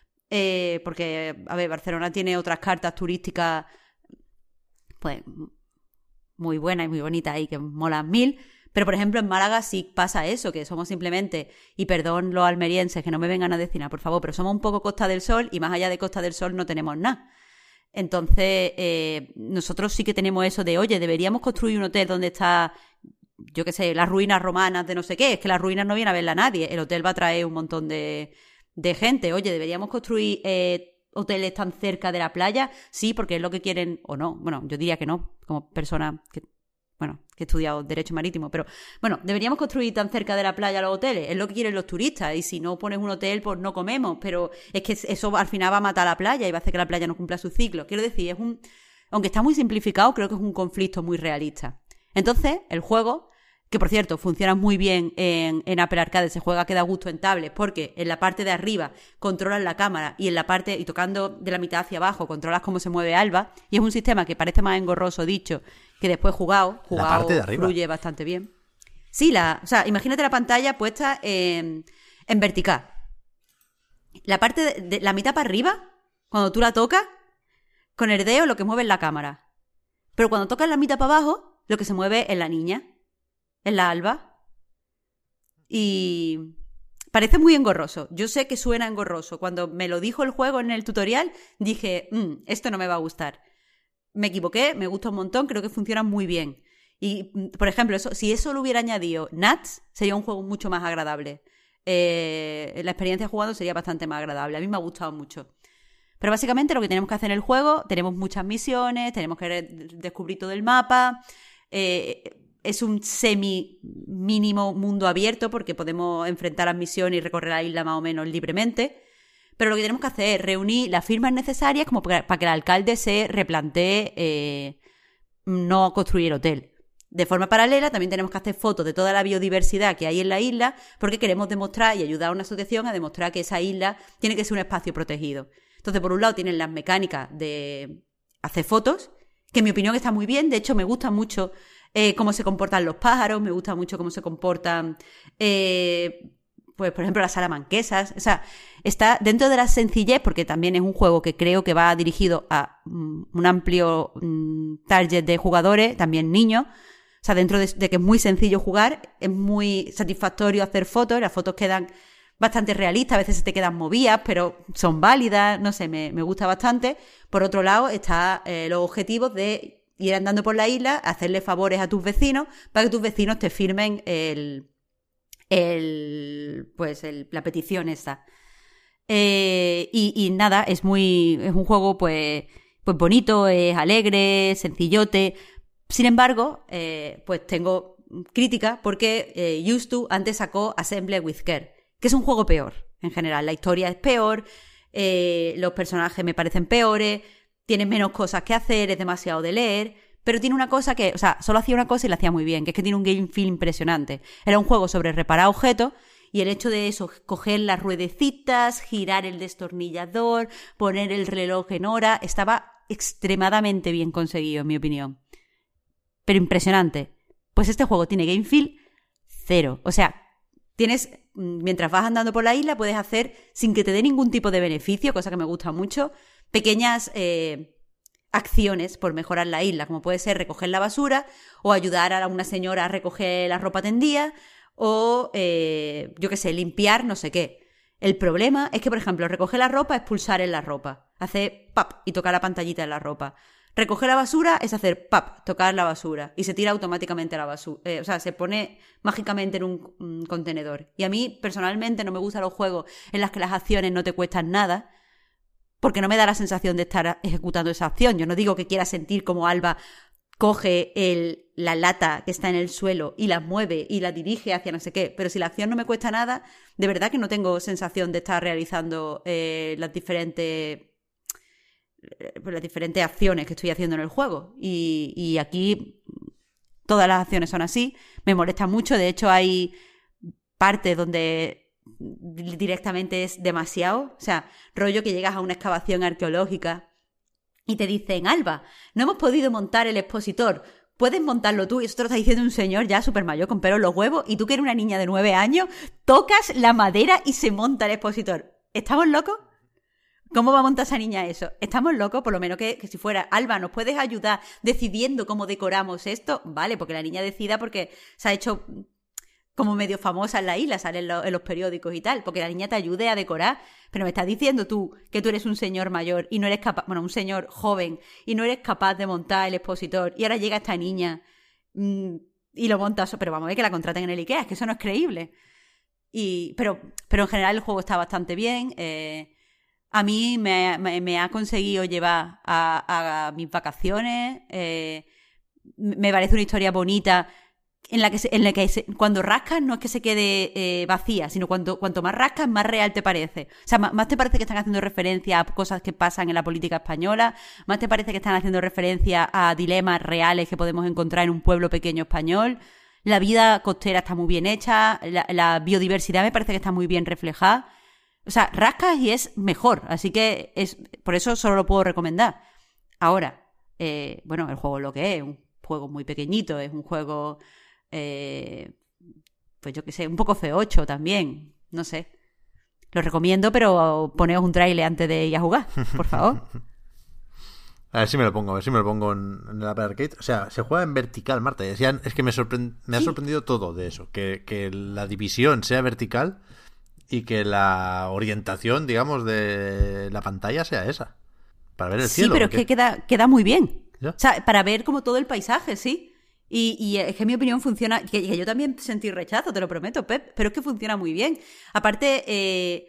porque, a ver, Barcelona tiene otras cartas turísticas pues muy buenas y muy bonitas y que molan mil, pero por ejemplo en Málaga sí pasa eso, que somos simplemente, y perdón los almerienses que no me vengan a decir nada, por favor, pero somos un poco Costa del Sol y más allá de Costa del Sol no tenemos nada. Entonces, nosotros sí que tenemos eso de, oye, deberíamos construir un hotel donde está, yo qué sé, las ruinas romanas de no sé qué, es que las ruinas no viene a verla nadie, el hotel va a traer un montón de gente, oye, deberíamos construir hoteles tan cerca de la playa, sí, porque es lo que quieren, o no, bueno, yo diría que no, como persona que he estudiado Derecho Marítimo, pero bueno, deberíamos construir tan cerca de la playa los hoteles, es lo que quieren los turistas, y si no pones un hotel, pues no comemos, pero es que eso al final va a matar a la playa y va a hacer que la playa no cumpla su ciclo. Quiero decir, aunque está muy simplificado, creo que es un conflicto muy realista. Entonces, el juego, que por cierto, funciona muy bien en Apple Arcade, se juega que da gusto en tablets, porque en la parte de arriba controlas la cámara y en la parte, y tocando de la mitad hacia abajo, controlas cómo se mueve Alba, y es un sistema que parece más engorroso dicho, que después jugado la parte de arriba fluye bastante bien. Sí, o sea, imagínate la pantalla puesta en vertical. La parte de la mitad para arriba, cuando tú la tocas, con el dedo lo que mueve es la cámara. Pero cuando tocas la mitad para abajo, lo que se mueve es la niña. Es la Alba. Y parece muy engorroso. Yo sé que suena engorroso. Cuando me lo dijo el juego en el tutorial, dije, esto no me va a gustar. Me equivoqué, me gusta un montón, creo que funciona muy bien. Y, por ejemplo, si eso lo hubiera añadido Nuts, sería un juego mucho más agradable. La experiencia jugando sería bastante más agradable. A mí me ha gustado mucho. Pero básicamente lo que tenemos que hacer en el juego, tenemos muchas misiones, tenemos que descubrir todo el mapa. Es un semi-mínimo mundo abierto porque podemos enfrentar las misiones y recorrer la isla más o menos libremente. Pero lo que tenemos que hacer es reunir las firmas necesarias como para que el alcalde se replantee no construir el hotel. De forma paralela, también tenemos que hacer fotos de toda la biodiversidad que hay en la isla porque queremos demostrar y ayudar a una asociación a demostrar que esa isla tiene que ser un espacio protegido. Entonces, por un lado, tienen las mecánicas de hacer fotos, que en mi opinión está muy bien. De hecho, me gusta mucho cómo se comportan los pájaros, me gusta mucho cómo se comportan, pues, por ejemplo, las salamanquesas. O sea, está dentro de la sencillez, porque también es un juego que creo que va dirigido a un amplio target de jugadores, también niños. O sea, dentro de que es muy sencillo jugar, es muy satisfactorio hacer fotos, las fotos quedan bastante realistas, a veces se te quedan movidas, pero son válidas, no sé, me gusta bastante. Por otro lado, está los objetivos de ir andando por la isla, hacerle favores a tus vecinos, para que tus vecinos te firmen la petición esta. Y nada, es un juego pues bonito, es alegre, sencillote. Sin embargo, pues tengo crítica porque Used antes sacó Assemble with Care, que es un juego peor en general. La historia es peor, los personajes me parecen peores, tiene menos cosas que hacer, es demasiado de leer, pero tiene una cosa que, o sea, solo hacía una cosa y la hacía muy bien, que es que tiene un game feel impresionante. Era un juego sobre reparar objetos y el hecho de eso, coger las ruedecitas, girar el destornillador, poner el reloj en hora, estaba extremadamente bien conseguido, en mi opinión. Pero impresionante. Pues este juego tiene game feel cero. O sea, mientras vas andando por la isla, puedes hacer, sin que te dé ningún tipo de beneficio, cosa que me gusta mucho, pequeñas acciones por mejorar la isla, como puede ser recoger la basura o ayudar a una señora a recoger la ropa tendida o, yo qué sé, limpiar no sé qué. El problema es que, por ejemplo, recoger la ropa es pulsar en la ropa, hacer pap y tocar la pantallita en la ropa. Recoger la basura es hacer pap, tocar la basura y se tira automáticamente a la basura. O sea, se pone mágicamente en un contenedor. Y a mí, personalmente, no me gustan los juegos en los que las acciones no te cuestan nada porque no me da la sensación de estar ejecutando esa acción. Yo no digo que quiera sentir como Alba coge la lata que está en el suelo y la mueve y la dirige hacia no sé qué, pero si la acción no me cuesta nada, de verdad que no tengo sensación de estar realizando las diferentes acciones que estoy haciendo en el juego. Y aquí todas las acciones son así. Me molesta mucho. De hecho, hay partes donde directamente es demasiado. O sea, rollo que llegas a una excavación arqueológica y te dicen, Alba, no hemos podido montar el expositor. Puedes montarlo tú. Y eso te lo está diciendo un señor ya súper mayor con pelo en los huevos. Y tú, que eres una niña de 9 años, tocas la madera y se monta el expositor. ¿Estamos locos? ¿Cómo va a montar esa niña eso? ¿Estamos locos? Por lo menos que si fuera, Alba, ¿nos puedes ayudar decidiendo cómo decoramos esto? Vale, porque la niña decida porque se ha hecho como medio famosa en la isla, sale en los periódicos y tal, porque la niña te ayude a decorar. Pero me estás diciendo tú que tú eres un señor mayor y no eres capaz, bueno, un señor joven, y no eres capaz de montar el expositor, y ahora llega esta niña y lo monta, pero vamos a ver que la contraten en el IKEA, es que eso no es creíble. Pero en general el juego está bastante bien. A mí me ha conseguido llevar a mis vacaciones. Me parece una historia bonita en la que cuando rascas no es que se quede vacía, sino cuanto más rascas, más real te parece. O sea, más te parece que están haciendo referencia a cosas que pasan en la política española, más te parece que están haciendo referencia a dilemas reales que podemos encontrar en un pueblo pequeño español. La vida costera está muy bien hecha, la biodiversidad me parece que está muy bien reflejada. O sea, rascas y es mejor, así que por eso solo lo puedo recomendar. Ahora, bueno, el juego es lo que es un juego muy pequeñito, es un juego, pues yo qué sé, un poco feocho también, no sé. Lo recomiendo, pero poneos un trailer antes de ir a jugar, por favor. A ver si me lo pongo en el Apple Arcade. O sea, se juega en vertical, Marta. Es que me ha sorprendido todo de eso, que la división sea vertical. y que la orientación, digamos, de la pantalla sea esa. Para ver el cielo. Sí, pero porque... es que queda muy bien. ¿Ya? O sea, para ver como todo el paisaje, sí. Y es que en mi opinión funciona... Que yo también sentí rechazo, te lo prometo, Pep, pero es que funciona muy bien. Aparte,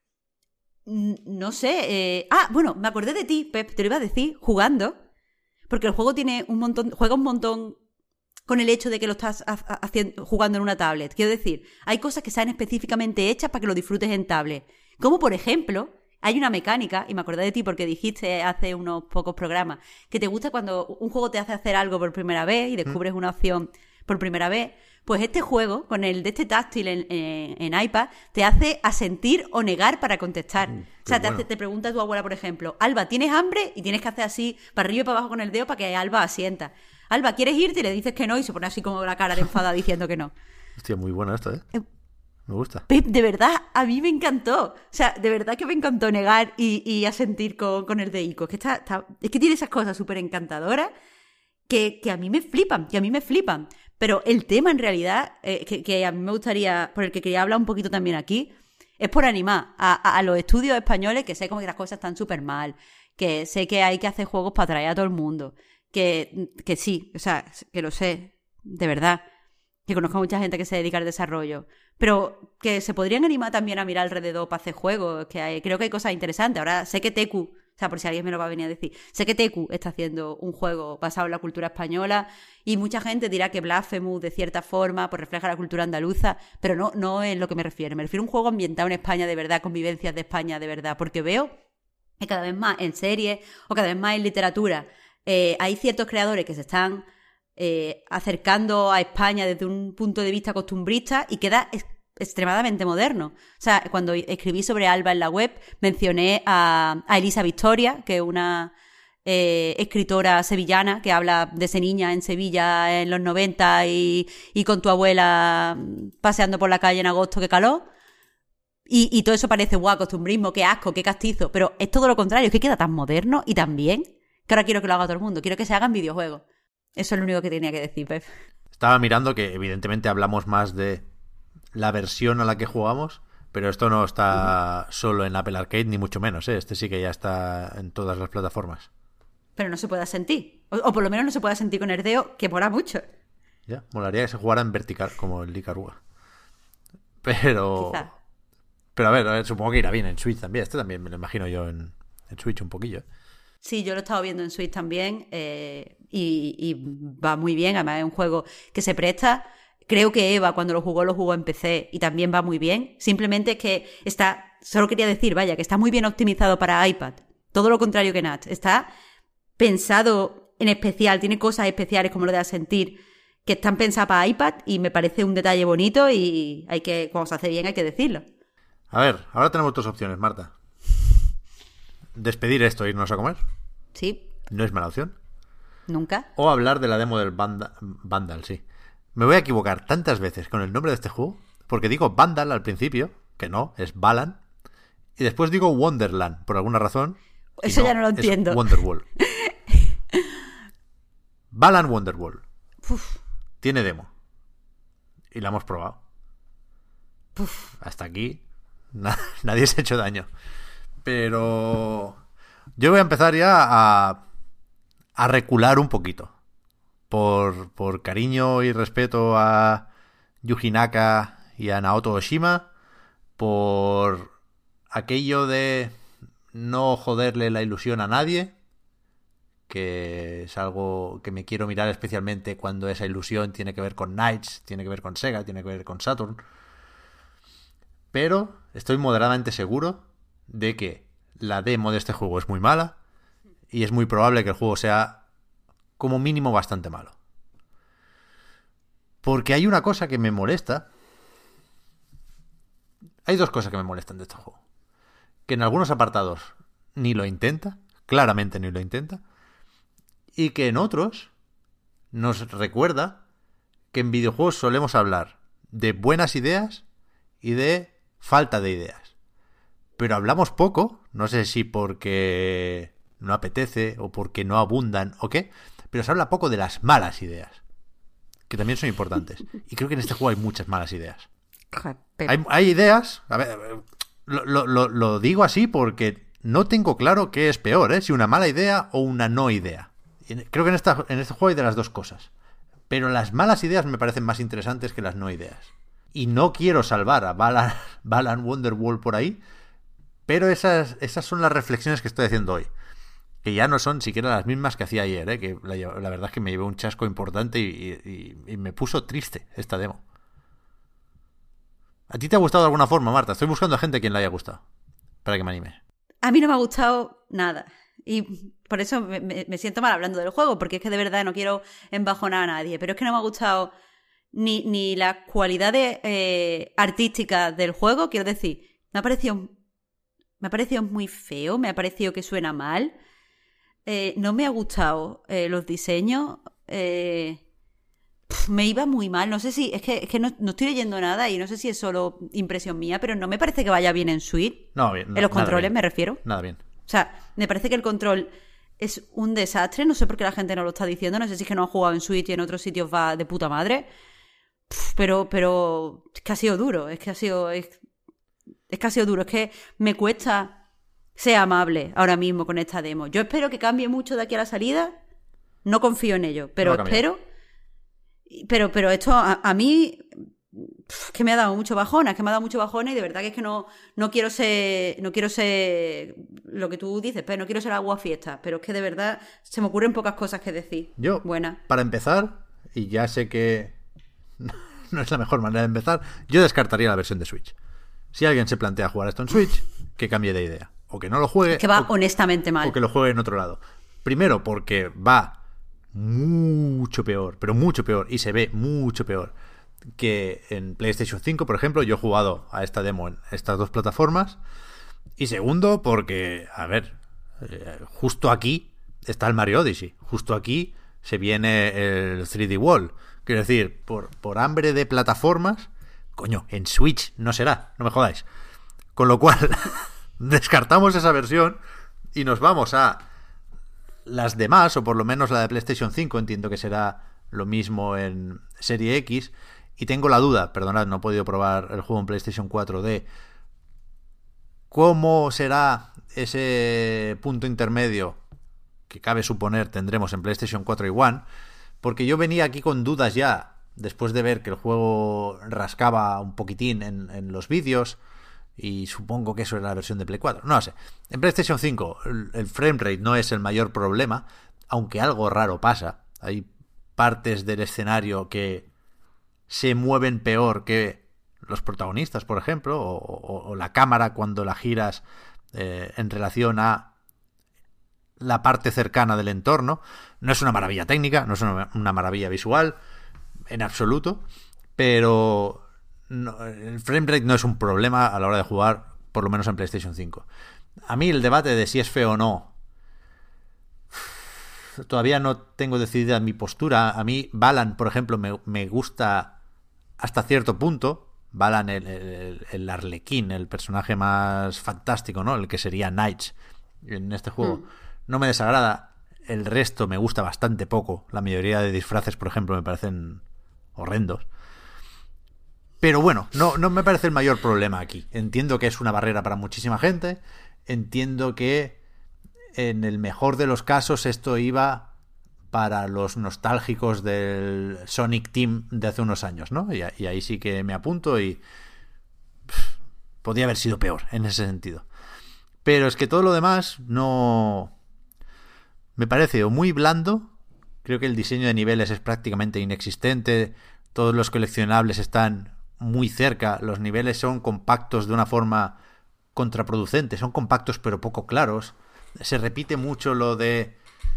no sé... bueno, me acordé de ti, Pep, te lo iba a decir, jugando, porque el juego tiene un montón... Juega un montón con el hecho de que lo estás jugando en una tablet. Quiero decir, hay cosas que están específicamente hechas para que lo disfrutes en tablet. Como, por ejemplo... Hay una mecánica, y me acordé de ti porque dijiste hace unos pocos programas, que te gusta cuando un juego te hace hacer algo por primera vez y descubres una opción por primera vez. Pues este juego, con el de este táctil en iPad, te hace asentir o negar para contestar. O sea, te pregunta tu abuela, por ejemplo, Alba, ¿tienes hambre? Y tienes que hacer así, para arriba y para abajo con el dedo para que Alba asienta. Alba, ¿quieres irte? Y le dices que no y se pone así como la cara de enfada diciendo que no. Hostia, muy bueno esto, ¿eh? Me gusta. Pep, de verdad, a mí me encantó. O sea, de verdad que me encantó negar y asentir con el de Ico. Es que tiene esas cosas súper encantadoras que a mí me flipan. Pero el tema, en realidad, que a mí me gustaría, por el que quería hablar un poquito también aquí, es por animar a los estudios españoles, que sé como que las cosas están súper mal, que sé que hay que hacer juegos para atraer a todo el mundo, que sí, o sea, que lo sé, de verdad. Que conozco a mucha gente que se dedica al desarrollo, pero que se podrían animar también a mirar alrededor para hacer juegos, creo que hay cosas interesantes. Ahora sé que Teku, o sea, por si alguien me lo va a venir a decir, sé que Teku está haciendo un juego basado en la cultura española y mucha gente dirá que Blasphemous de cierta forma pues refleja la cultura andaluza, pero no es lo que me refiero a un juego ambientado en España de verdad, con vivencias de España de verdad, porque veo que cada vez más en series o cada vez más en literatura hay ciertos creadores que se están acercando a España desde un punto de vista costumbrista y queda extremadamente moderno. O sea, cuando escribí sobre Alba en la web, mencioné a Elisa Victoria, que es una escritora sevillana que habla de esa niña en Sevilla en los 90 y con tu abuela paseando por la calle en agosto, qué calor. Y todo eso parece guau, costumbrismo, qué asco, qué castizo. Pero es todo lo contrario, es que queda tan moderno y tan bien que ahora quiero que lo haga todo el mundo. Quiero que se hagan videojuegos. Eso es lo único que tenía que decir, Pep. Estaba mirando que evidentemente hablamos más de la versión a la que jugamos, pero esto no está solo en Apple Arcade, ni mucho menos, ¿eh? Este sí que ya está en todas las plataformas. Pero no se pueda sentir. O por lo menos no se pueda sentir con Herdeo, que mola mucho. Ya, molaría que se jugara en vertical, como el Icaruga. Pero... Quizá. Pero a ver, supongo que irá bien en Switch también. Este también me lo imagino yo en Switch un poquillo. Sí, yo lo he estado viendo en Switch también y va muy bien. Además es un juego que se presta. Creo que Eva cuando lo jugó en PC y también va muy bien. Simplemente es que está, solo quería decir, vaya, que está muy bien optimizado para iPad. Todo lo contrario que Nat. Está pensado en especial, tiene cosas especiales como lo de Asentir que están pensadas para iPad y me parece un detalle bonito y hay que, cuando se hace bien hay que decirlo. A ver, ahora tenemos dos opciones, Marta. Despedir esto e irnos a comer. Sí. No es mala opción. Nunca. O hablar de la demo del Vandal, sí. Me voy a equivocar tantas veces con el nombre de este juego, porque digo Vandal al principio, que no, es Balan, y después digo Wonderland, por alguna razón. Eso no, ya no lo entiendo. Es Wonderwall. Balan Wonderwall. Uf. Tiene demo. Y la hemos probado. Uf. Hasta aquí nadie se ha hecho daño. Pero yo voy a empezar ya a recular un poquito. Por cariño y respeto a Yuji Naka y a Naoto Oshima. Por aquello de no joderle la ilusión a nadie. Que es algo que me quiero mirar especialmente cuando esa ilusión tiene que ver con Knights, tiene que ver con Sega, tiene que ver con Saturn. Pero estoy moderadamente seguro de que la demo de este juego es muy mala y es muy probable que el juego sea como mínimo bastante malo. Porque hay una cosa que me molesta. Hay dos cosas que me molestan de este juego. Que en algunos apartados ni lo intenta, claramente ni lo intenta, y que en otros nos recuerda que en videojuegos solemos hablar de buenas ideas y de falta de ideas. Pero hablamos poco, no sé si porque no apetece o porque no abundan o qué, pero se habla poco de las malas ideas, que también son importantes. Y creo que en este juego hay muchas malas ideas. Hay ideas. A ver, lo digo así porque no tengo claro qué es peor, ¿eh? Si una mala idea o una no idea. Creo que en este juego hay de las dos cosas. Pero las malas ideas me parecen más interesantes que las no ideas. Y no quiero salvar a Balan Wonderworld por ahí, pero esas son las reflexiones que estoy haciendo hoy. Que ya no son siquiera las mismas que hacía ayer, ¿eh? Que la verdad es que me llevé un chasco importante y me puso triste esta demo. ¿A ti te ha gustado de alguna forma, Marta? Estoy buscando a gente a quien le haya gustado, para que me anime. A mí no me ha gustado nada. Y por eso me siento mal hablando del juego, porque es que de verdad no quiero embajonar a nadie. Pero es que no me ha gustado ni las cualidades artísticas del juego. Quiero decir, me ha parecido muy feo, me ha parecido que suena mal. No me ha gustado los diseños. Me iba muy mal. No sé si... Es que no estoy leyendo nada y no sé si es solo impresión mía, pero no me parece que vaya bien en Switch. No, bien. En los controles me refiero. Nada bien. O sea, me parece que el control es un desastre. No sé por qué la gente no lo está diciendo. No sé si es que no ha jugado en Switch y en otros sitios va de puta madre. Pero es que ha sido duro. Es que ha sido duro. Es que me cuesta ser amable ahora mismo con esta demo. Yo espero que cambie mucho de aquí a la salida. No confío en ello, pero espero. Pero esto a mí es que me ha dado mucho bajona, y de verdad que es que no quiero ser lo que tú dices, pero no quiero ser aguafiestas, pero es que de verdad se me ocurren pocas cosas que decir. Yo, buena. Para empezar, y ya sé que no es la mejor manera de empezar, yo descartaría la versión de Switch. Si alguien se plantea jugar esto en Switch, que cambie de idea, o que no lo juegue, es que va honestamente mal, o que lo juegue en otro lado. Primero porque va mucho peor, pero mucho peor, y se ve mucho peor que en PlayStation 5, por ejemplo. Yo he jugado a esta demo en estas dos plataformas. Y segundo porque, a ver, justo aquí está el Mario Odyssey, justo aquí se viene el 3D World. Quiero decir, por hambre de plataformas, coño, en Switch no será, no me jodáis. Con lo cual descartamos esa versión y nos vamos a las demás, o por lo menos la de PlayStation 5. Entiendo que será lo mismo en Serie X. Y tengo la duda, perdonad, no he podido probar el juego en PlayStation 4, de cómo será ese punto intermedio que cabe suponer tendremos en PlayStation 4 y One, porque yo venía aquí con dudas ya, después de ver que el juego rascaba un poquitín en los vídeos, y supongo que eso era la versión de Play 4. No lo sé. En PlayStation 5 el framerate no es el mayor problema, aunque algo raro pasa. Hay partes del escenario que se mueven peor que los protagonistas, por ejemplo, o la cámara cuando la giras en relación a la parte cercana del entorno. No es una maravilla técnica, no es una maravilla visual en absoluto, pero no, el framerate no es un problema a la hora de jugar, por lo menos en PlayStation 5. A mí el debate de si es feo o no, todavía no tengo decidida mi postura. A mí Balan, por ejemplo, me gusta hasta cierto punto. Balan, el arlequín, el personaje más fantástico, ¿no? El que sería Knights en este juego. No me desagrada. El resto me gusta bastante poco. La mayoría de disfraces, por ejemplo, me parecen horrendos. Pero bueno, no me parece el mayor problema aquí. Entiendo que es una barrera para muchísima gente. Entiendo que en el mejor de los casos esto iba para los nostálgicos del Sonic Team de hace unos años, ¿no? Y ahí sí que me apunto y podría haber sido peor en ese sentido. Pero es que todo lo demás no... me parece o muy blando. Creo que el diseño de niveles es prácticamente inexistente. Todos los coleccionables están muy cerca. Los niveles son compactos de una forma contraproducente. Son compactos pero poco claros. Se repite mucho lo de...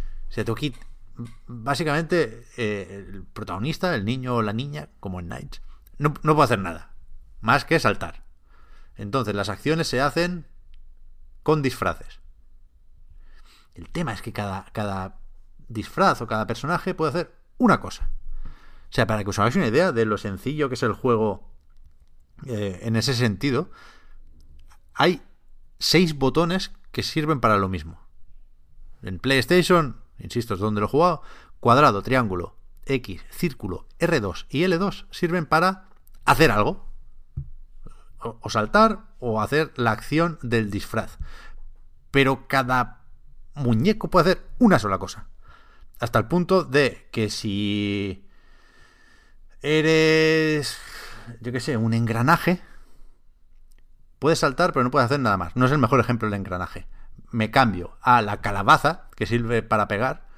Básicamente el protagonista, el niño o la niña, como en Knights, no puede hacer nada más que saltar. Entonces las acciones se hacen con disfraces. El tema es que cada disfraz o cada personaje puede hacer una cosa. O sea, para que os hagáis una idea de lo sencillo que es el juego en ese sentido, hay 6 botones que sirven para lo mismo. En PlayStation, insisto, es donde lo he jugado, cuadrado, triángulo, X, círculo, R2 y L2 sirven para hacer algo. o saltar o hacer la acción del disfraz. Pero cada muñeco puede hacer una sola cosa. Hasta el punto de que si eres, yo qué sé, un engranaje, puedes saltar pero no puedes hacer nada más. No es el mejor ejemplo el engranaje. Me cambio a la calabaza, que sirve para pegar.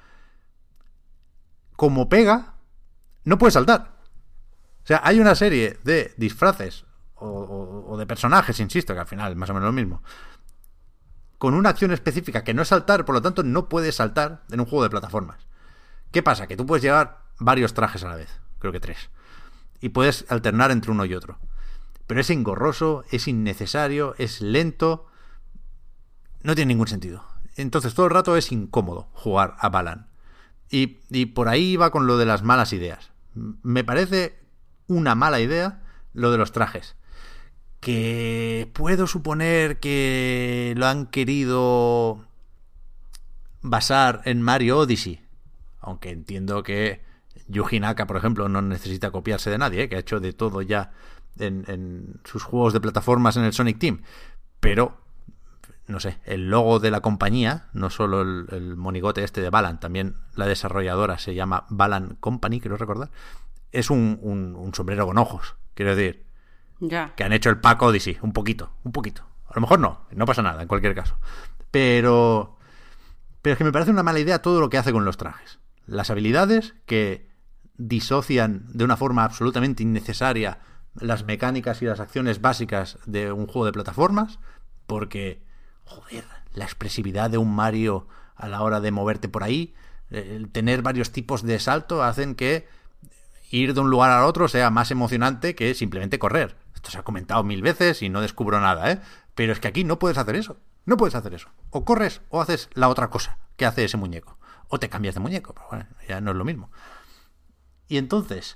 Como pega, no puedes saltar. O sea, hay una serie de disfraces o de personajes, insisto, que al final es más o menos lo mismo, con una acción específica que no es saltar, por lo tanto no puedes saltar en un juego de plataformas. ¿Qué pasa? Que tú puedes llevar varios trajes a la vez, creo que 3, y puedes alternar entre uno y otro. Pero es engorroso, es innecesario, es lento, no tiene ningún sentido. Entonces todo el rato es incómodo jugar a Balan. Y por ahí va con lo de las malas ideas. Me parece una mala idea lo de los trajes. Que puedo suponer que lo han querido basar en Mario Odyssey. Aunque entiendo que Yuji Naka, por ejemplo, no necesita copiarse de nadie, que ha hecho de todo ya en sus juegos de plataformas en el Sonic Team. Pero, no sé, el logo de la compañía, no solo el monigote este de Balan, también la desarrolladora se llama Balan Company, quiero recordar, es un sombrero con ojos. Quiero decir, ya, que han hecho el Pack Odyssey, un poquito. A lo mejor no pasa nada, en cualquier caso. Pero es que me parece una mala idea todo lo que hace con los trajes. Las habilidades que disocian de una forma absolutamente innecesaria las mecánicas y las acciones básicas de un juego de plataformas, porque, joder, la expresividad de un Mario a la hora de moverte por ahí, el tener varios tipos de salto hacen que ir de un lugar al otro sea más emocionante que simplemente correr. Esto se ha comentado 1000 veces y no descubro nada, ¿eh? Pero es que aquí no puedes hacer eso. No puedes hacer eso. O corres o haces la otra cosa que hace ese muñeco. O te cambias de muñeco. Pero bueno, ya no es lo mismo. Y entonces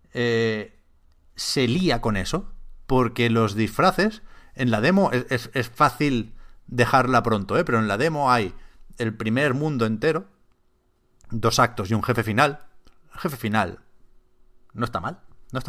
se lía con eso, porque los disfraces en la demo es fácil dejarla pronto, ¿eh? Pero en la demo hay el primer mundo entero, 2 actos y un jefe final. El jefe final no está mal.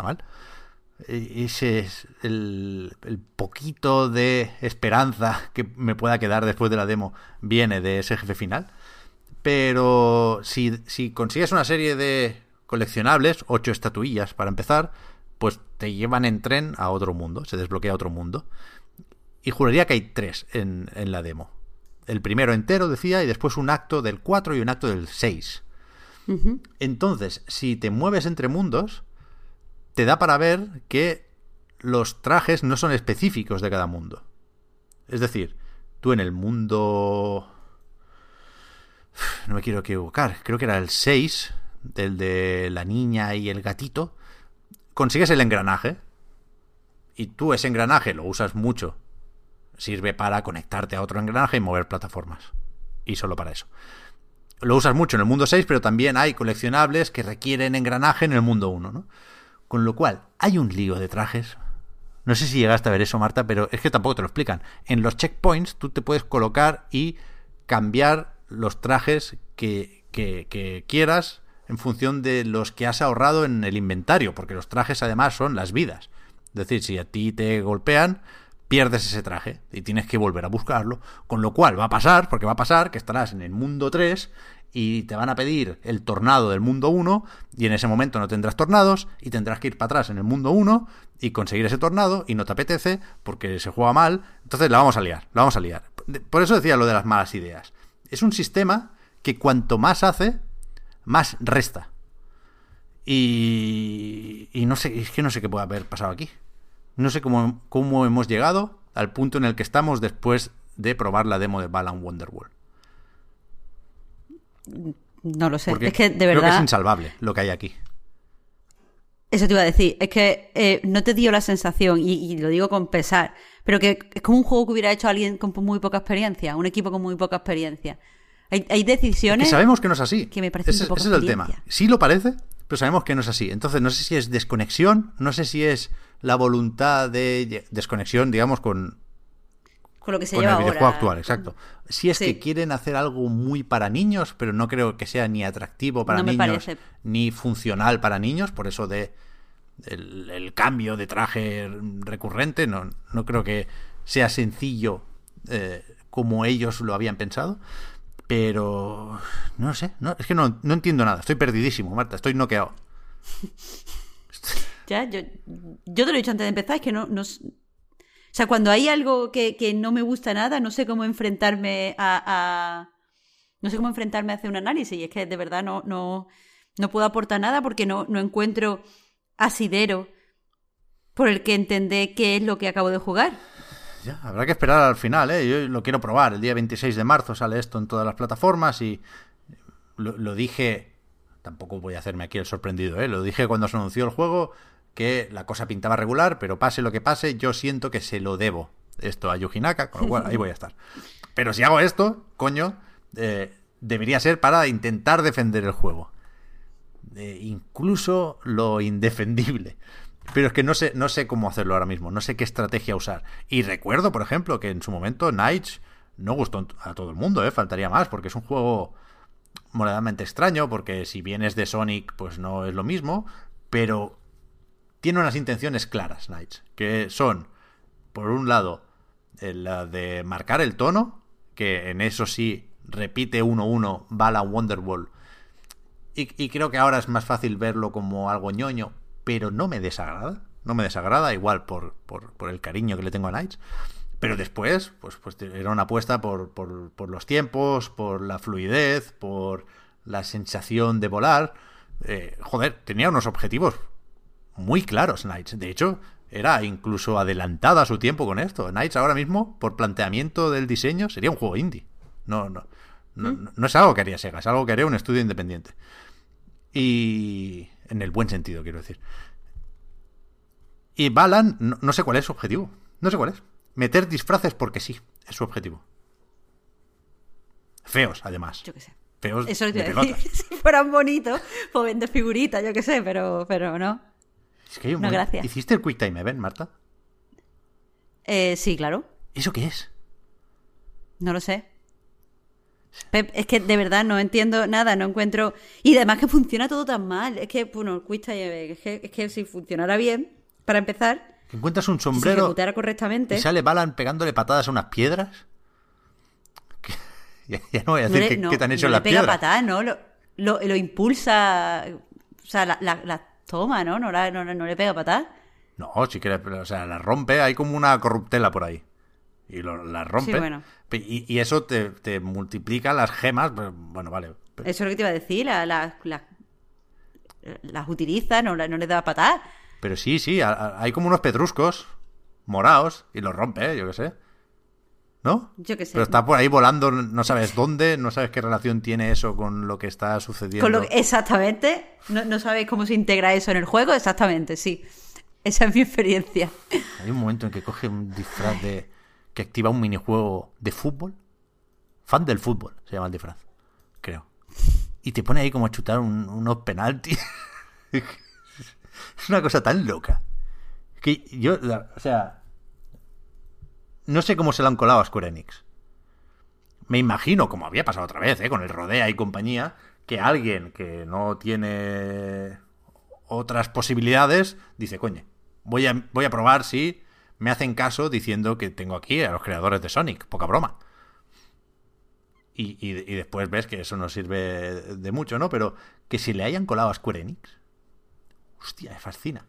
Ese es el poquito de esperanza que me pueda quedar después de la demo, viene de ese jefe final. Pero si consigues una serie de coleccionables, 8 estatuillas para empezar, pues te llevan en tren a otro mundo, se desbloquea otro mundo. Y juraría que hay 3 en la demo. El primero entero, decía, y después un acto del 4 y un acto del 6. Uh-huh. Entonces, si te mueves entre mundos, te da para ver que los trajes no son específicos de cada mundo. Es decir, tú en el mundo... No me quiero equivocar, creo que era el 6, el de la niña y el gatito, consigues el engranaje, y tú ese engranaje lo usas mucho. Sirve para conectarte a otro engranaje y mover plataformas. Y solo para eso. Lo usas mucho en el mundo 6, pero también hay coleccionables que requieren engranaje en el mundo 1, ¿no? Con lo cual, hay un lío de trajes. No sé si llegaste a ver eso, Marta, pero es que tampoco te lo explican. En los checkpoints tú te puedes colocar y cambiar los trajes que quieras en función de los que has ahorrado en el inventario, porque los trajes además son las vidas. Es decir, si a ti te golpean, pierdes ese traje y tienes que volver a buscarlo, con lo cual va a pasar que estarás en el mundo 3 y te van a pedir el tornado del mundo 1 y en ese momento no tendrás tornados y tendrás que ir para atrás en el mundo 1 y conseguir ese tornado y no te apetece porque se juega mal, entonces la vamos a liar. Por eso decía lo de las malas ideas. Es un sistema que cuanto más hace, más resta. Y no sé, es que no sé qué puede haber pasado aquí. No sé cómo hemos llegado al punto en el que estamos después de probar la demo de Balan Wonderworld. No lo sé. Porque es que de verdad creo que es insalvable lo que hay aquí. Eso te iba a decir. Es que no te dio la sensación, y lo digo con pesar, pero que es como un juego que hubiera hecho alguien con muy poca experiencia, un equipo con muy poca experiencia. Hay decisiones... Es que sabemos que no es así. Que me parecen ese es el tema. Sí lo parece, pero sabemos que no es así. Entonces no sé si es desconexión, no sé si es la voluntad de desconexión, digamos, con lo que se con lleva el videojuego ahora. actual, exacto. Si es Sí. que quieren hacer algo muy para niños, pero no creo que sea ni atractivo para No me niños, parece. ni funcional para niños, por eso de el cambio de traje recurrente. No creo que sea sencillo como ellos lo habían pensado. Pero no sé, es que no entiendo nada. Estoy perdidísimo, Marta, estoy noqueado. Ya, yo te lo he dicho antes de empezar, es que no... O sea, cuando hay algo que no me gusta nada, no sé cómo enfrentarme no sé cómo enfrentarme a hacer un análisis. Y es que de verdad no puedo aportar nada porque no encuentro asidero por el que entender qué es lo que acabo de jugar. Ya, habrá que esperar al final, ¿eh? Yo lo quiero probar. El día 26 de marzo sale esto en todas las plataformas y lo dije... Tampoco voy a hacerme aquí el sorprendido, ¿eh? Lo dije cuando se anunció el juego, que la cosa pintaba regular, pero pase lo que pase, yo siento que se lo debo esto a Yuji Naka, con lo cual ahí voy a estar. Pero si hago esto, coño, debería ser para intentar defender el juego. Incluso lo indefendible. Pero es que no sé cómo hacerlo ahora mismo, no sé qué estrategia usar. Y recuerdo, por ejemplo, que en su momento Nights no gustó a todo el mundo, faltaría más, porque es un juego moderadamente extraño, porque si vienes de Sonic, pues no es lo mismo, pero tiene unas intenciones claras, Nights, que son, por un lado, la de marcar el tono, que en eso sí repite 1-1 Bala Wonderwall, y creo que ahora es más fácil verlo como algo ñoño, pero no me desagrada, igual por el cariño que le tengo a Nights. Pero después, pues era una apuesta por los tiempos, por la fluidez, por la sensación de volar. Tenía unos objetivos muy claros, Nights. De hecho, era incluso adelantada a su tiempo con esto. Nights ahora mismo, por planteamiento del diseño, sería un juego indie. No es algo que haría Sega, es algo que haría un estudio independiente. Y en el buen sentido, quiero decir. Y Balan, no sé cuál es su objetivo. No sé cuál es. Meter disfraces porque sí, es su objetivo. Feos, además. Yo qué sé. Feos eso de te pelotas. Si fueran bonitos, pues vender figuritas, yo qué sé, pero no. Es que no, gracias. ¿Hiciste el Quick Time Event, Marta? Sí, claro. ¿Eso qué es? No lo sé. Pep, es que de verdad no entiendo nada, no encuentro... Y además que funciona todo tan mal. Es que, bueno, el Quick Time Event, es que si funcionara bien, para empezar... Que encuentras un Si sombrero se ejecutara correctamente... y sale Balan pegándole patadas a unas piedras. Ya no voy a decir qué te han hecho las piedras. No le pega patadas, ¿no? Lo impulsa... O sea, la toma, ¿no? No le pega patadas. No, sí que o sea, la rompe. Hay como una corruptela por ahí. Y la rompe. Sí, bueno. Y eso te multiplica las gemas. Bueno, vale. Eso es lo que te iba a decir. Las utiliza, no le da patadas. Pero sí, hay como unos pedruscos morados y los rompe, yo qué sé. ¿No? Yo qué sé. Pero está por ahí volando, no sabes dónde, no sabes qué relación tiene eso con lo que está sucediendo. Exactamente. No sabes cómo se integra eso en el juego. Exactamente, sí. Esa es mi experiencia. Hay un momento en que coge un disfraz que activa un minijuego de fútbol. Fan del fútbol, se llama el disfraz, creo. Y te pone ahí como a chutar unos penaltis. Es una cosa tan loca que yo, o sea, no sé cómo se lo han colado a Square Enix. Me imagino, como había pasado otra vez, con el Rodea y compañía, que alguien que no tiene otras posibilidades dice, coño, voy a probar si me hacen caso diciendo que tengo aquí a los creadores de Sonic, poca broma. Y después ves que eso no sirve de mucho, ¿no? Pero que si le hayan colado a Square Enix, hostia, me fascina.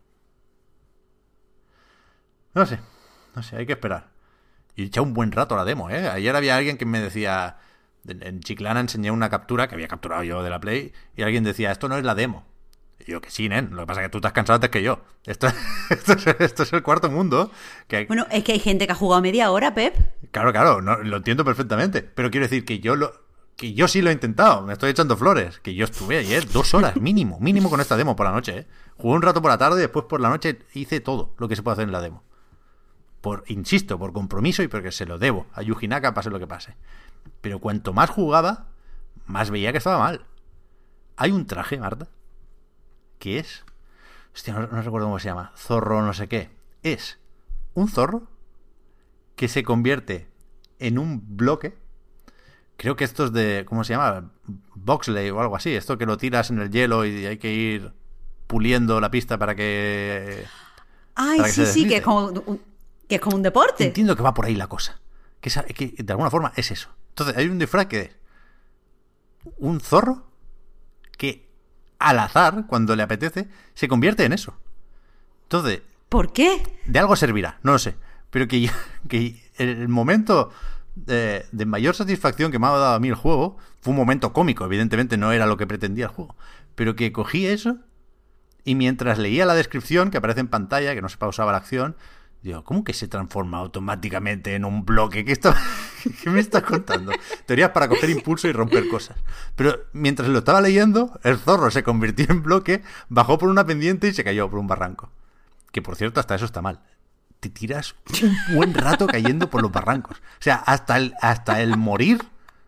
No sé, hay que esperar. Y he echado un buen rato la demo, ¿eh? Ayer había alguien que me decía... En Chiclana enseñé una captura que había capturado yo de la Play y alguien decía, esto no es la demo. Y yo, que sí, nen, lo que pasa es que tú te has cansado antes que yo. Esto es el cuarto mundo. Bueno, es que hay gente que ha jugado media hora, Pep. Claro, no, lo entiendo perfectamente. Pero quiero decir que yo sí lo he intentado. Me estoy echando flores. Que yo estuve ayer 2 horas mínimo con esta demo por la noche, ¿eh? Jugué un rato por la tarde y después por la noche hice todo lo que se puede hacer en la demo. Insisto, por compromiso y porque se lo debo a Yuji Naka, pase lo que pase. Pero cuanto más jugaba, más veía que estaba mal. Hay un traje, Marta, que es... Hostia, no recuerdo cómo se llama. Zorro no sé qué. Es un zorro que se convierte en un bloque. Creo que esto es de... ¿Cómo se llama? Boxley o algo así. Esto que lo tiras en el hielo y hay que ir puliendo la pista para que... Ay, para que se sí, deslice. que es como un deporte. Entiendo que va por ahí la cosa. Que de alguna forma es eso. Entonces, hay un disfraz que es un zorro que al azar, cuando le apetece, se convierte en eso. Entonces, ¿Por qué? de algo servirá, no lo sé. Pero que el momento de mayor satisfacción que me ha dado a mí el juego fue un momento cómico. Evidentemente no era lo que pretendía el juego. Pero que cogí eso y mientras leía la descripción que aparece en pantalla, que no se pausaba la acción, digo, ¿cómo que se transforma automáticamente en un bloque? ¿Qué me estás contando? Teorías para coger impulso y romper cosas. Pero mientras lo estaba leyendo, el zorro se convirtió en bloque, bajó por una pendiente y se cayó por un barranco. Que por cierto, hasta eso está mal. Te tiras un buen rato cayendo por los barrancos. O sea, hasta el morir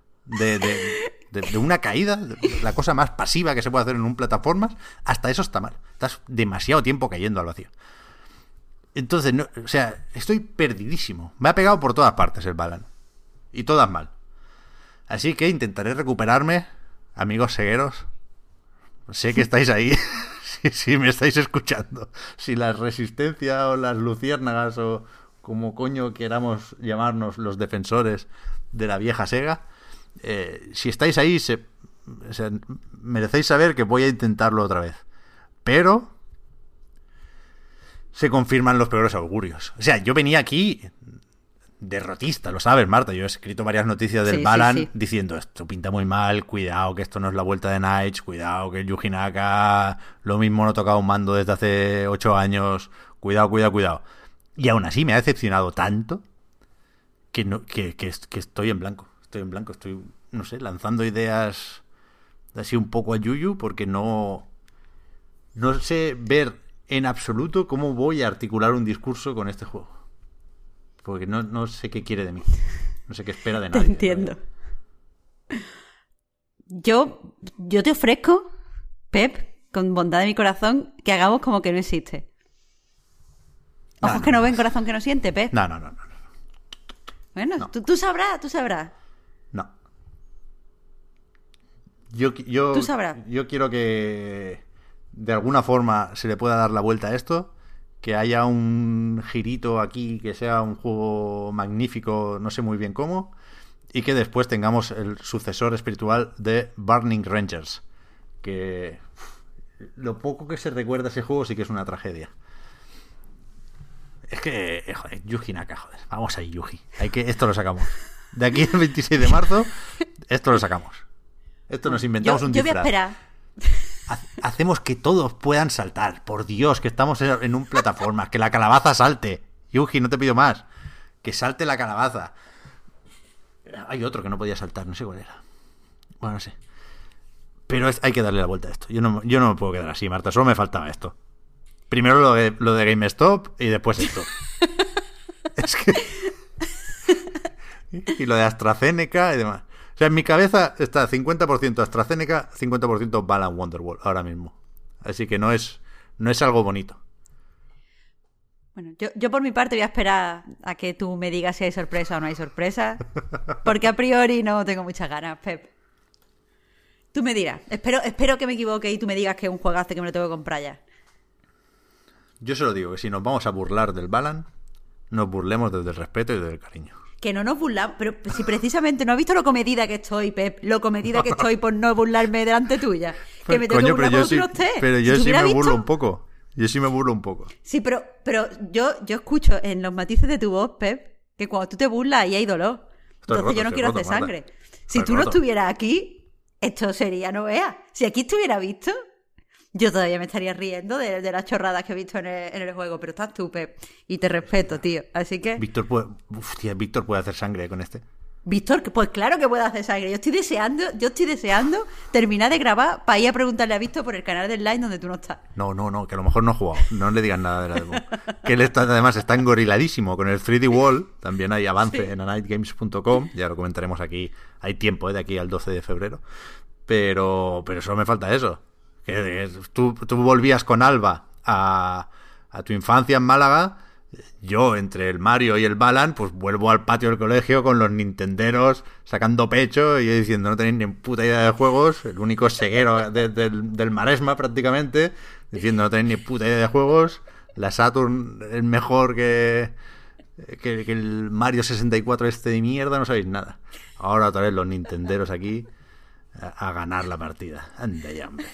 de una caída, la cosa más pasiva que se puede hacer en un plataformas, hasta eso está mal. Estás demasiado tiempo cayendo al vacío. Entonces, no, o sea, estoy perdidísimo. Me ha pegado por todas partes el Balan. Y todas mal. Así que intentaré recuperarme, amigos cegueros. Sé que estáis ahí. Si me estáis escuchando. Si las resistencias o las luciérnagas o como coño queramos llamarnos los defensores de la vieja Sega, si estáis ahí, o sea, merecéis saber que voy a intentarlo otra vez. Pero se confirman los peores augurios. O sea, yo venía aquí derrotista, lo sabes, Marta. Yo he escrito varias noticias del Balan diciendo esto pinta muy mal, cuidado que esto no es la vuelta de Knights, cuidado que el Yuji Naka lo mismo no tocaba un mando desde hace 8 años, cuidado. Y aún así me ha decepcionado tanto que estoy en blanco. Estoy, no sé, lanzando ideas así un poco a yuyu porque no sé ver en absoluto cómo voy a articular un discurso con este juego. Porque no sé qué quiere de mí. No sé qué espera de nadie. Te entiendo. Yo te ofrezco, Pep, con bondad de mi corazón, que hagamos como que no existe. Ojos que no ven, corazón que no siente, Pep. No. Bueno, No. Tú sabrás. No. Yo Tú sabrás. Yo quiero que de alguna forma se le pueda dar la vuelta a esto, que haya un girito aquí, que sea un juego magnífico, no sé muy bien cómo, y que después tengamos el sucesor espiritual de Burning Rangers, que lo poco que se recuerda ese juego sí que es una tragedia. Es que, joder, Yuji Naka, joder, vamos ahí, Yuji, esto lo sacamos. De aquí al 26 de marzo, esto lo sacamos. Esto nos inventamos un disfraz. Yo voy a esperar. Hacemos que todos puedan saltar. Por Dios, que estamos en un plataforma. Que la calabaza salte. Yuji, no te pido más. Que salte la calabaza. Hay otro que no podía saltar, no sé cuál era. Bueno, no sé. Pero hay que darle la vuelta a esto. Yo no me puedo quedar así, Marta. Solo me faltaba esto. Primero lo de GameStop y después esto. Es que... y lo de AstraZeneca y demás. O sea, en mi cabeza está 50% AstraZeneca, 50% Balan Wonderworld ahora mismo. Así que no es algo bonito. Bueno, yo por mi parte voy a esperar a que tú me digas si hay sorpresa o no hay sorpresa, porque a priori no tengo muchas ganas, Pep. Tú me dirás. Espero que me equivoque y tú me digas que es un juegazo que me lo tengo que comprar ya. Yo se lo digo, que si nos vamos a burlar del Balan, nos burlemos desde el respeto y desde el cariño. Que no nos burlamos, pero si precisamente no has visto lo comedida que estoy, Pep, lo comedida que estoy por no burlarme delante tuya. Que me tengo que burlar por no esté. Pero yo sí me burlo un poco. Sí, pero yo escucho en los matices de tu voz, Pep, que cuando tú te burlas ahí hay dolor. Entonces yo no quiero hacer sangre. Si tú no estuvieras aquí, esto sería, no veas. Si aquí estuviera visto, yo todavía me estaría riendo de las chorradas que he visto en el juego, pero estás tú, Pep, y te respeto, tío. Así que... Víctor puede hacer sangre con este. Víctor, pues claro que puede hacer sangre. Yo estoy deseando terminar de grabar para ir a preguntarle a Víctor por el canal del Line donde tú no estás. No, que a lo mejor no ha jugado. No le digas nada de la demo. Que él además está engoriladísimo con el 3D Wall. También hay avance en anightgames.com. Ya lo comentaremos aquí. Hay tiempo de aquí al 12 de febrero. Pero solo me falta eso. Que tú volvías con Alba a tu infancia en Málaga Yo, entre el Mario y el Balan, pues vuelvo al patio del colegio con los nintenderos sacando pecho y diciendo no tenéis ni puta idea de juegos, el único ceguero del Maresma prácticamente, diciendo no tenéis ni puta idea de juegos, la Saturn es mejor que el Mario 64 este de mierda, no sabéis nada. Ahora otra vez los nintenderos aquí a ganar la partida. Anda ya, hombre.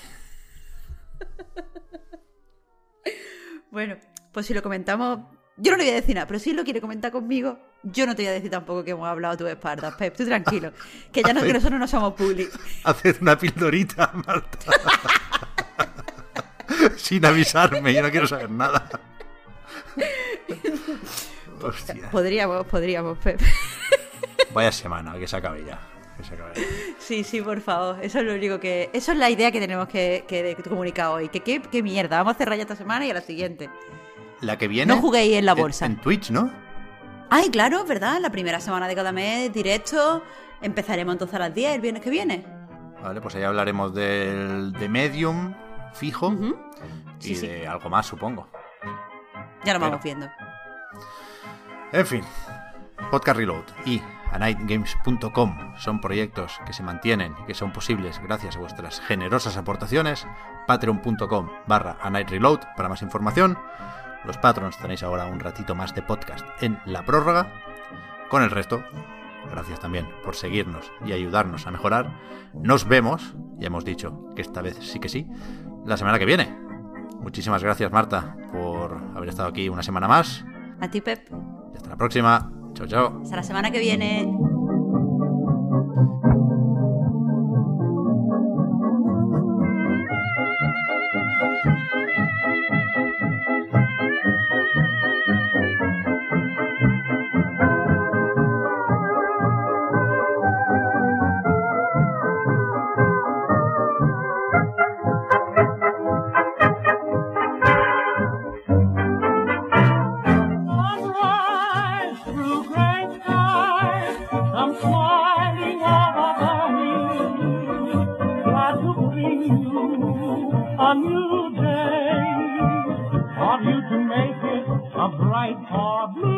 Bueno, pues si lo comentamos... Yo no le voy a decir nada, pero si él lo quiere comentar conmigo, yo no te voy a decir tampoco que hemos hablado tú de espaldas, Pep. Tú tranquilo, que ya que nosotros no somos public. Hacer una pildorita, Marta. Sin avisarme, yo no quiero saber nada. Hostia. Podríamos, Pep. Vaya semana, que se acabe ya. Sí, por favor. Eso es lo único que... Eso es la idea que tenemos que comunicar hoy. Que qué mierda. Vamos a cerrar ya esta semana y a la siguiente. La que viene... No juguéis en la bolsa. En Twitch, ¿no? Ay, claro, ¿verdad? La primera semana de cada mes, directo. Empezaremos entonces a las 10 el viernes que viene. Vale, pues ahí hablaremos de Medium fijo y sí. de algo más, supongo. Ya lo vamos viendo. En fin, Podcast Reload y anightgames.com son proyectos que se mantienen y que son posibles gracias a vuestras generosas aportaciones. Patreon.com/anightreload para más información. Los patrons tenéis ahora un ratito más de podcast en la prórroga. Con el resto, gracias también por seguirnos y ayudarnos a mejorar. Nos vemos, ya hemos dicho que esta vez sí que sí, la semana que viene. Muchísimas gracias, Marta, por haber estado aquí una semana más. A ti, Pep. Y hasta la próxima. Chao, chao. Hasta la semana que viene. A new day for you to make it a bright for me.